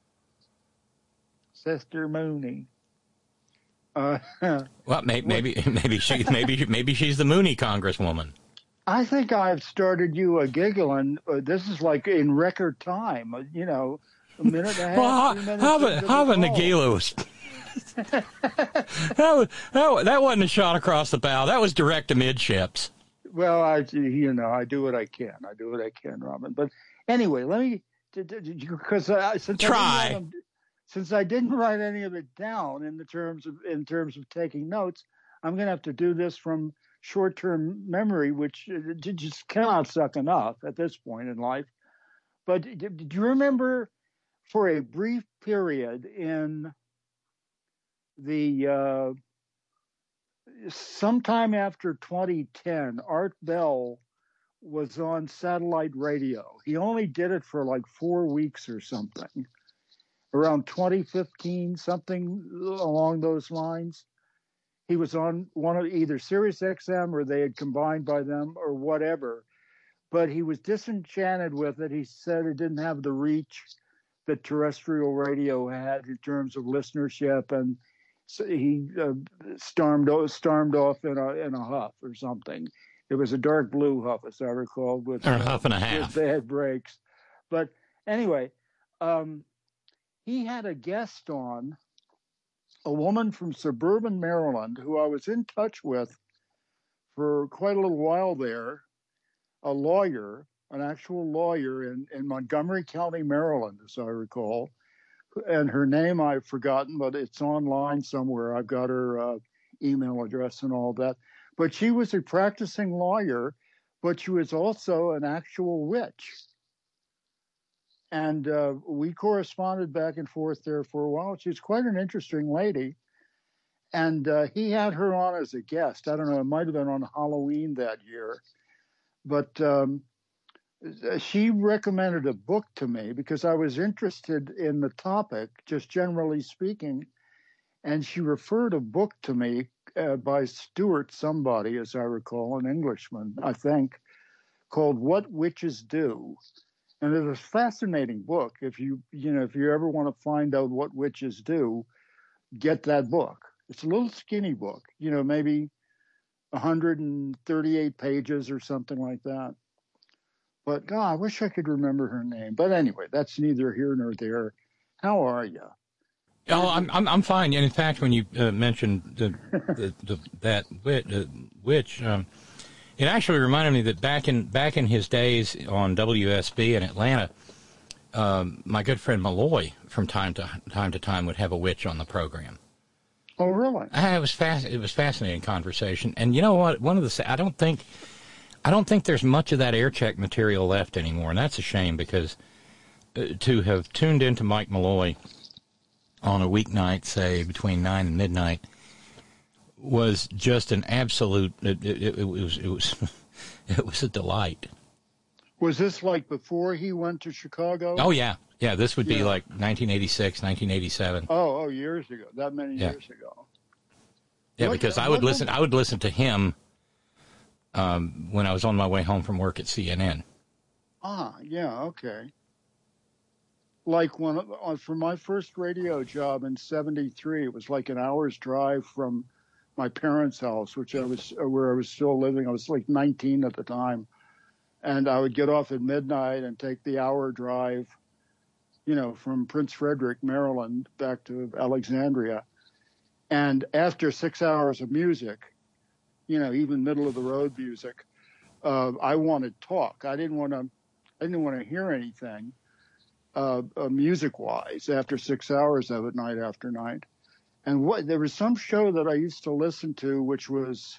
Sister Mooney. Uh, well, maybe, maybe, maybe she, maybe, maybe she's the Mooney Congresswoman. I think I've started you a giggling. Uh, this is like in record time. Uh, you know, a minute and a half. Well, two minutes Hava, Hava Nagila was. that was that, that wasn't a shot across the bow. That was direct to midships. Well, I, you know, I do what I can. I do what I can, Robin. But anyway, let me, because uh, since try. I Since I didn't write any of it down in the terms of in terms of taking notes, I'm going to have to do this from short-term memory, which just cannot suck enough at this point in life. But do you remember, for a brief period in the uh, sometime after twenty ten, Art Bell was on satellite radio. He only did it for like four weeks or something. Around twenty fifteen, something along those lines. He was on one of either Sirius X M or they had combined by them or whatever. But he was disenchanted with it. He said it didn't have the reach that terrestrial radio had in terms of listenership. And so he uh, stormed, stormed off in a, in a huff or something. It was a dark blue huff, as I recall. With, or a huff and a half. They had brakes. But anyway, um, he had a guest on, a woman from suburban Maryland who I was in touch with for quite a little while there, a lawyer, an actual lawyer in, in Montgomery County, Maryland, as I recall. And her name I've forgotten, but it's online somewhere. I've got her uh, email address and all that. But she was a practicing lawyer, but she was also an actual witch. And uh, we corresponded back and forth there for a while. She's quite an interesting lady. And uh, he had her on as a guest. I don't know, it might have been on Halloween that year. But um, she recommended a book to me because I was interested in the topic, just generally speaking. And she referred a book to me uh, by Stuart somebody, as I recall, an Englishman, I think, called What Witches Do. And it's a fascinating book. If you, you know, if you ever want to find out what witches do, get that book. It's a little skinny book, you know, maybe one hundred thirty-eight pages or something like that. But God, I wish I could remember her name. But anyway, that's neither here nor there. How are you? Oh, I'm I'm I'm fine. And in fact, when you uh, mentioned the, the, the that witch, uh, witch um, it actually reminded me that back in back in his days on W S B in Atlanta, um, my good friend Malloy, from time to time to time, would have a witch on the program. Oh, really? Uh, it was fast. It was fascinating conversation. And you know what? One of the I don't think I don't think there's much of that air check material left anymore, and that's a shame because uh, to have tuned into Mike Malloy on a weeknight, say between nine and midnight, was just an absolute. It, it, it was. It was. It was a delight. Was this like before he went to Chicago? Oh yeah, yeah. This would be Yeah. like nineteen eighty-six, nineteen eighty-seven. Oh, oh, years ago. That many Yeah. years ago. Yeah, What- because I what would the- listen. I would listen to him um, when I was on my way home from work at C N N. Ah, yeah, okay. Like when uh, for my first radio job in seventy-three, it was like an hour's drive from my parents' house, which I was uh, where I was still living. I was like nineteen at the time, and I would get off at midnight and take the hour drive, you know, from Prince Frederick, Maryland, back to Alexandria. And after six hours of music, you know, even middle of the road music, uh, I wanted talk. I didn't want to. I didn't want to hear anything uh, uh, music-wise after six hours of it, night after night. And what there was some show that I used to listen to, which was,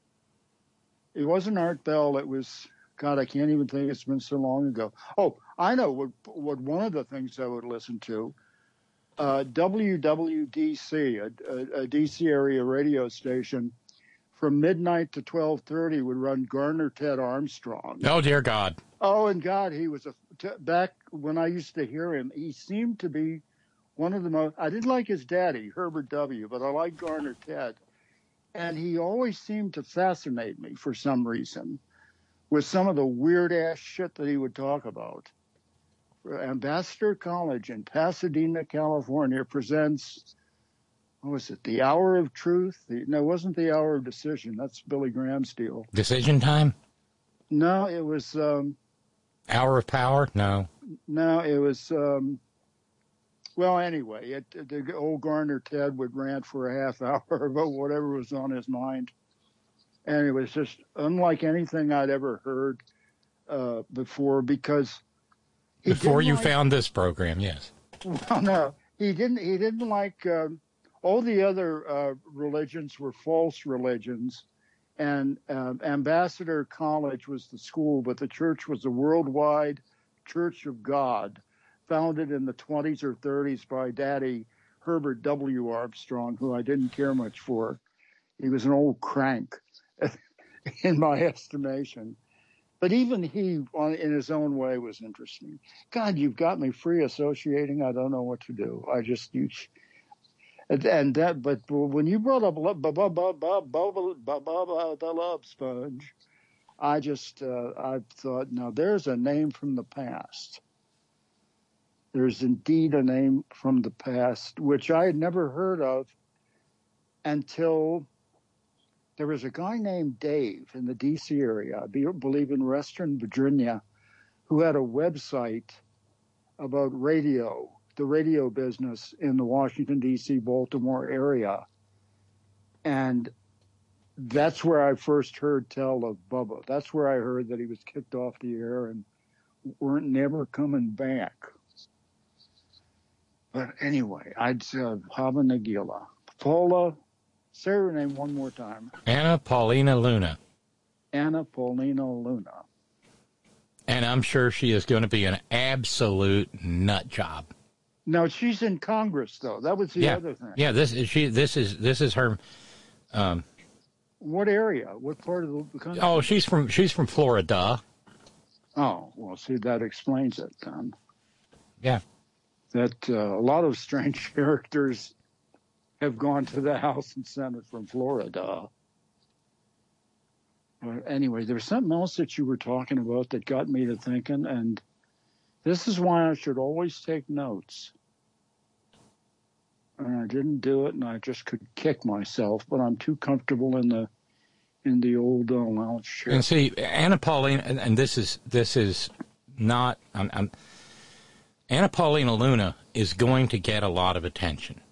it wasn't Art Bell. It was, God, I can't even think. It's been so long ago. Oh, I know what what one of the things I would listen to. Uh, W W D C, a, a, a D C area radio station, from midnight to twelve thirty would run Garner Ted Armstrong. Oh, dear God. Oh, and God, he was a t- back when I used to hear him. He seemed to be one of the most. I didn't like his daddy, Herbert W., but I liked Garner Ted, and he always seemed to fascinate me for some reason with some of the weird ass shit that he would talk about. Ambassador College in Pasadena, California presents. What was it? The Hour of Truth? The, no, it wasn't the Hour of Decision. That's Billy Graham's deal. Decision Time? No, it was. Um, Hour of Power? No. No, it was. Um, well, anyway, it, the old Garner Ted would rant for a half hour about whatever was on his mind, and it was just unlike anything I'd ever heard uh, before. Because he before you like, found this program, yes. Well, no, he didn't. He didn't like. Um, all the other uh, religions were false religions. And uh, Ambassador College was the school, but the church was a worldwide Church of God, founded in the twenties or thirties by Daddy Herbert W. Armstrong, who I didn't care much for. He was an old crank, in my estimation. But even he, on, in his own way, was interesting. God, you've got me free associating. I don't know what to do. I just... You, And, and that, but when you brought up the Love Sponge, I just, uh, I thought, now there's a name from the past. There's indeed a name from the past, which I had never heard of until there was a guy named Dave in the D C area, I believe in Western Virginia, who had a website about radio. The radio business in the Washington, D C, Baltimore area. And that's where I first heard tell of Bubba. That's where I heard that he was kicked off the air and weren't never coming back. But anyway, I'd say Hava Nagila. Paula, say her name one more time. Anna Paulina Luna. Anna Paulina Luna. And I'm sure she is going to be an absolute nut job. No, she's in Congress, though. That was the yeah. other thing. Yeah, this is she. This is this is her. Um, what area? What part of the country? Oh, she's from she's from Florida. Oh, well, see, that explains it then. Yeah, that uh, a lot of strange characters have gone to the House and Senate from Florida. But anyway, there was something else that you were talking about that got me to thinking, and this is why I should always take notes. And I didn't do it, and I just could kick myself, but I'm too comfortable in the in the old uh, lounge chair. And see, Anna Paulina, and, and this is this is not. I'm, I'm, Anna Paulina Luna is going to get a lot of attention.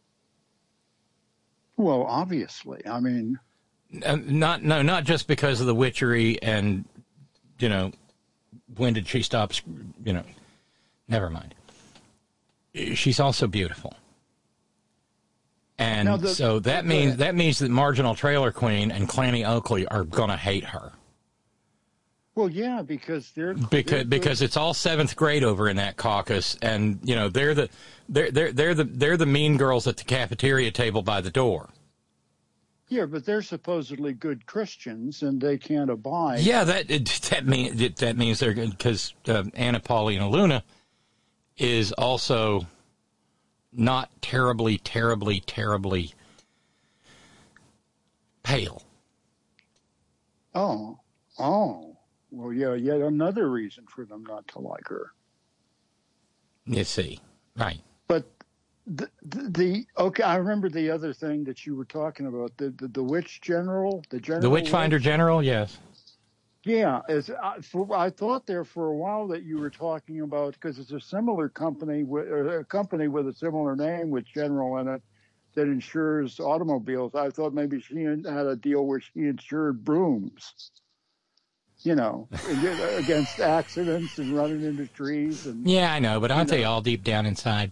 Well, obviously, I mean, uh, not no, not just because of the witchery and you know. When did she stop? You know, never mind. She's also beautiful, and the, so that means that means that Marginal Trailer Queen and Clanny Oakley are gonna hate her. Well, yeah, because they're because they're, because it's all seventh grade over in that caucus, and you know they're the they're they're they're the they're the mean girls at the cafeteria table by the door. Yeah, but they're supposedly good Christians, and they can't abide. Yeah, that that means that means they're good because uh, Anna Paulina Luna is also not terribly, terribly, terribly pale. Oh, oh. Well, yeah, yet another reason for them not to like her. You see, right. But the, the, the okay, I remember the other thing that you were talking about, the the, the witch general, the general. The Witchfinder witch. General, yes. Yeah, as I, for, I thought there for a while that you were talking about, because it's a similar company, with, or a company with a similar name with General in it that insures automobiles. I thought maybe she had a deal where she insured brooms, you know, against accidents and running into trees. And Yeah, I know, but aren't you they know. all deep down inside?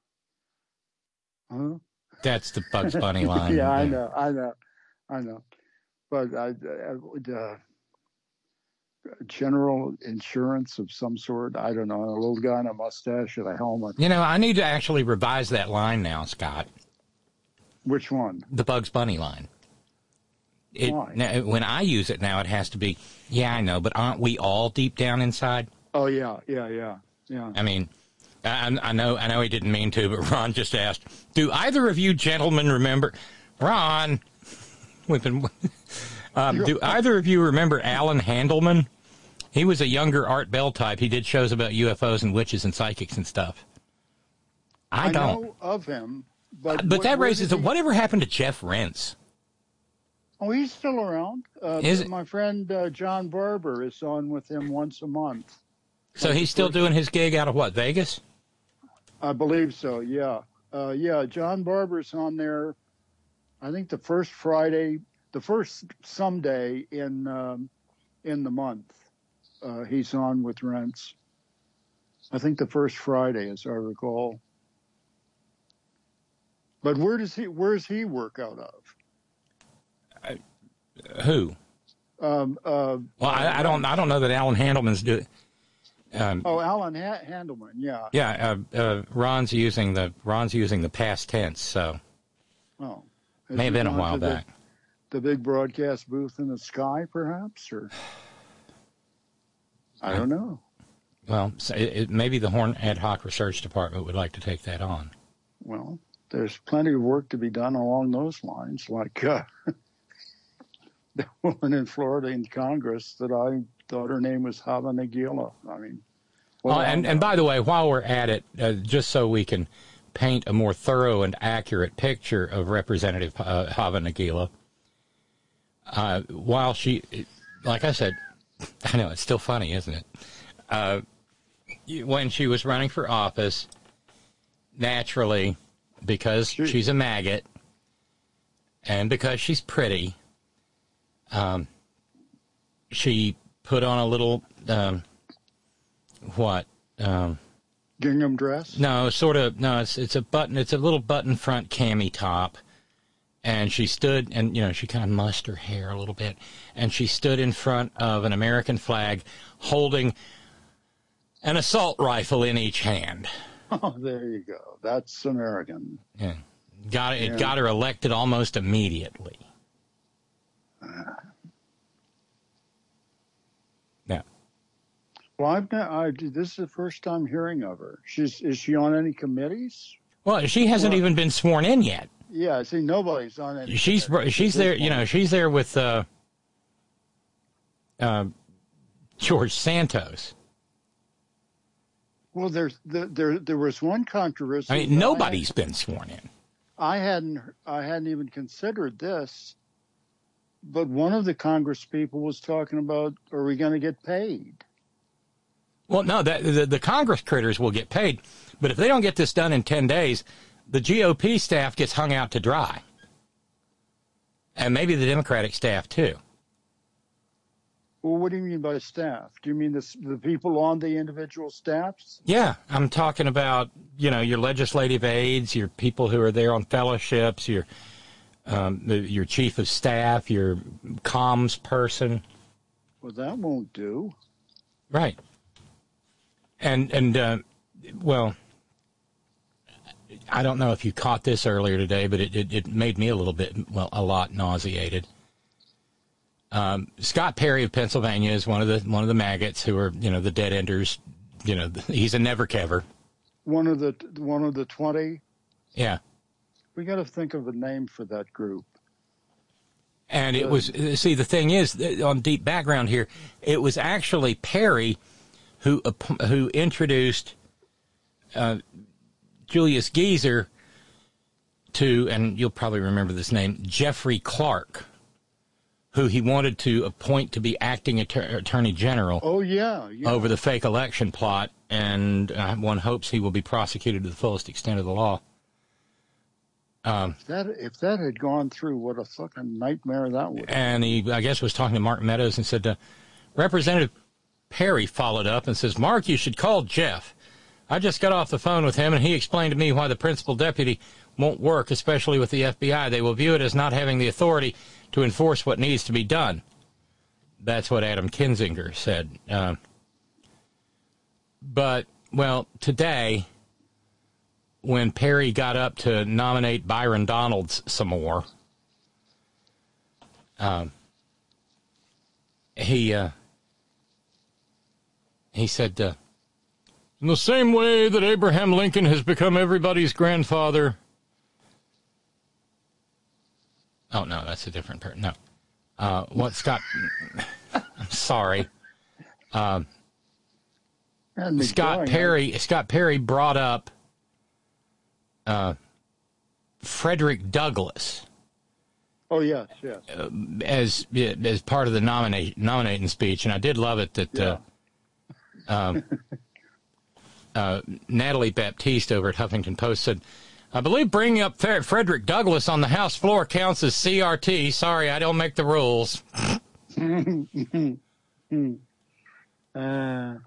Huh? That's the Bugs Bunny line. yeah, I know, I know, I know. But I, I would. Uh, general insurance of some sort. I don't know. A little guy in a mustache and a helmet. You know, I need to actually revise that line now, Scott. Which one? The Bugs Bunny line. It, Why? Now, when I use it now, it has to be, yeah, I know, but aren't we all deep down inside? Oh, yeah, yeah, yeah, yeah. I mean, I, I know I know he didn't mean to, but Ron just asked, do either of you gentlemen remember? Ron, we've been, um, do either of you remember Alan Handelman? He was a younger Art Bell type. He did shows about U F Os and witches and psychics and stuff. I, I don't. know of him, but But wh- that where raises, did he- whatever happened to Jeff Rentz? Oh, he's still around. Uh, Is it? My friend uh, John Barber is on with him once a month. So he's still doing his gig out of what, Vegas? I believe so, yeah. Uh, yeah, John Barber's on there, I think the first Friday, the first someday in um, in the month. Uh, he's on with Rents. I think the first Friday, as I recall. But where does he? Where does he work out of? Uh, who? Um, uh, Well, I, I don't. I don't know that Alan Handelman's doing. Um, oh, Alan ha- Handelman. Yeah. yeah, uh, uh, Ron's using the Ron's using the past tense, so Oh. Has may have he been a gone while to the- back. The big broadcast booth in the sky, perhaps, or I don't know. Well, so it, it, maybe the Horn Ad Hoc Research Department would like to take that on. Well, there's plenty of work to be done along those lines, like uh, the woman in Florida in Congress that I thought her name was Hava Nagila. I mean, Oh, and, and by the way, while we're at it, uh, just so we can paint a more thorough and accurate picture of Representative uh, Hava Nagila, uh, while she, like I said, I know, it's still funny, isn't it? Uh, when she was running for office, naturally, because she's a maggot, and because she's pretty, um, she put on a little, um, what? Um, gingham dress? No, sort of, no, it's, it's a button, it's a little button front cami top. And she stood, and, you know, she kind of mussed her hair a little bit, and she stood in front of an American flag holding an assault rifle in each hand. Oh, there you go. That's American. Yeah. Got it, Yeah. it got her elected almost immediately. Yeah. Well, I've not, I, this is the first time hearing of her. She's is she on any committees? Well, she hasn't Well- even been sworn in yet. Yeah, see, nobody's on any. She's committees she's at this there, you know, point. she's there with uh, uh, George Santos. Well, there's the, there there was one controversy. I mean, that nobody's been sworn in. I hadn't I hadn't even considered this, but one of the Congress people was talking about, are we going to get paid? Well, no, that, the, the Congress critters will get paid, but if they don't get this done in ten days, the G O P staff gets hung out to dry. And maybe the Democratic staff, too. Well, what do you mean by staff? Do you mean the the people on the individual staffs? Yeah, I'm talking about, you know, your legislative aides, your people who are there on fellowships, your um, the, your chief of staff, your comms person. Well, that won't do. Right. And, and uh, well, I don't know if you caught this earlier today, but it, it, it made me a little bit, well, a lot nauseated. Um, Scott Perry of Pennsylvania is one of the one of the maggots who are, you know, the dead enders. You know, he's a never kever. One of the one of the twenty. Yeah. We got to think of a name for that group. And it was, see, the thing is, on deep background here, it was actually Perry who who introduced uh, Julius Geezer to, and you'll probably remember this name, Jeffrey Clark, who he wanted to appoint to be acting att- attorney general. Oh, yeah, yeah. Over the fake election plot, and uh, one hopes he will be prosecuted to the fullest extent of the law. Um, if that if that had gone through, what a fucking nightmare that would. And he, I guess, was talking to Mark Meadows and said, uh, Representative Perry followed up and says, Mark, you should call Jeff. I just got off the phone with him, and he explained to me why the principal deputy won't work, especially with the F B I. They will view it as not having the authority to enforce what needs to be done. That's what Adam Kinzinger said. Uh, but, well, today, when Perry got up to nominate Byron Donalds some more, um, he uh, he said, uh, in the same way that Abraham Lincoln has become everybody's grandfather. Oh, no, that's a different person. No. Uh, what Scott, I'm sorry. Um, Scott Perry, Scott Perry brought up uh, Frederick Douglass. Oh, yes, yes. Uh, as as part of the nominate, nominating speech, and I did love it that Yeah. uh, um, uh, Natalie Baptiste over at Huffington Post said, I believe bringing up Fer- Frederick Douglass on the House floor counts as C R T. Sorry, I don't make the rules. uh,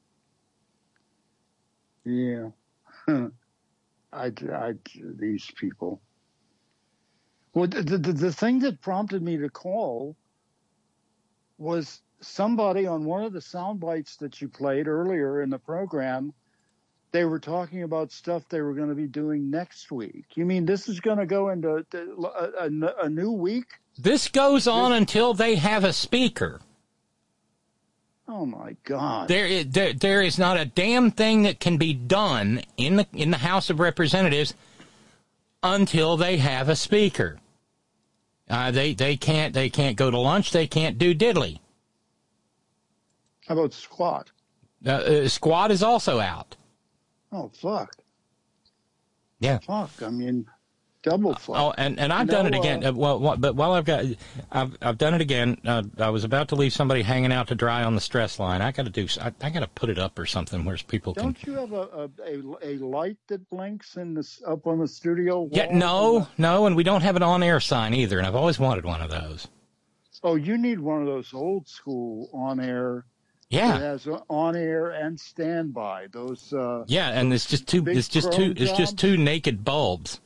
yeah. I, I, these people. Well, the, the, the thing that prompted me to call was somebody on one of the sound bites that you played earlier in the program. They were talking about stuff they were going to be doing next week. You mean this is going to go into a, a, a new week? This goes on this, until they have a speaker. Oh, my God. There is, there, there is not a damn thing that can be done in the in the House of Representatives until they have a speaker. Uh, they they can't they can't go to lunch. They can't do diddly. How about squat? Uh, uh, squat is also out. Oh, fuck. Yeah. Fuck. I mean, double fuck. Oh, and, and I've no, done it again. Uh, well, but while I've got, I've I've done it again. Uh, I was about to leave somebody hanging out to dry on the stress line. I got to do. I, I got to put it up or something where people Don't can. Don't you have a, a a light that blinks in this up on the studio wall? Yeah. No. No. And we don't have an on-air sign either. And I've always wanted one of those. Oh, you need one of those old school on-air. Yeah. It has on air and standby. Those. Uh, yeah, and it's just two. It's just two. It's just two naked bulbs.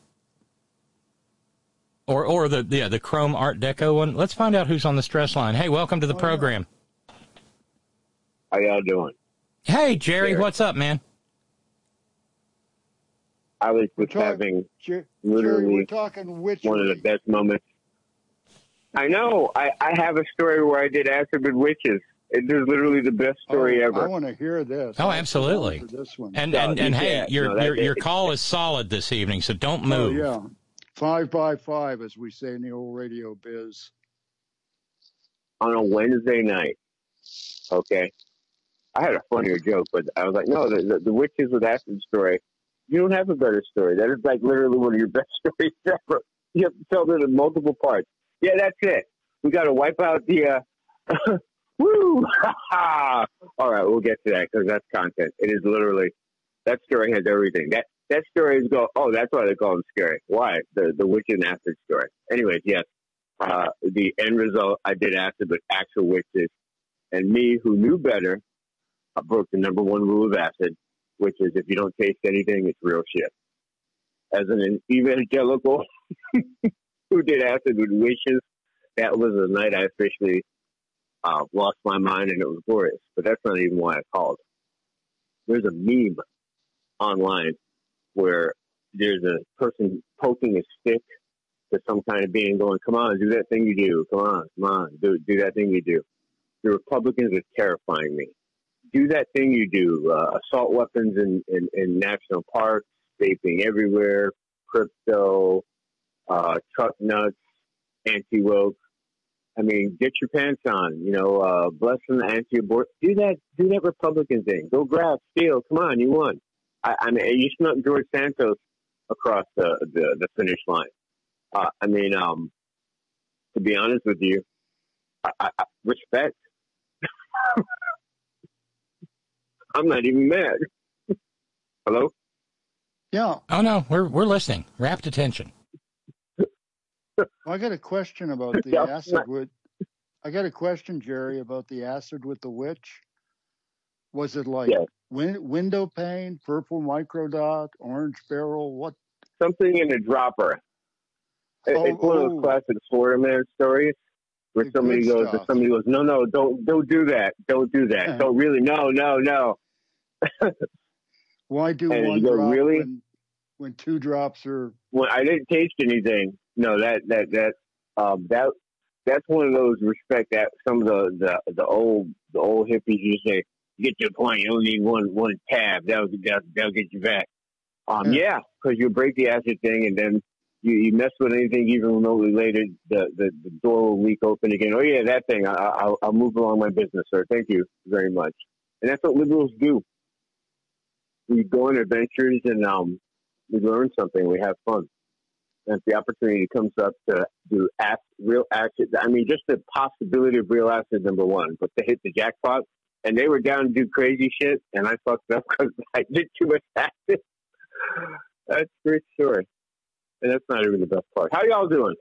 Or or the yeah the chrome Art Deco one. Let's find out who's on the stress line. Hey, welcome to the oh, program. Yeah. How y'all doing? Hey, Jerry, Jerry, what's up, man? I was just talking, having Jer- literally Jerry, we're talking witchery. one of the best moments. I know. I, I have a story where I did acid with witches. It is literally the best story oh, ever. I want to hear this. Oh, absolutely. This one. And so, and, and hey, yeah, your no, your, your it, call is solid this evening, so don't move. Oh, yeah. Five by five, as we say in the old radio biz. On a Wednesday night, okay, I had a funnier joke, but I was like, no, the, the, the witches with acid story, you don't have a better story. That is like literally one of your best stories ever. You have to tell it in multiple parts. Yeah, that's it. We got to wipe out the... Uh, Woo! All right, we'll get to that because that's content. It is literally, that story has everything. That that story is go. Oh, that's why they call them scary. Why? The the witch and acid story. Anyways, yes. Uh, the end result, I did acid with actual witches, and me, who knew better, I broke the number one rule of acid, which is if you don't taste anything, it's real shit. As an evangelical who did acid with witches, that was the night I officially. Uh, lost my mind, and it was glorious. But that's not even why I called. There's a meme online where there's a person poking a stick to some kind of being going, come on, do that thing you do. Come on, come on, do, do that thing you do. The Republicans are terrifying me. Do that thing you do. Uh, assault weapons in, in, in national parks, vaping everywhere, crypto, uh, truck nuts, anti-woke. I mean, get your pants on. You know, uh, bless them, anti-abort. Do that. Do that Republican thing. Go grab, steal. Come on, you won. I, I mean, you snuck George Santos across the the, the finish line. Uh, I mean, um, to be honest with you, I, I, I respect. I'm not even mad. Hello? Yeah. Oh no, we're we're listening. Rapt attention. Well, I got a question about the Yeah, acid not- with. I got a question, Jerry, about the acid with the witch. Was it like Yes. win- window pane, purple microdot, orange barrel? What? Something in a dropper. It- Oh, it's one of oh. those classic Florida man stories where The somebody good goes, stuff. somebody goes, no, no, don't, don't do that, don't do that, Yeah. don't really, no, no, no. Why do And one you go, drop really? when when two drops are? Well, I didn't taste anything. No, that that that um, that that's one of those respect that some of the the, the old the old hippies used to say, get to the point. You only need one one tab. That'll that'll, that'll get you back. Um, yeah, because you break the acid thing, and then you, you mess with anything even remotely later, the, the the door will leak open again. Oh yeah, that thing. I, I'll I'll move along my business, sir. Thank you very much. And that's what liberals do. We go on adventures and um, we learn something. We have fun. And if the opportunity comes up to do act, real acid, I mean, just the possibility of real acid, number one, but to hit the jackpot, and they were down to do crazy shit, and I fucked up because I did too much acid. That's a great story. And that's not even the best part. How y'all doing?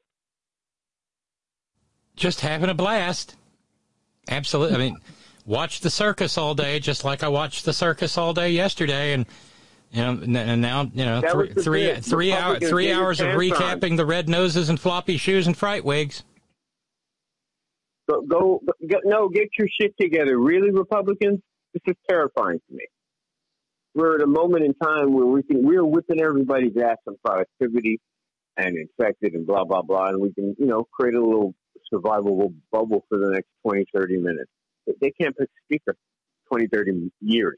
Just having a blast. Absolutely. I mean, watched the circus all day, just like I watched the circus all day yesterday, and you know, and now you know, That three was the three bit. three hours Republicans three get your hours of pants recapping on. the red noses and floppy shoes and fright wigs. Go, go, go, no, get your shit together. Really, Republicans? This is terrifying to me. We're at a moment in time where we can, we're whipping everybody's ass on productivity and infected and blah, blah, blah, and we can, you know, create a little survivable bubble for the next twenty, thirty minutes. They can't pick a speaker twenty, thirty years.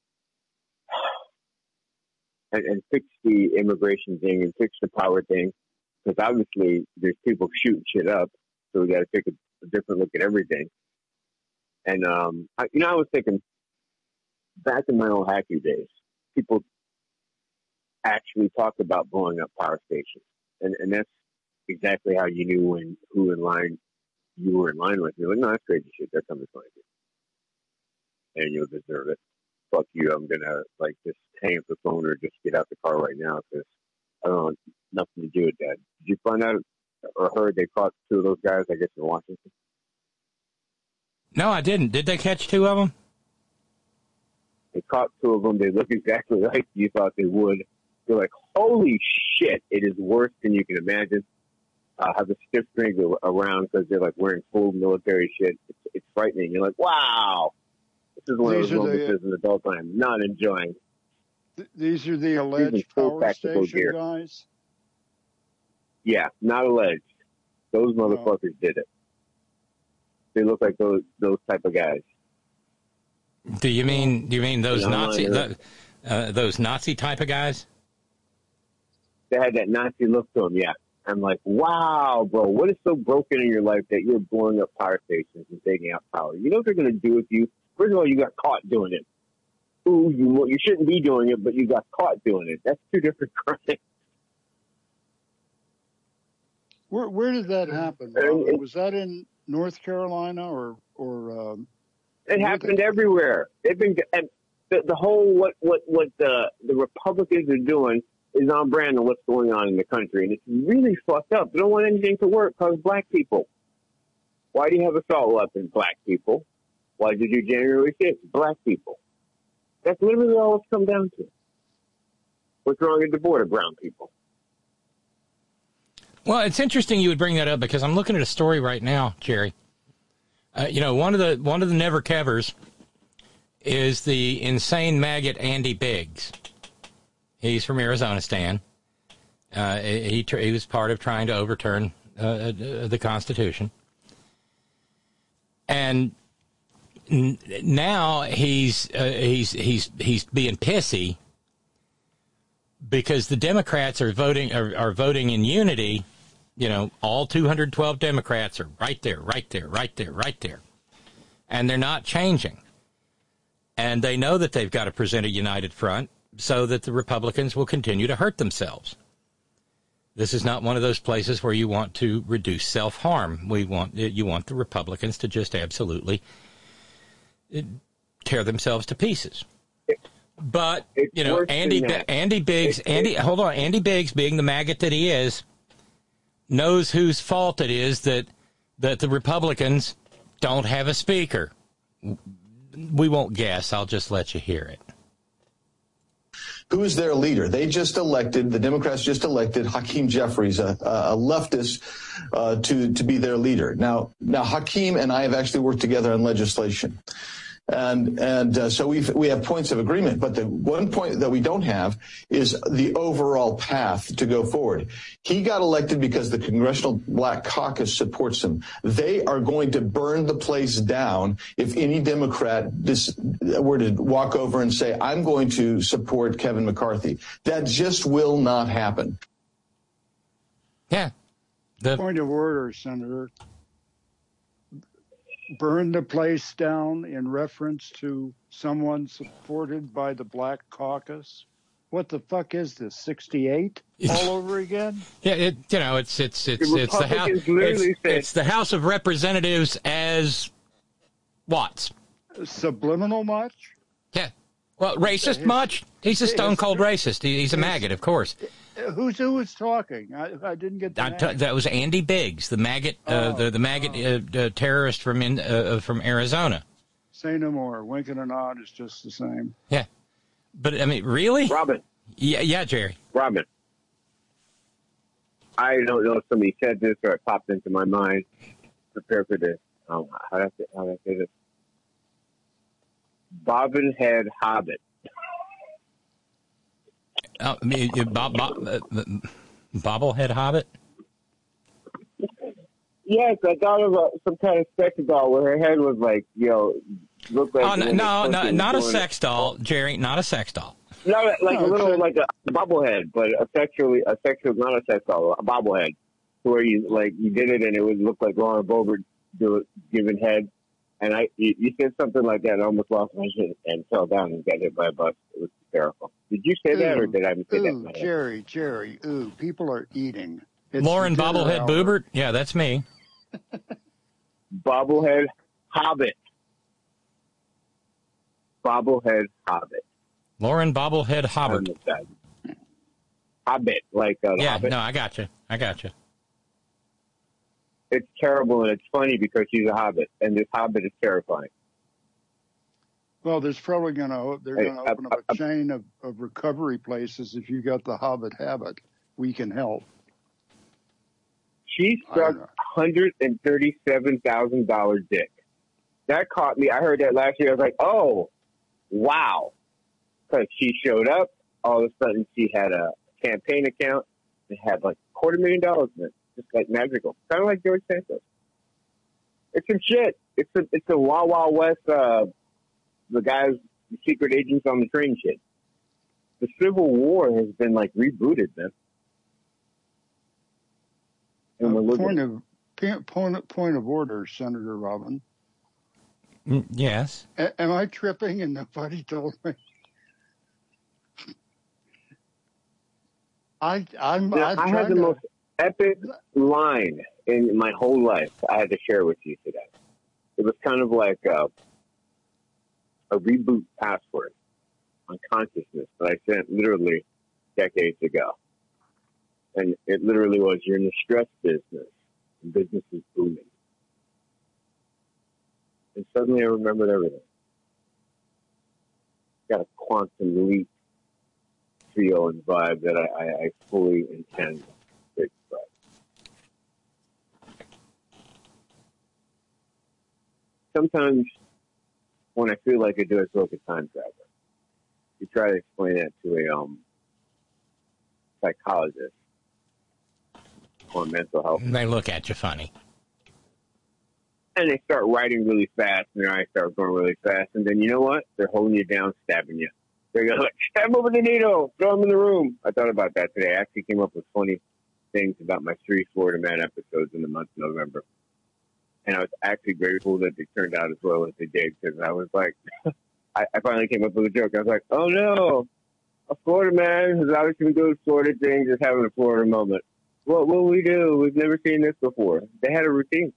And, and fix the immigration thing and fix the power thing, because obviously there's people shooting shit up, so we got to take a, a different look at everything. And um, I, you know, I was thinking back in my old hacky days, people actually talked about blowing up power stations, and and that's exactly how you knew when who in line you were in line with. You're like, no, that's crazy shit. They're coming to find you, and you'll deserve it. Fuck you, I'm gonna like just hang up the phone or just get out the car right now because I don't want nothing to do with that. Did you find out or heard they caught two of those guys, I guess, in Washington? No, I didn't. Did they catch two of them? They caught two of them. They look exactly like you thought they would. You're like, holy shit, it is worse than you can imagine. Uh, have a stiff drink around because they're like wearing full military shit. It's, it's frightening. You're like, wow. This is one These of are those moments the- as an adult I am not enjoying. Th- These are the Using alleged full power tactical station gear. guys. Yeah, not alleged. Those motherfuckers did it. They look like those those type of guys. Do you mean do you mean those Yeah, Nazi yeah. the, uh, those Nazi type of guys? They had that Nazi look to them, yeah. I'm like, wow, bro, what is so broken in your life that you're blowing up power stations and taking out power? You know what they're going to do with you? First of all, you got caught doing it. Ooh, you you shouldn't be doing it, but you got caught doing it. That's two different crimes. Where where did that happen? Uh, Robert? it- Was that in North Carolina or or? Um, It happened everywhere. They've been and the, the whole what what what the the Republicans are doing is on brand of what's going on in the country, and it's really fucked up. They don't want anything to work because black people. Why do you have assault weapons? Black people. Why did you do January sixth? Black people. That's literally all it's come down to. What's wrong at the border? Brown people. Well, it's interesting you would bring that up because I'm looking at a story right now, Jerry. Uh, you know, one of the one of the never kevers is the insane maggot Andy Biggs. He's from Arizona, Stan. Uh, he he was part of trying to overturn uh, the Constitution, and n- now he's uh, he's he's he's being pissy because the Democrats are voting are, are voting in unity You know, all two hundred twelve Democrats are right there, right there, right there, right there. And they're not changing. And they know that they've got to present a united front so that the Republicans will continue to hurt themselves. This is not one of those places where you want to reduce self-harm. We want you want the Republicans to just absolutely tear themselves to pieces. But, you know, Andy Andy Biggs, Andy, hold on, Andy Biggs, being the maggot that he is, knows whose fault it is that that the Republicans don't have a speaker. We won't guess. I'll just let you hear it. Who is their leader? They just elected, the Democrats just elected Hakeem Jeffries, a, a leftist, uh, to, to be their leader. Now, now Hakeem and I have actually worked together on legislation. And and uh, so we we have points of agreement, but the one point that we don't have is the overall path to go forward. He got elected because the Congressional Black Caucus supports him. They are going to burn the place down if any Democrat dis, were to walk over and say, I'm going to support Kevin McCarthy. That just will not happen. Yeah. The point of order, Senator. Burn the place down in reference to someone supported by the Black Caucus? What the fuck is this, sixty-eight all over again? Yeah, it, you know, it's it's it's The it's the house it's, it's the House of Representatives as Watts. Subliminal much? Yeah. Well, racist much? He's a stone cold racist. He, he's a maggot, of course. Who's who was talking? I, I didn't get the T- that was Andy Biggs, the maggot, uh, Oh, the the maggot uh, uh, terrorist from in, uh, from Arizona. Say no more. Wink and a nod is just the same. Yeah, but I mean, really, Robin? Yeah, yeah, Jerry. Robin. I don't know if somebody said this or it popped into my mind. Prepare for this. Um, how do I say, how do I say this? Bobbin Head Hobbit. Oh, I mean, you- Bob, Bob, uh, uh, bobblehead hobbit. Yes, I thought of a, some kind of sex doll where her head was like, you know, looked like. Oh no, no, no, not a sex doll, Jerry. Not a sex doll. No, like No, a little, it's like a bobblehead, but a sexually, a sexual, not a sex doll, a bobblehead, where you like you did it and it would look like Lauren Boebert do it, giving head. And I, you, you said something like that, and I almost lost my shit and fell down and got hit by a bus. It was hysterical. Did you say that, or did I say that? Ooh, in my head? Jerry, Jerry, ooh, people are eating. It's Lauren dinner Bobblehead hour. Boobert. Yeah, that's me. Bobblehead Hobbit. Bobblehead Hobbit. Lauren Bobblehead Hobbit. Hobbit, like uh, the Yeah, Hobbit. no, I got you. I got you. It's terrible, and it's funny because she's a Hobbit, and this Hobbit is terrifying. Well, there's probably going to they're Hey, going to open up a chain of, of recovery places if you got the Hobbit habit. We can help. She struck one hundred thirty-seven thousand dollars dick. That caught me. I heard that last year. I was like, oh, wow. Because she showed up. All of a sudden, she had a campaign account. It had like a quarter million dollars in it. Just like magical. Kind of like George Santos. It's some shit. It's a, it's a Wild Wild West, uh, the guys, the secret agents on the train shit. The Civil War has been like rebooted, man. And we're Uh, looking- point of point, point of order, Senator Robin. Mm, yes. A- am I tripping and nobody told me? I I'm Now, I'm I had trying the to, most epic line in my whole life I had to share with you today. It was kind of like a, a reboot password on consciousness that I sent literally decades ago. And it literally was, you're in the stress business, and business is booming. And suddenly I remembered everything. Got a quantum leap feel and vibe that I, I, I fully intend to express. Sometimes when I feel like I do, I feel like a time traveler. You try to explain that to a um, psychologist on mental health. They look at you funny. And they start writing really fast, and their eyes start going really fast. And then you know what? They're holding you down, stabbing you. They go like, stab over the needle, throw them in the room. I thought about that today. I actually came up with twenty things about my three Florida Man episodes in the month of November. And I was actually grateful that they turned out as well as they did, because I was like, I, I finally came up with a joke. I was like, oh no, a Florida man who's obviously been doing Florida things is having a Florida moment. What will we do? We've never seen this before. They had a routine.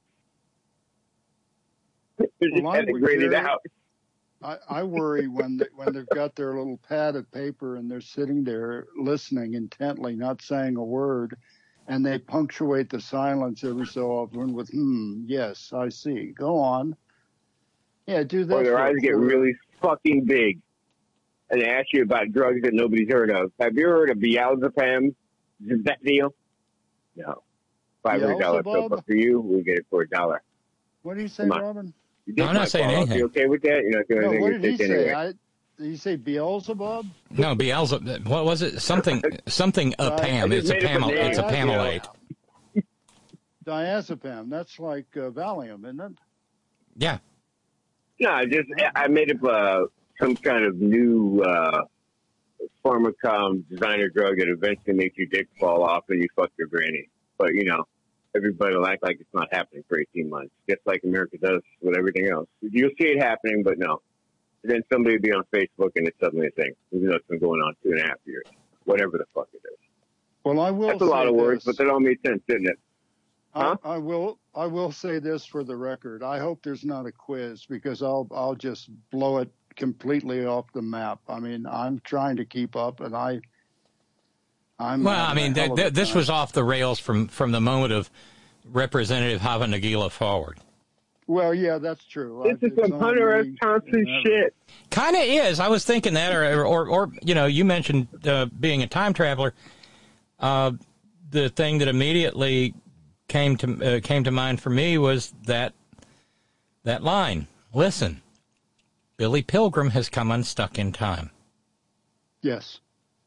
They just Well, had I to grade it worry- out. I, I worry when they, when they've got their little pad of paper and they're sitting there listening intently, not saying a word, and they punctuate the silence every so often with "hmm, yes, I see. Go on." Yeah, do that. Or their for- eyes get for- really fucking big, and they ask you about drugs that nobody's heard of. Have you heard of Beelzebub? Is that deal? No. Five hundred dollars Beelzebub? soap for you. We get it for a dollar. What do you say, Come on. Robin? You did I'm not my saying call. anything. You okay with that? You're not doing No, anything. what You did he take say? anyway. I, did he say Beelzebub? No, Beelzebub. What was it? Something, something a I- Pam. I It's just a made up a Pamel. name. It's a Yeah. Pamelate. Diazepam. That's like uh, Valium, isn't it? Yeah. No, I just I made up uh, some kind of new uh, pharmacom designer drug that eventually makes your dick fall off and you fuck your granny. But you know, everybody will act like it's not happening for eighteen months, just like America does with everything else. You'll see it happening, but no. And then somebody will be on Facebook and it's suddenly a thing, even though it's been going on two and a half years. Whatever the fuck it is. Well, I will. That's a lot say of words, this. but that all made sense, didn't it? Huh? I, I will. I will say this for the record. I hope there's not a quiz, because I'll I'll just blow it completely off the map. I mean, I'm trying to keep up, and I. I'm. Well, I having mean, a hell th- of a th- this time. was off the rails from, from the moment of Representative Hava Nagila forward. Well, yeah, that's true. This I- is some it's Hunter S. only- Thompson shit. Kind of is. I was thinking that, or, or, or you know, you mentioned uh, being a time traveler. Uh, the thing that immediately came to uh, came to mind for me was that that line. Listen, Billy Pilgrim has come unstuck in time. Yes.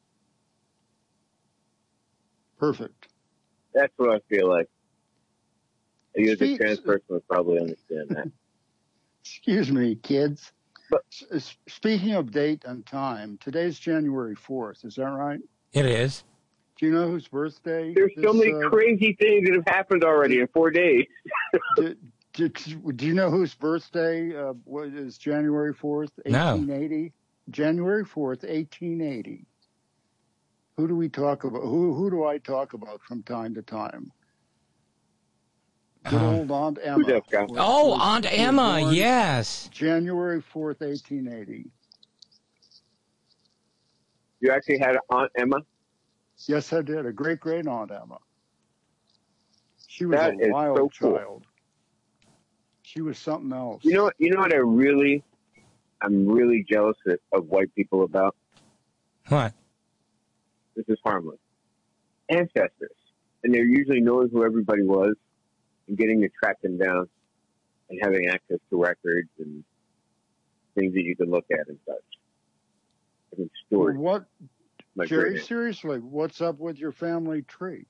Perfect. That's what I feel like. You as a Speak- trans person would probably understand that. Excuse me, kids. S- Speaking of date and time, today's January fourth. Is that right? It is. Do you know whose birthday? There's so this, many uh, crazy things that have happened already in four days. do, do, do you know whose birthday uh, what is January fourth, No. eighteen eighty? January fourth, eighteen eighty. Who do we talk about? Who who do I talk about from time to time? Good Uh, old Aunt Emma. that guy? was- Oh, was- Aunt was Emma, born yes. January fourth, eighteen eighty. You actually had an Aunt Emma? Yes, I did. A great great Aunt Emma. She was That a is wild so cool. child. She was something else. You know what? You know what I really, I'm really jealous of, of white people about? What? This is harmless. Ancestors. And they're usually knowing who everybody was and getting to track them down and having access to records and things that you can look at and such. I think stories. What, My Jerry? great aunt. Seriously, what's up with your family tree?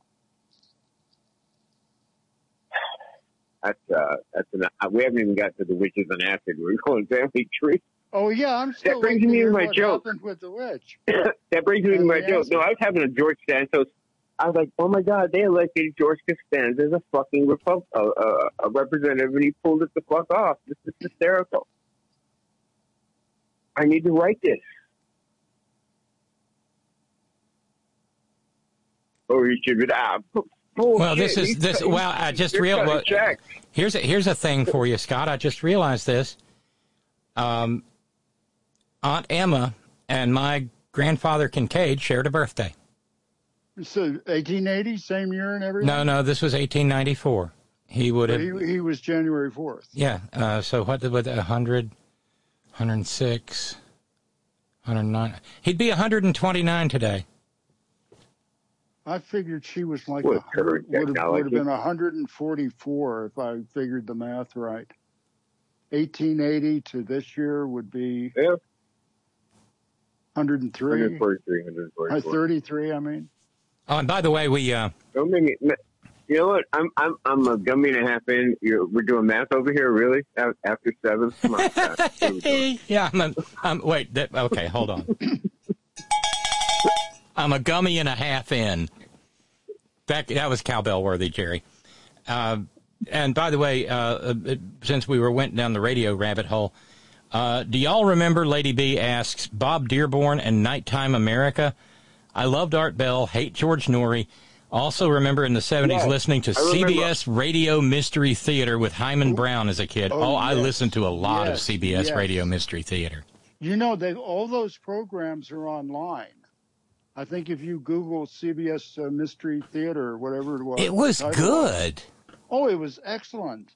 That's uh, that's an, uh, we haven't even got to the witches on acid. We're going family tree. Oh yeah, I'm still. That brings looking me to at my what joke. happened with the witch. That brings me to And my the joke. answer- No, I was having a George Santos. I was like, oh my God, they elected George Costanza as a fucking Repub- uh, uh, a representative, and he pulled it the fuck off. This is hysterical. I need to write this. Or you should be ah, Well, this is this. Well, I just realized. Here's a, here's a thing for you, Scott. I just realized this. Um, Aunt Emma and my grandfather Kincaid shared a birthday. So eighteen eighty, same year and everything. No, no, this was eighteen ninety-four. He would But have. he, he was January fourth. Yeah. Uh, so what did with one hundred, one hundred six, one hundred nine? He'd be one hundred twenty-nine today. I figured she was like What a hundred, current would have, would have technology. been one hundred forty-four if I figured the math right. eighteen eighty to this year would be yeah. one hundred three. one forty-three, one Uh, forty-four. thirty-three, I mean. Oh, and by the way, we. Uh, Don't make me. You know what? I'm I'm I'm a gummy and a half in. You're, we're doing math over here, really? A- After seven? Come on, guys. What are we doing? yeah. I'm. A, I'm wait. That, okay. Hold on. I'm a gummy and a half in. that that was cowbell worthy, Jerry. Uh, and by the way, uh, since we were went down the radio rabbit hole, uh, do y'all remember? Lady B asks Bob Dearborn and Nighttime America. I loved Art Bell, hate George Norrie. Also remember in the seventies Yes, listening to C B S Radio Mystery Theater with Hyman Brown as a kid. Oh, Oh, I yes. listened to a lot of Yes, C B S yes. Radio Mystery Theater. You know, they all those programs are online. I think if you Google C B S uh, Mystery Theater or whatever it was. It was the title good. Oh, it was excellent.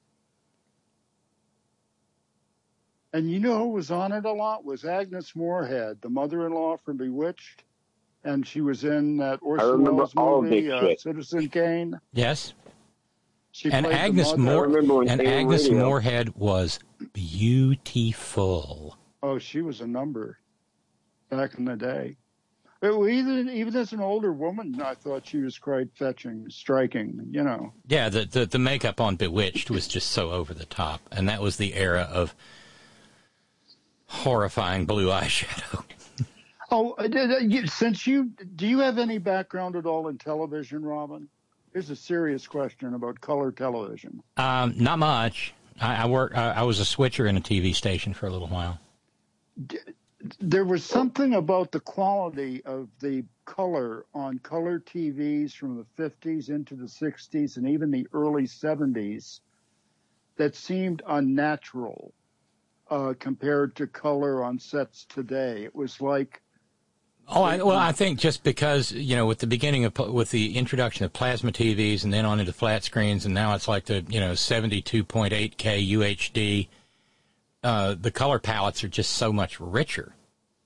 And you know who was on it a lot? Was Agnes Moorehead, the mother-in-law from Bewitched. And she was in that Orson remember Welles all of movie, this uh, shit. Citizen Kane. Yes. She And played the Agnes mother. Moore when and they were Agnes radio. Moorehead was beautiful. Oh, she was a number back in the day. But even even as an older woman, I thought she was quite fetching, striking. You know. Yeah, the, the the makeup on Bewitched was just so over the top, and that was the era of horrifying blue eyeshadow. Oh, uh, d- d- you- since you do you have any background at all in television, Robin? Here's a serious question about color television. Um, not much. I, I work. I, I was a switcher in a T V station for a little while. There was something about the quality of the color on color T Vs from the fifties into the sixties and even the early seventies that seemed unnatural uh, compared to color on sets today. It was like, Oh, I, well, I think just because, you know, with the beginning of, with the introduction of plasma T Vs and then on into flat screens, and now it's like the, you know, seventy-two point eight K U H D, uh, the color palettes are just so much richer.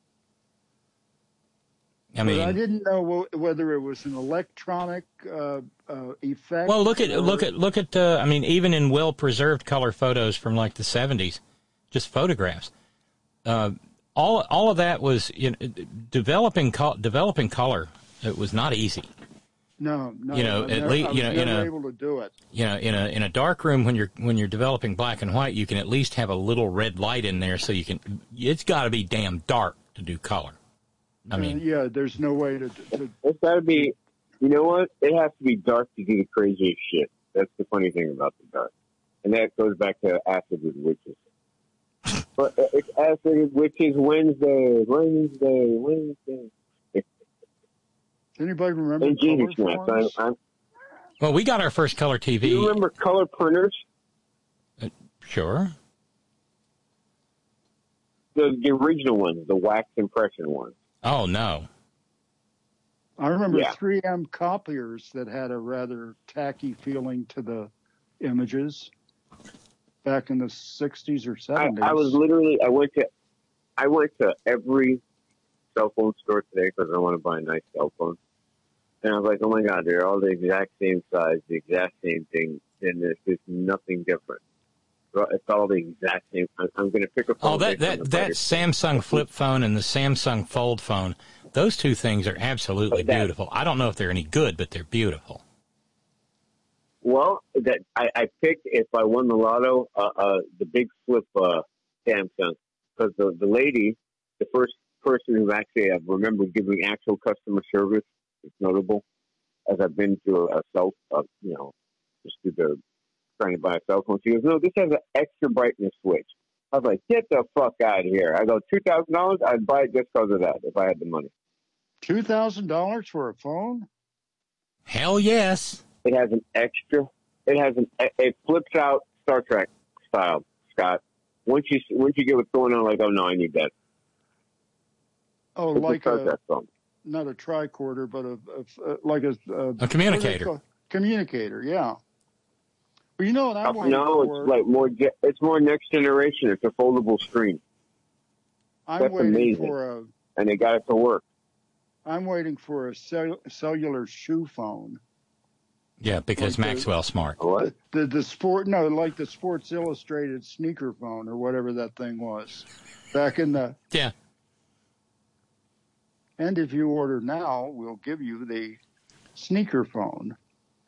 I mean, but I didn't know wh- whether it was an electronic uh, uh, effect. well, look at, or- look at, look at, uh, I mean, even in well-preserved color photos from like the seventies, just photographs, uh, all, all of that was, you know, developing, col- developing color. It was not easy. No, no. You know, I at never- least- I was you know, in never a- able to do it. You know, in a in a dark room when you're when you're developing black and white, you can at least have a little red light in there, so you can. It's got to be damn dark to do color. I mean, Uh, yeah, there's no way to. to It's got to be, you know what? It has to be dark to do the craziest shit. That's the funny thing about the dark. And that goes back to Acid with Witches. But uh, it's Acid with Witches Wednesday, Wednesday, Wednesday. Anybody remember And Genius color Maps. I'm, forms? I'm, well, we got our first color T V. do you remember color printers? Sure. The, the original ones, the wax impression ones. Oh no. I remember Yeah. three M copiers that had a rather tacky feeling to the images back in the sixties or I, seventies. I was literally, I went to, I went to every cell phone store today because I want to buy a nice cell phone. And I was like, oh my God, they're all the exact same size, the exact same thing. And there's just nothing different. So it's all the exact same. I'm, I'm going to pick a phone. Oh, that based on that the that price. Samsung flip phone and the Samsung Fold phone. Those two things are absolutely But that- beautiful. I don't know if they're any good, but they're beautiful. Well, that I, I picked if I won the lotto, uh, uh, the big flip uh, Samsung, because the the lady, the first person who actually I remember giving actual customer service, it's notable, as I've been to a, a cell, uh, you know, just to the trying to buy a cell phone. She goes, no, this has an extra brightness switch. I was like, get the fuck out of here. I go, two thousand dollars. I'd buy it just because of that if I had the money. Two thousand dollars for a phone? Hell yes. It has an extra. It has an. It flips out Star Trek style, Scott. Once you once you get what's going on, like, oh no, I need that. Oh, It's like Star a Trek phone. not a tricorder, but a, a, a like a, a A communicator. what do they call- Communicator, yeah. Well, you know what I'm Uh, waiting no, for? it's like more. ge- It's more next generation. It's a foldable screen, I'm that's waiting amazing. for a. and they got it to work. I'm waiting for a cell, cellular shoe phone. Yeah, because Like the- Maxwell's smart. What? The the sport no, like the Sports Illustrated sneaker phone or whatever that thing was, back in the. Yeah. And if you order now, we'll give you the sneaker phone.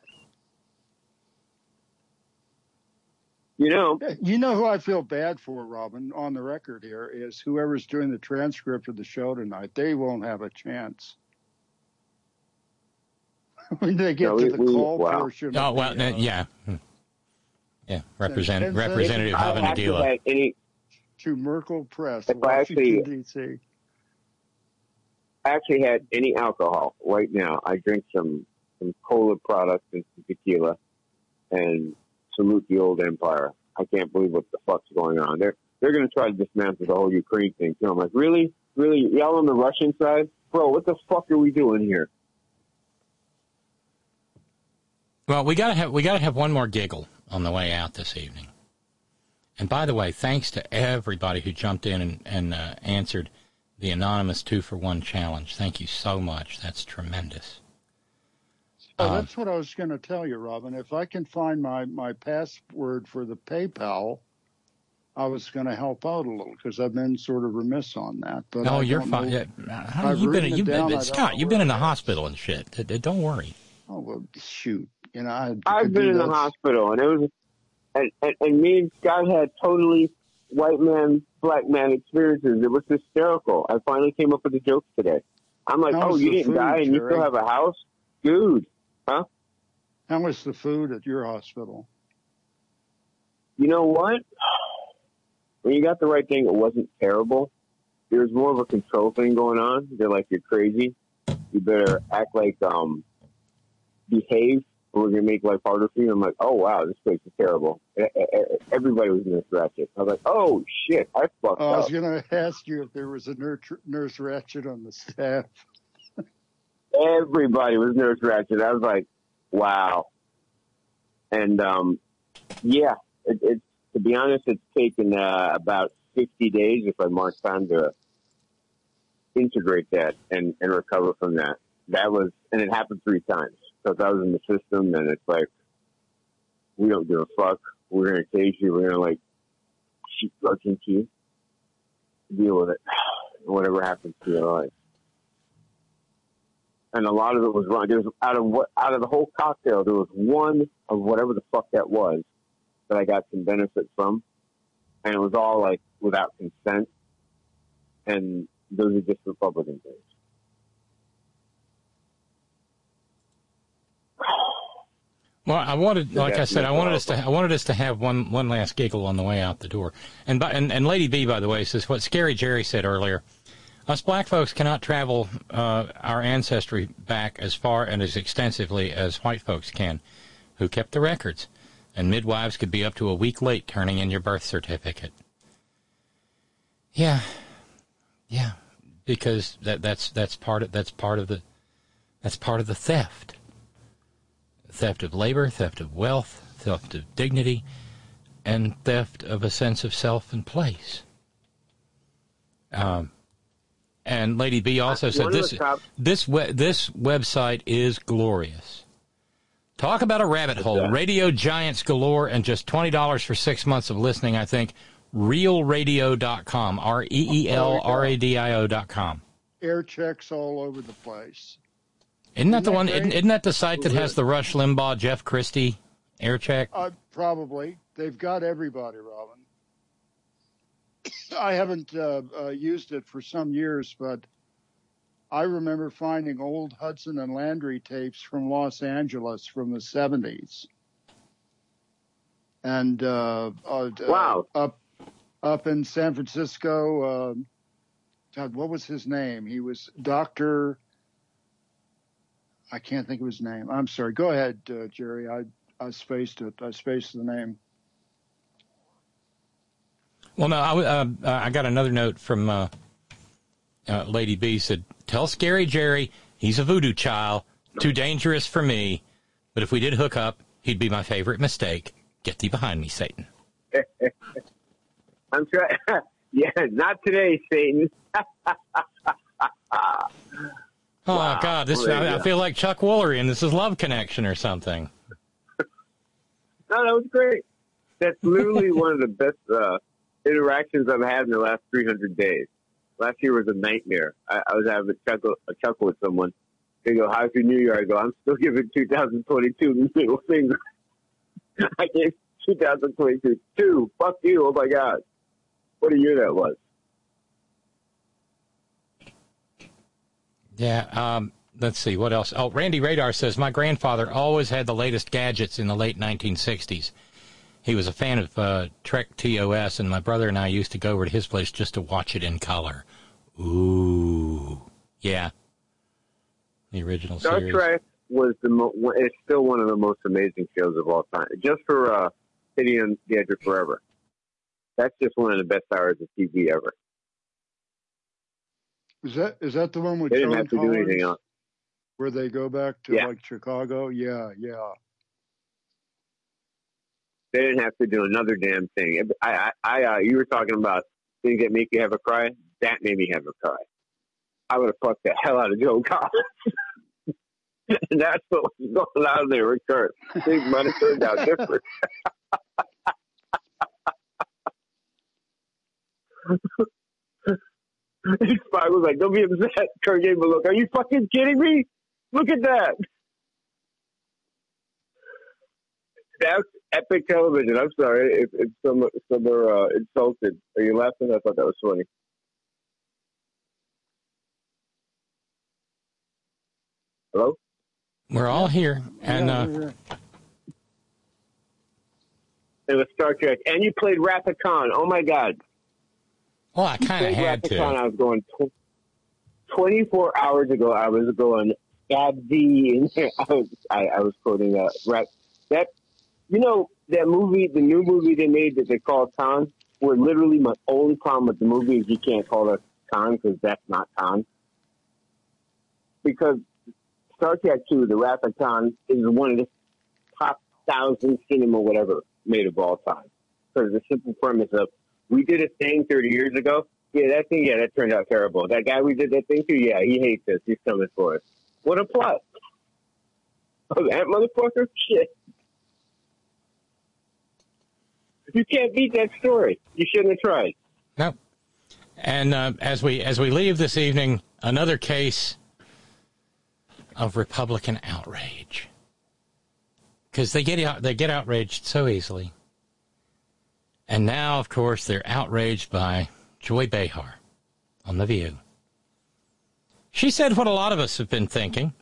You know, You know who I feel bad for, Robin, on the record here, is whoever's doing the transcript of the show tonight. They won't have a chance. when they get No, to we- the we- call wow. portion. Oh of well, the, uh, yeah, yeah. Represent, and- Representative If I actually Havanagila. had any, to Merkel Press, If I Washington, actually- D C actually had any alcohol right now, I drink some some cola products and some tequila, and salute the old empire. I can't believe what the fuck's going on. They're they're going to try to dismantle the whole Ukraine thing too. I'm like, really, really, y'all on the Russian side, bro? What the fuck are we doing here? Well, we gotta have we gotta have one more giggle on the way out this evening. And by the way, thanks to everybody who jumped in and, and uh, answered the anonymous two for one challenge. Thank you so much. That's tremendous. Oh, Um, that's what I was going to tell you, Robin. If I can find my, my password for the PayPal, I was going to help out a little because I've been sort of remiss on that. But no, I you're don't fine. know- Yeah, honey, I've you've been, written it you've down. I been, don't Scott. know You've where been in the it is. hospital and shit. D- d- Don't worry. Oh well, shoot. You know, I I've could been do in the that. hospital, and it was, and, and, and me and Scott had totally white man, black man experiences. It was hysterical. I finally came up with the jokes today. I'm like, How's oh, you the didn't food, die, and you Jerry? still have a house, dude? Huh? How is the food at your hospital? You know what? When you got the right thing, it wasn't terrible. There was more of a control thing going on. They're like, you're crazy. You better act like, um, behave, or we're going to make life harder for you. I'm like, oh, wow, this place is terrible. E- e- e- Everybody was nurse ratchet. I was like, oh, shit, I fucked Oh, I was up. going to ask you if there was a nurse, nurse ratchet on the staff. Everybody was nurse ratchet. I was like, wow. And, um, yeah, it, it's, to be honest, it's taken uh, about sixty days if I mark time to integrate that and, and recover from that. That was, and it happened three times. Because I was in the system, and it's like, we don't give a fuck. We're going to cage you. We're going to, like, shoot drugs into you. Deal with it. Whatever happens to your life. And a lot of it was wrong. There was, out of what, out of the whole cocktail, there was one of whatever the fuck that was that I got some benefit from. And it was all, like, without consent. And those are just Republican things. Well, I wanted, like I That's said, I no wanted us to, I wanted us to have one, one last giggle on the way out the door. And, by, and and Lady B, by the way, says what Scary Jerry said earlier. Us black folks cannot travel uh, our ancestry back as far and as extensively as white folks can, who kept the records. And midwives could be up to a week late turning in your birth certificate. Yeah, yeah, because that that's that's part of that's part of the that's part of the theft. Theft of labor, theft of wealth, theft of dignity, and theft of a sense of self and place. Um, and Lady B also said One of this the top- this we, this website is glorious. Talk about a rabbit hole. Radio giants galore, and just twenty dollars for six months of listening, I think. real radio dot com, R E E L R A D I O dot com. Air checks all over the place. Isn't that Isn't the that one? great? Isn't, isn't that the site that has the Rush Limbaugh, Jeff Christie air check? Uh, probably. They've got everybody, Robin. I haven't uh, uh, used it for some years, but I remember finding old Hudson and Landry tapes from Los Angeles from the seventies. And uh, uh, Wow. uh, up up in San Francisco, uh, God, what was his name? He was Doctor I can't think of his name. I'm sorry. Go ahead, uh, Jerry. I, I spaced it. I spaced the name. Well, no, I, uh, I got another note from uh, uh, Lady B. Said, tell Scary Jerry he's a voodoo child, too dangerous for me, but if we did hook up, he'd be my favorite mistake. Get thee behind me, Satan. I'm trying. Yeah, not today, Satan. Oh, Wow. God, this There you I, I go. feel like Chuck Woolery, and this is Love Connection or something. No, that was great. That's literally one of the best uh, interactions I've had in the last three hundred days. Last year was a nightmare. I, I was having a chuckle, a chuckle with someone. They go, how's your New Year? I go, I'm still giving two thousand twenty-two the middle finger. I gave two thousand twenty-two. Two. Fuck you. Oh, my God. What a year that was. Yeah, um, let's see, what else? Oh, Randy Radar says, my grandfather always had the latest gadgets in the late nineteen sixties. He was a fan of uh, Trek T O S, and my brother and I used to go over to his place just to watch it in color. Ooh. Yeah. The original Star series. Trek was the mo- it's still one of the most amazing shows of all time. Just for uh, City on the Edge of Forever. That's just one of the best hours of T V ever. Is that is that the one with They didn't Joan have to Collins, do anything else. where they go back to Yeah. like Chicago? Yeah, yeah. They didn't have to do another damn thing. I, I, I uh, you were talking about things that make you have a cry. That made me have a cry. I would have fucked the hell out of Joe Collins. And that's what was going on there with Kurt. Things might have turned out different. Spike was like, don't be upset. Kurt gave him a look. Are you fucking kidding me? Look at that. That's epic television. I'm sorry if, if some, some are uh, insulted. Are you laughing? I thought that was funny. Hello? We're all here. And uh, it was Star Trek. And you played Wrath of Khan. Oh, my God. Well, I kind of had to. I was going tw- twenty-four hours ago. I was going Gabby. I was I, I was quoting that. Right. That you know that movie, the new movie they made that they call Khan. Where literally my only problem with the movie is you can't call it Khan because that's not Khan. Because Star Trek two, The Wrath of Khan, is one of the top thousand cinema whatever made of all time. Because the simple premise of we did a thing thirty years ago. Yeah, that thing, yeah, that turned out terrible. That guy we did that thing to, yeah, he hates us. He's coming for us. What a plot. Oh, that motherfucker? Shit. You can't beat that story. You shouldn't have tried. No. And uh, as we as we leave this evening, another case of Republican outrage. Because they get out, they get outraged so easily. And now, of course, they're outraged by Joy Behar on The View. She said what a lot of us have been thinking.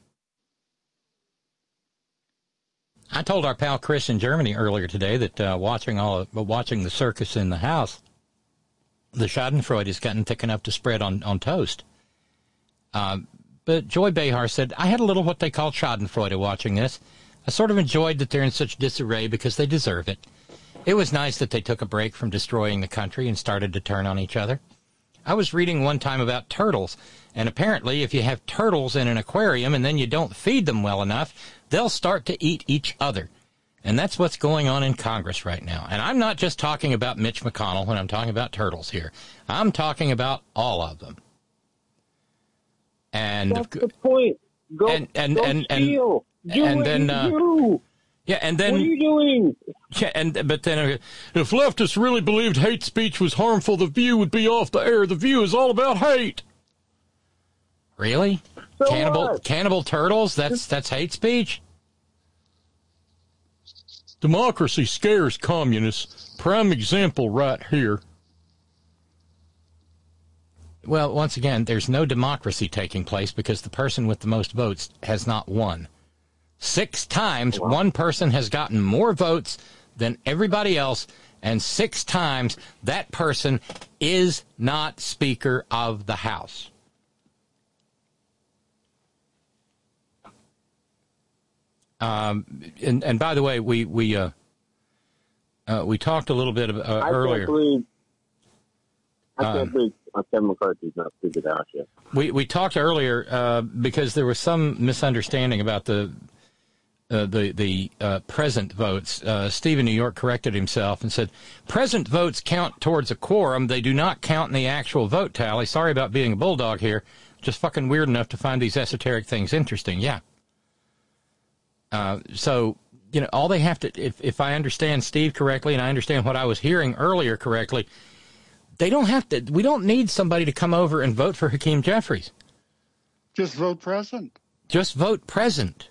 I told our pal Chris in Germany earlier today that uh, watching all of, watching the circus in the house, the Schadenfreude has gotten thick enough to spread on, on toast. Uh, but Joy Behar said, I had a little what they call Schadenfreude watching this. I sort of enjoyed that they're in such disarray because they deserve it. It was nice that they took a break from destroying the country and started to turn on each other. I was reading one time about turtles, and apparently if you have turtles in an aquarium and then you don't feed them well enough, they'll start to eat each other. And that's what's going on in Congress right now. And I'm not just talking about Mitch McConnell when I'm talking about turtles here. I'm talking about all of them. And that's the point. Go, and, and, go and, and, steal. Do and what then, you uh, do. Yeah, and then what are you doing? Yeah, and but then uh, if leftists really believed hate speech was harmful, The View would be off the air. The View is all about hate. Really? So cannibal what? cannibal turtles? That's that's hate speech? Democracy scares communists. Prime example right here. Well, once again, there's no democracy taking place because the person with the most votes has not won. Six times wow. one person has gotten more votes than everybody else, and six times that person is not Speaker of the House. Um, and, and by the way, we we uh, uh, we talked a little bit uh, I earlier. Can't believe, I can't um, believe Kevin McCarthy's not Speaker of the House yet. We we talked earlier uh, because there was some misunderstanding about the uh, the the uh, present votes. Uh, Steve in New York corrected himself and said present votes count towards a quorum. They do not count in the actual vote tally. Sorry about being a bulldog here. Just fucking weird enough to find these esoteric things interesting. Yeah. Uh, so, you know, all they have to, if, if I understand Steve correctly and I understand what I was hearing earlier correctly, they don't have to, we don't need somebody to come over and vote for Hakeem Jeffries. Just vote present. Just vote present.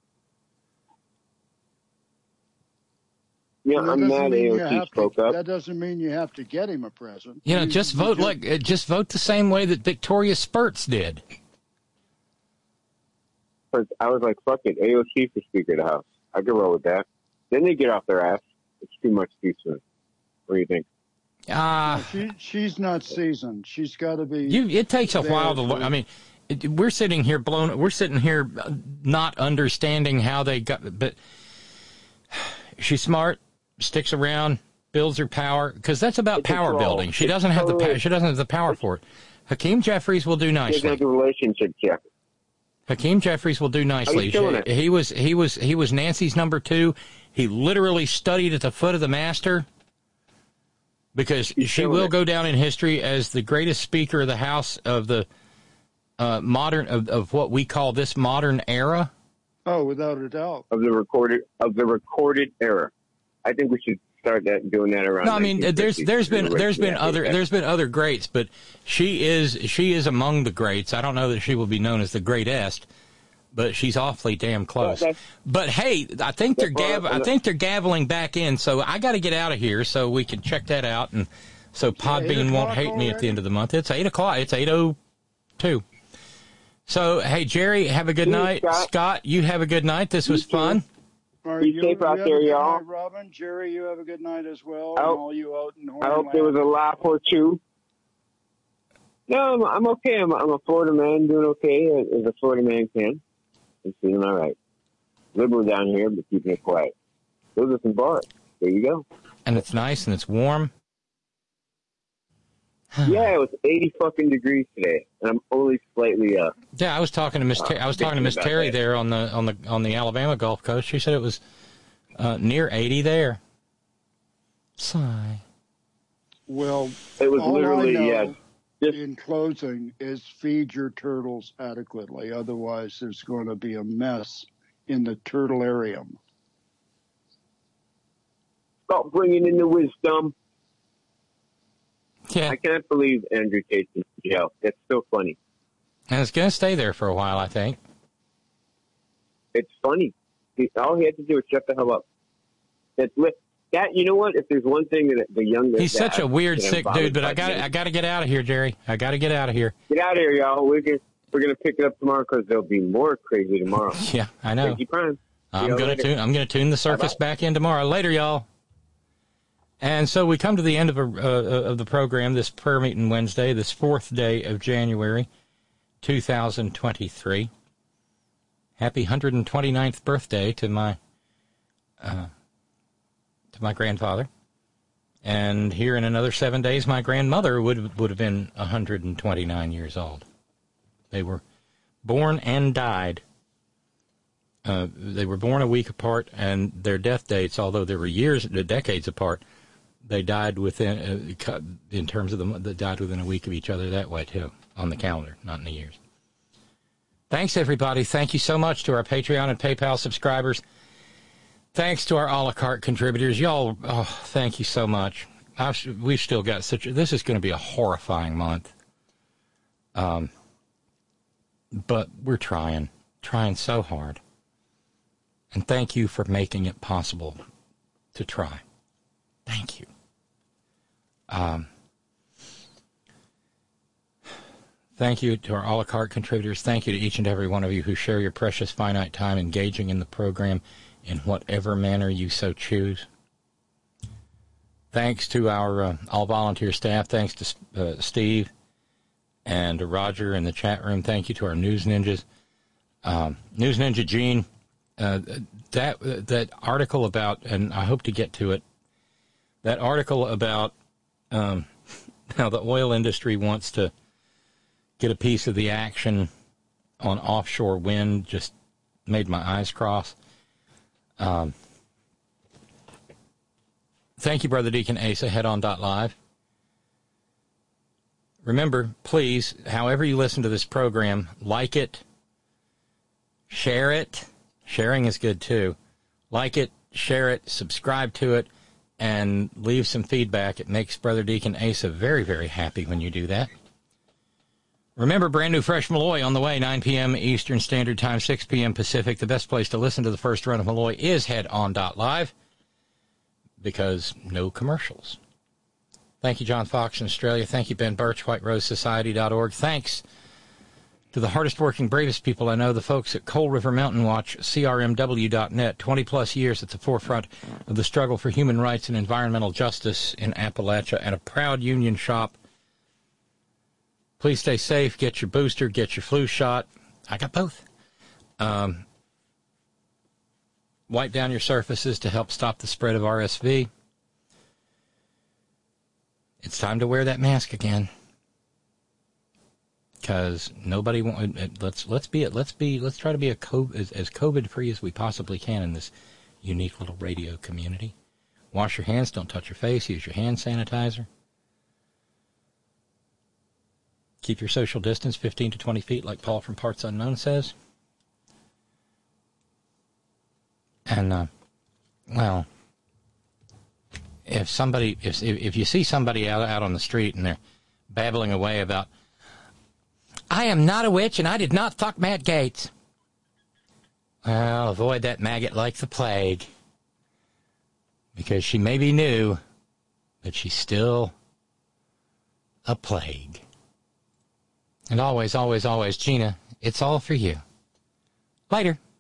Yeah, I'm mad A O C spoke to, up. That doesn't mean you have to get him a present. You know, you, just you vote just, like, just vote the same way that Victoria Spurts did. because I was like, fuck it, A O C for Speaker of the House. I could roll with that. Then they get off their ass. It's too much too soon. What do you think? Uh, she, she's not seasoned. She's got to be. You, it takes a while to learn. I mean, it, we're sitting here blown. We're sitting here not understanding how they got. But she's smart, sticks around, builds her power, because that's about it's power building. She it's doesn't have totally, the. She doesn't have the power for it. Hakeem Jeffries will do nicely. Like a relationship check. Hakeem Jeffries will do nicely. He, he was he was he was Nancy's number two. He literally studied at the foot of the master. Because He's she will it. go down in history as the greatest Speaker of the House of the uh, modern of, of what we call this modern era. Oh, without a doubt. Of the recorded of the recorded era. I think we should start that doing that around. No, I mean there's there's been there's been other there's been other greats, but she is she is among the greats. I don't know that she will be known as the greatest, but she's awfully damn close. Well, but hey, I think they're gav- I think they're gaveling back in, so I got to get out of here so we can check that out, and so Podbean won't hate me at the end of the month. It's eight o'clock. It's eight oh two. So hey, Jerry, have a good See night. Scott. Scott, you have a good night. This was fun. Be you, safe out there, y'all. Night, Robin, Jerry, you have a good night as well. I hope, and all you out in I hope there was a laugh or two. No, I'm, I'm okay. I'm, I'm a Florida man doing okay as a Florida man can. I'm feeling all right. Liberal down here, but keeping it quiet. Those are some bars. There you go. And it's nice and it's warm. Yeah, it was eighty fucking degrees today, and I'm only slightly up. Yeah, I was talking to Miss. Ter- I was talking to Miss Terry that. there on the on the on the Alabama Gulf Coast. She said it was uh, near eighty there. Sigh. Well, it was all literally I know yeah. Just, in closing, is feed your turtles adequately. Otherwise, there's going to be a mess in the turtlearium. Stop bringing in the wisdom. Yeah. I can't believe Andrew Tate's in jail. That's so funny. And it's going to stay there for a while, I think. It's funny. He, all he had to do was shut the hell up. That's that. You know what? If there's one thing that the young he's such a weird, sick dude. But I got I got to get out of here, Jerry. I got to get out of here. Get out of here, y'all. We're gonna we're gonna pick it up tomorrow because there'll be more crazy tomorrow. Yeah, I know. Crazy Prime. I'm gonna tune. I'm gonna tune the circus Bye-bye. back in tomorrow. Later, y'all. And so we come to the end of, a, uh, of the program, this prayer meeting Wednesday, this fourth day of January, two thousand twenty-three. Happy one hundred twenty-ninth birthday to my uh, to my grandfather. And here in another seven days, my grandmother would would have been one hundred twenty-nine years old. They were born and died. Uh, they were born a week apart, and their death dates, although they were years, decades apart, they died within, uh, in terms of the, they died within a week of each other that way, too, on the calendar, not in the years. Thanks, everybody. Thank you so much to our Patreon and PayPal subscribers. Thanks to our a la carte contributors. Y'all, oh, thank you so much. I've, we've still got such, a, this is going to be a horrifying month. Um, but we're trying, trying so hard. And thank you for making it possible to try. Thank you. Um, thank you to our a la carte contributors. Thank you to each and every one of you who share your precious finite time engaging in the program in whatever manner you so choose. Thanks to our uh, all-volunteer staff. Thanks to uh, Steve and to Roger in the chat room. Thank you to our News Ninjas. Um, News Ninja Gene, uh, that, that article about, and I hope to get to it, that article about um, how the oil industry wants to get a piece of the action on offshore wind just made my eyes cross. Um, thank you, Brother Deacon Asa. Head on dot live. Remember, please, however you listen to this program, like it, share it. Sharing is good, too. Like it, share it, subscribe to it, and leave some feedback. It makes Brother Deacon Asa very, very happy when you do that. Remember, brand new Fresh Malloy on the way, nine p.m. Eastern Standard Time, six p.m. Pacific. The best place to listen to the first run of Malloy is head on dot live because no commercials. Thank you, John Fox in Australia. Thank you, Ben Birch, white rose society dot org. Thanks to the hardest working, bravest people I know, the folks at Coal River Mountain Watch, C R M W dot net, twenty plus years at the forefront of the struggle for human rights and environmental justice in Appalachia, and a proud union shop. Please stay safe, get your booster, get your flu shot. I got both. Um, wipe down your surfaces to help stop the spread of R S V. It's time to wear that mask again. Because nobody want, let's let's be let's be let's try to be a COVID, as, as COVID free as we possibly can in this unique little radio community. Wash your hands, don't touch your face, use your hand sanitizer. Keep your social distance fifteen to twenty feet, like Paul from Parts Unknown says. And uh, well, if somebody if if you see somebody out out on the street and they're babbling away about, I am not a witch, and I did not fuck Matt Gaetz. Well, avoid that maggot like the plague. Because she maybe knew, but she's still a plague. And always, always, always, Gina, it's all for you. Later.